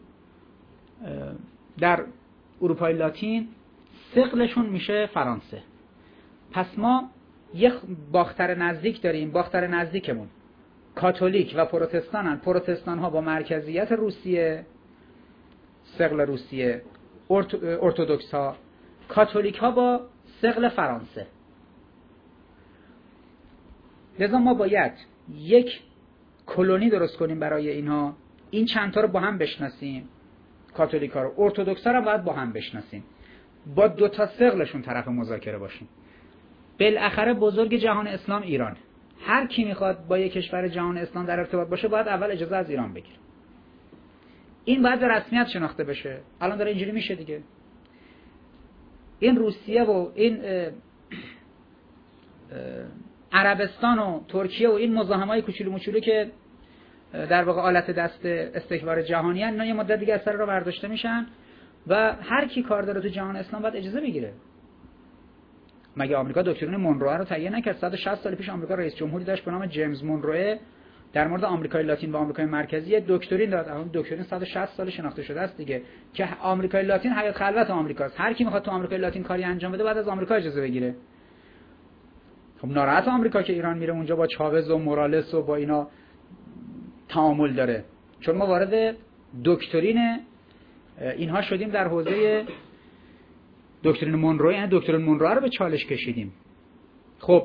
در اروپای لاتین ثقلشون میشه فرانسه. پس ما یک باختر نزدیک داریم. باختر نزدیکمون کاتولیک و پروتستانن. پروتستان ها با مرکزیت روسیه، ثقل روسیه، ارتدوکس ها. کاتولیک ها با ثقل فرانسه. لذا ما باید یک کلونی درست کنیم برای اینها، این چند تا رو با هم بشناسیم، کاتولیک ها رو، ارتدوکس ها رو باید با هم بشناسیم، با دو تا ثقلشون طرف مذاکره باشیم. بالاخره بزرگ جهان اسلام ایران، هر کی میخواد با یک کشور جهان اسلام در ارتباط باشه باید اول اجازه از ایران بگیره. این باید به رسمیت شناخته بشه. الان داره اینجوری میشه دیگه. این روسیه و این اه اه عربستان و ترکیه و این مزاحمای کوچولو موچولو که در واقع آلت دست استکبار جهانی هستند، اینا یه مدت دیگه از سر راه برداشته میشن و هر کی کار داره تو جهان اسلام باید اجازه بگیره. مگه آمریکا دکترین مونروه رو تهیه نکرد؟ صد و شصت سال پیش آمریکا رئیس جمهوری داشت به نام جیمز مونروه در مورد آمریکای لاتین و آمریکای مرکزی دکترین داد. اون دکترین صد و شصت سال شناخته شده است دیگه که آمریکای لاتین حیات خلوت آمریکاست. هر کی میخواد تو آمریکای لاتین کاری انجام بده بعد از آمریکا اجازه بگیره. خب ناراحت آمریکا که ایران میره اونجا با چاوز و مورالس و با اینا تعامل داره، چون ما وارد دکترین اینها شدیم در حوزه دکترین مونرو، یعنی دکترین مونرو رو به چالش کشیدیم. خب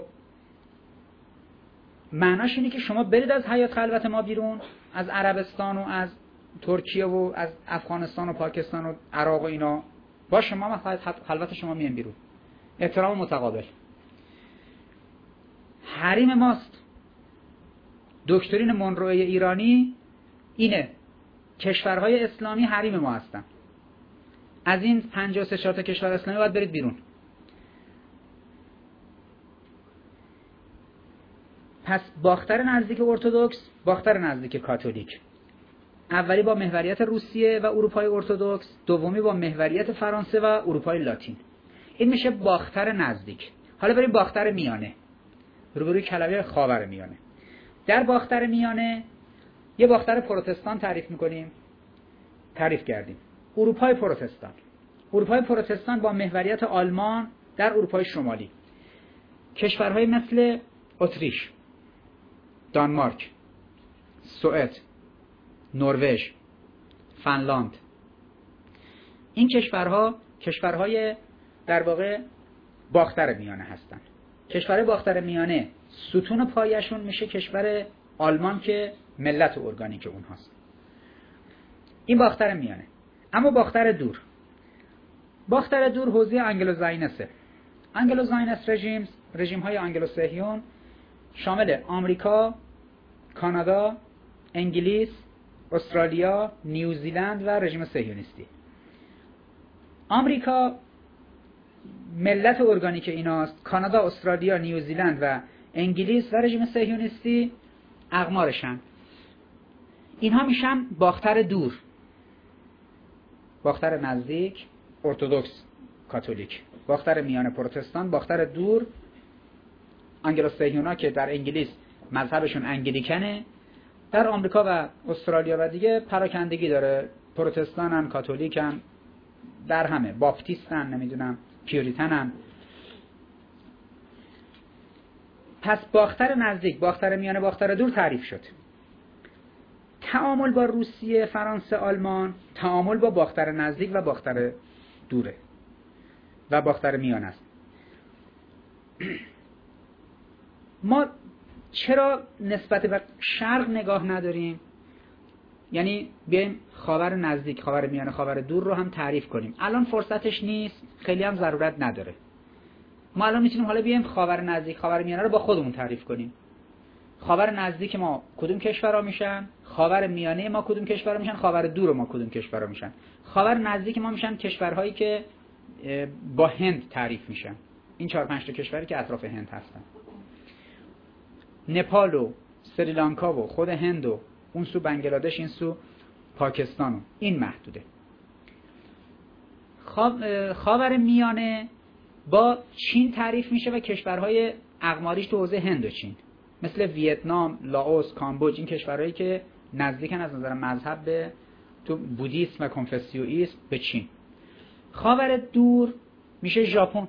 معناش اینه که شما برید از حیات خلوت ما بیرون، از عربستان و از ترکیه و از افغانستان و پاکستان و عراق و اینا با شما من خلوت شما میام بیرون. احترام متقابل. حریم ماست. دکترین مونروی ایرانی اینه، کشورهای اسلامی حریم ما هستن. از این پنجاه و سه تا کشور اسلامی باید برید بیرون. پس باختر نزدیک ارتدوکس، باختر نزدیک کاتولیک. اولی با محوریت روسیه و اروپای ارتدوکس، دومی با محوریت فرانسه و اروپای لاتین. این میشه باختر نزدیک. حالا بریم باختر میانه. روبروی کلمه خاور میانه. در باختر میانه یه باختر پروتستان تعریف میکنیم. تعریف کردیم. اروپای پروتستان. اروپای پروتستان با محوریت آلمان در اروپای شمالی. کشورهای مثل اتریش، دانمارک، سوئد، نروژ، فنلاند. این کشورها کشورهای در واقع باختر میانه هستند. کشورهای باختر میانه ستون پایشون میشه کشور آلمان که ملت ارگانیک اونهاست. این باختر میانه. اما باختر دور، باختر دور حوزه انگلو زاینسه. انگلو زاینس رژیم، رژیم های انگلو صهیون شامل آمریکا، کانادا، انگلیس، استرالیا، نیوزیلند و رژیم صهیونیستی. آمریکا ملت ارگانیک ایناست، کانادا، استرالیا، نیوزیلند و انگلیس و رژیم صهیونیستی اقمارشن. اینها میشن باختر دور. باختر نزدیک ارتدوکس کاتولیک، باختر میانه پروتستان، باختر دور انگلو صهیونا که در انگلیس مذهبشون انگلیکنه، در آمریکا و استرالیا و دیگه پراکندگی داره، پروتستانن، کاتولیکن، در همه باپتیستن، نمیدونم پیوریتنن. پس باختر نزدیک، باختر میانه، باختر دور تعریف شد. تعامل با روسیه، فرانسه، آلمان، تعامل با باختر نزدیک و باختر دوره و باختر میانه است. ما چرا نسبت به شرق نگاه نداریم؟ یعنی بیایم خاور نزدیک، خاور میانه، خاور دور رو هم تعریف کنیم. الان فرصتش نیست، خیلی هم ضرورت نداره. ما الان میتونیم حالا بیایم خاور نزدیک، خاور میانه رو با خودمون تعریف کنیم. خاور نزدیک ما کدوم کشورها میشن؟ خاور میانه ما کدوم کشورها میشن؟ خاور دور ما کدوم کشورها میشن؟ خاور نزدیک ما میشن کشورهایی که با هند تعریف میشن. این چهار پنج تا کشوری که اطراف هند هستن. نپال و سریلانکا و خود هند و اون سو بنگلادش، این سو پاکستان و این محدوده. خاور میانه با چین تعریف میشه و کشورهای اقماریش تو حوزه هند و چین، مثل ویتنام، لاوس، کامبوج. این کشورهایی که نزدیکن از نظر مذهب به تو بودیسم و کنفوسیوئیسم به چین. خاور دور میشه ژاپن.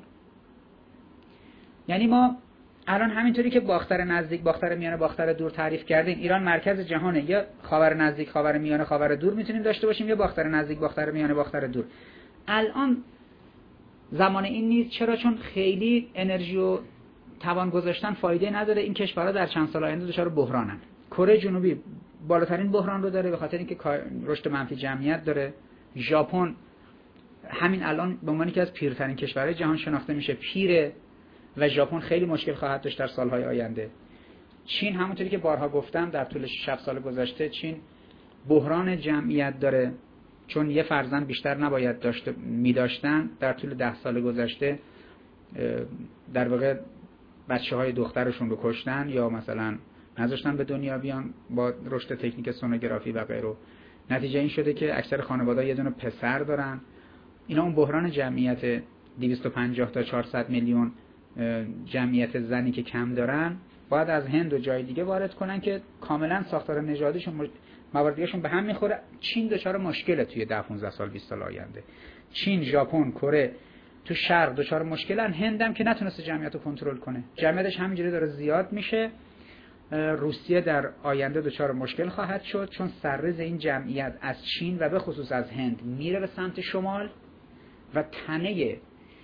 یعنی ما الان همینطوری که باختر نزدیک، باختر میانه، باختر دور تعریف کردیم، ایران مرکز جهانه، یا خاور نزدیک، خاور میانه، خاور دور میتونیم داشته باشیم، یا باختر نزدیک، باختر میانه، باختر دور. الان زمان این نیست. چرا؟ چون خیلی انرژی و توان گذاشتن فایده نداره. این کشورها در چند سال آینده دچار بحرانن. کره جنوبی بالاترین بحران رو داره به خاطر اینکه رشد منفی جمعیت داره. ژاپن همین الان به عنوان یکی از پیرترین کشورهای جهان شناخته میشه، پیره و ژاپن خیلی مشکل خواهد داشت در سالهای آینده. چین همونطوری که بارها گفتم در طول شش هفت سال گذشته چین بحران جمعیت داره، چون یه فرزند بیشتر نباید داشته می‌داشتن. در طول ده سال گذشته در واقع بچه‌های دخترشون رو کشتن یا مثلا نذاشتن به دنیا بیان با رشد تکنیک سونوگرافی و غیره. نتیجه این شده که اکثر خانواده‌ها یه دونه پسر دارن. اینا اون بحران جمعیت دویست و پنجاه تا چهارصد میلیون جمعیت زنی که کم دارن باید از هند و جای دیگه وارد کنن که کاملا ساختار نژادیشون مواردیشون به هم میخوره. چین دچار مشکله توی ده پانزده سال بیست سال آینده. چین، ژاپن، کره تو شرق دچار مشکلن. هندم که نتونسته جمعیت رو کنترل کنه، جمعیتش همینجوری داره زیاد میشه. روسیه در آینده دچار مشکل خواهد شد چون سرریز این جمعیت از چین و به خصوص از هند میره به سمت شمال و تنه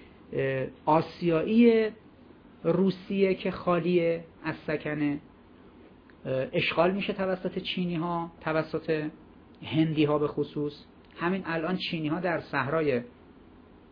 آسیایی روسیه که خالیه از سکنه اشغال میشه توسط چینی ها، توسط هندی ها به خصوص. همین الان چینی ها در صحرای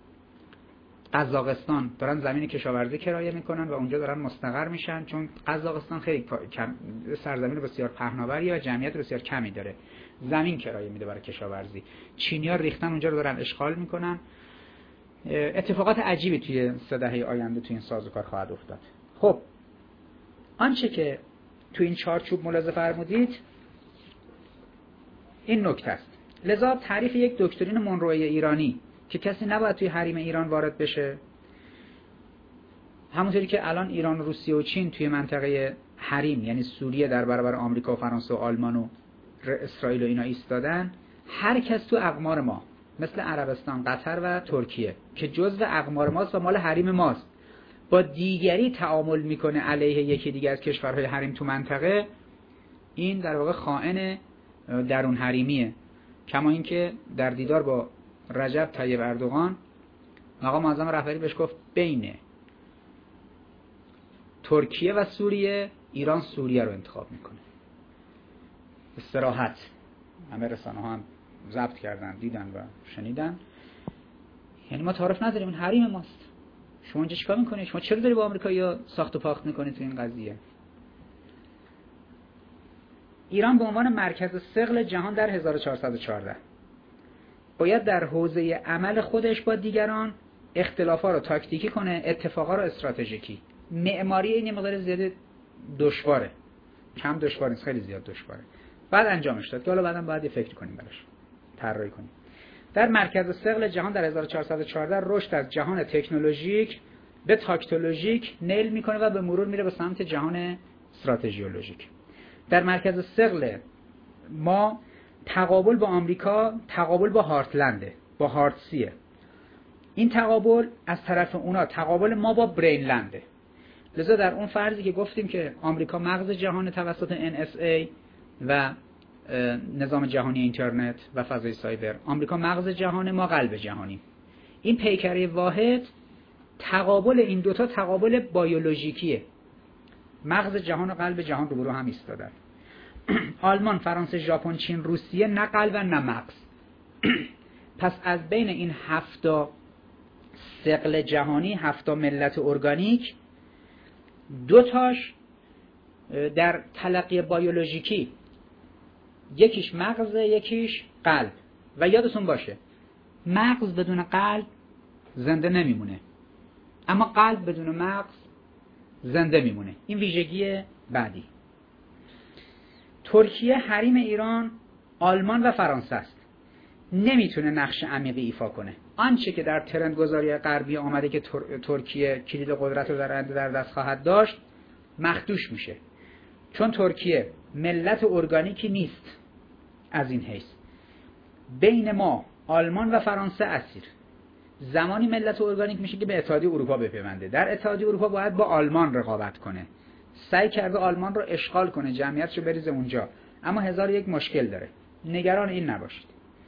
قزاقستان دارن زمین کشاورزی کرایه میکنن و اونجا دارن مستقر میشن، چون قزاقستان خیلی کم سرزمین بسیار پهناوری و جمعیت بسیار کمی داره، زمین کرایه میده برای کشاورزی. چینی‌ها ریختن اونجا رو دارن اشغال میکنن. اتفاقات عجیبی توی سه دهه آینده توی این سازوکار خواهد افتاد. خب آنچه که توی این چارچوب ملاحظه فرمودید این نکته است. لذا تعریف یک دکترین مونروی ایرانی که کسی نباید توی حریم ایران وارد بشه، همونطوری که الان ایران، روسیه و چین توی منطقه حریم یعنی سوریه در برابر آمریکا و فرانسه و آلمان و اسرائیل و اینا ایستادن، هر کس تو اقمار ما مثل عربستان، قطر و ترکیه که جزو اقمار ماست و مال حریم ماست با دیگری تعامل میکنه علیه یکی دیگه از کشورهای حریم تو منطقه، این در واقع خائن درون حریمیه. کما اینکه در دیدار با رجب طیب اردوغان آقا معظم رهبری بهش گفت بین ترکیه و سوریه ایران سوریه رو انتخاب میکنه. استراحت، همه رسانه ها هم ضبط کردن، دیدن و شنیدن. یعنی ما تعارف نداریم، این حریم ماست. شما اینجا چیکار میکنید؟ شما چرا داری با آمریکایی‌ها ساخت و پاخت میکنید تو این قضیه؟ ایران به عنوان مرکز ثقل جهان در هزار و چهارصد و چهارده باید در حوزه عمل خودش با دیگران اختلافا رو تاکتیکی کنه، اتفاقا رو استراتژیکی. معماری این مقدار زیاد دشواره، کم دشوار نیست، خیلی زیاد دشواره. بعد انجامش داد که حالا بعدم باید یه فکر کنیم براش، طراحی کنیم. در مرکز ثقل جهان در هزار و چهارصد و چهارده رشد از جهان تکنولوژیک به تاکتولوژیک نیل میکنه و به مرور میره به سمت جهان استراتژیولوژیک. در مرکز ثقل ما تقابل با آمریکا تقابل با هارتلنده، با هارتسیه. این تقابل از طرف اونا تقابل ما با برینلنده. لذا در اون فرضی که گفتیم که آمریکا مغز جهان توسط ان اس ای و نظام جهانی اینترنت و فضای سایبر، آمریکا مغز جهان، ما قلب جهانی. این پیکره واحد تقابل این دوتا تقابل بیولوژیکیه. مغز جهان و قلب جهان روبرو هم ایستادن. آلمان، فرانسه، ژاپن، چین، روسیه نه قلب و نه مغز. پس از بین این هفتا ثقل جهانی، هفتا ملت ارگانیک، دو تاش در تلقی بیولوژیکی، یکیش مغز یکیش قلب. و یادتون باشه مغز بدون قلب زنده نمیمونه، اما قلب بدون مغز زنده میمونه. این ویژگی بعدی. ترکیه حریم ایران، آلمان و فرانسه است. نمیتونه نقش عمیقی ایفا کنه. آنچه که در ترندگذاری غربی آمده که تر... ترکیه کلید قدرت رو در در دست خواهد داشت مخدوش میشه، چون ترکیه ملت ارگانیکی نیست. از این حیث بین ما، آلمان و فرانسه اسیر. زمانی ملت ارگانیک میشه که به اتحادیه اروپا بپیونده. در اتحادیه اروپا باید با آلمان رقابت کنه. سعی کرده آلمان رو اشغال کنه، جمعیتش رو بریزه اونجا، اما هزار یک مشکل داره. نگران این نباشید.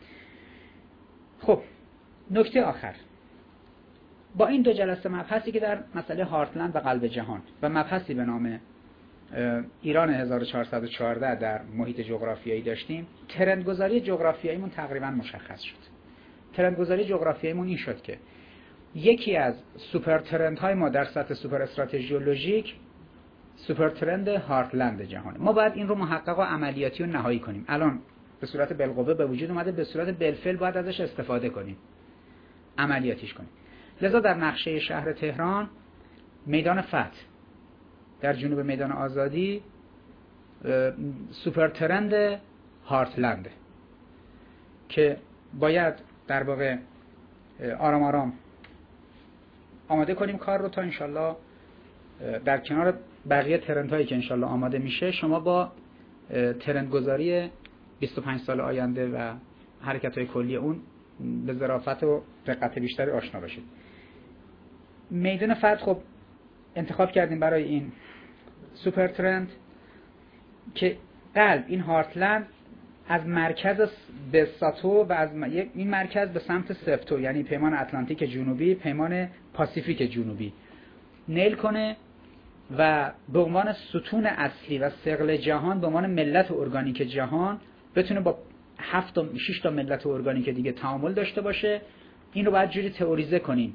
خب نکته آخر، با این دو جلسه مبحثی که در مسئله هارتلند و قلب جهان و مبحثی به نام ایران هزار و چهارصد و چهارده در محیط جغرافیایی داشتیم، ترندگذاری جغرافیاییمون تقریبا مشخص شد. ترندگذاری جغرافیاییمون این شد که یکی از سوپر ترندهای ما در سطح سوپر استراتژیولوژیک سوپر ترند هارتلند جهان. ما باید این رو محقق و عملیاتی و نهایی کنیم. الان به صورت بالقوه به وجود اومده، به صورت بالفعل باید ازش استفاده کنیم، عملیاتیش کنیم. لذا در نقشه شهر تهران میدان فتح در جنوب میدان آزادی سوپر ترند هارتلند که باید در واقع آرام آرام آماده کنیم کار رو تا انشالله در کنار بقیه ترندهایی که انشالله آماده میشه شما با ترندگذاری بیست و پنج سال آینده و حرکت‌های کلی اون به ظرافت و دقت بیشتری آشنا باشید. میدان فتح خب انتخاب کردیم برای این سوپر ترند که قلب، این هارتلند، از مرکز به ساتو و از این مرکز به سمت سفتو، یعنی پیمان اتلانتیک جنوبی، پیمان پاسیفیک جنوبی نیل کنه و به عنوان ستون اصلی و ثقل جهان، به عنوان ملت ارگانیک جهان بتونه با هفت تا شش تا ملت ارگانیک دیگه تعامل داشته باشه. این رو باید جوری تئوریزه کنیم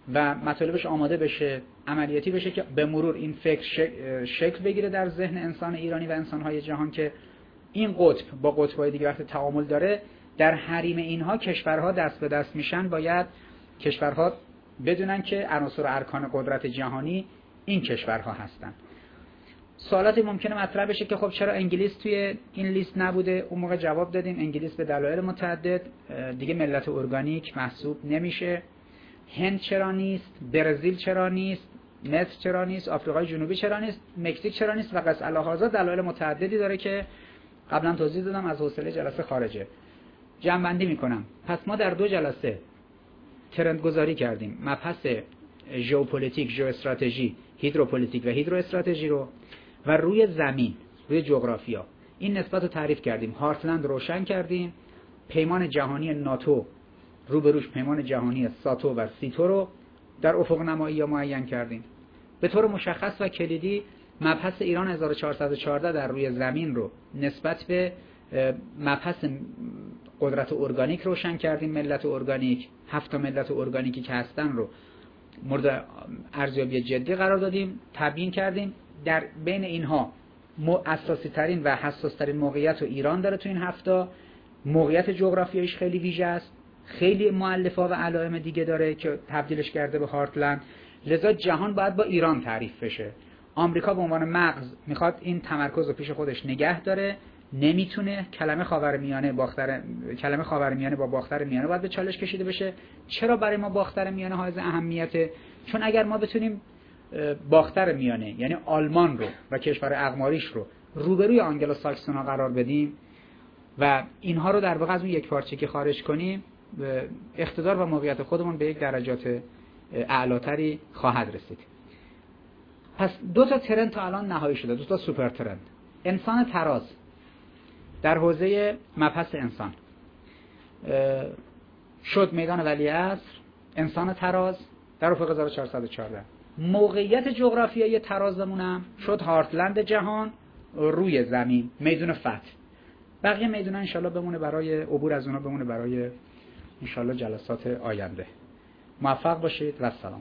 و مطالبش آماده بشه، عملیاتی بشه که به مرور این فکر شکل بگیره در ذهن انسان ایرانی و انسان‌های جهان که این قطب با قطب‌های دیگه وقتی تعامل داره، در حریم اینها کشورها دست به دست میشن. باید کشورها بدونن که عناصر و ارکان قدرت جهانی این کشورها هستن. سوالاتی ممکنه مطرح بشه که خب چرا انگلیس توی این لیست نبوده؟ اون موقع جواب دادیم انگلیس به دلایل متعدد دیگه ملت ارگانیک محسوب نمیشه. هند چرا نیست؟ برزیل چرا نیست؟ مصر چرا نیست؟ آفریقای جنوبی چرا نیست؟ مکزیک چرا نیست؟ و قص الهازا دلایل متعددی داره که قبلا توضیح دادم، از حوصله جلسه خارجه. جمع بندی میکنم. پس ما در دو جلسه ترند گذاری کردیم، مبحث ژئوپلیتیک، ژئواستراتژی، هیدروپلیتیک و هیدرواستراتژی رو، و روی زمین، روی جغرافیا این نسبت رو تعریف کردیم. هارتلند روشن کردیم، پیمان جهانی ناتو روبروش پیمان جهانی ساتو و سیتو رو در افق نمایی یا معین کردیم. به طور مشخص و کلیدی مبحث ایران هزار و چهارصد و چهارده در روی زمین رو نسبت به مبحث قدرت ارگانیک روشن کردیم. ملت ارگانیک، هفت ملت ارگانیکی که هستن رو مورد ارزیابی جدی قرار دادیم، تبیین کردیم. در بین اینها اساسی ترین و حساس ترین موقعیت رو ایران داره. تو این هفته موقعیت جغرافیاییش خیلی ویژه است، خیلی مؤلفه‌ها و علائم دیگه داره که تبدیلش کرده به هارتلند. لذا جهان باید با ایران تعریف بشه. آمریکا به عنوان مغز میخواد این تمرکز رو پیش خودش نگه داره، نمیتونه. کلمه خاورمیانه باختر کلمه خاورمیانه با باختر میانه باید به چالش کشیده بشه. چرا برای ما باختر میانه حائز اهمیته؟ چون اگر ما بتونیم باختر میانه یعنی آلمان رو و کشور اقماریش رو روبروی آنگلو ساکسون ها قرار بدیم و اینها رو در واقع از اون یک پارچگی خارج کنیم، اقتدار و موقعیت خودمون به یک درجات اعلاتری خواهد رسید. پس دو تا ترند تا الان نهایی شده، دو تا سوپر ترند. انسان تراز در حوزه مبحث انسان شد میدان ولیعصر، انسان تراز در افق هزار و چهارصد و چهارده. موقعیت جغرافیایی ترازمونم شد هارتلند جهان روی زمین، میدون فتح. بقیه میدونا انشالله بمونه برای عبور از اونا، بمونه برای انشالله جلسات آینده. موفق باشید و سلام.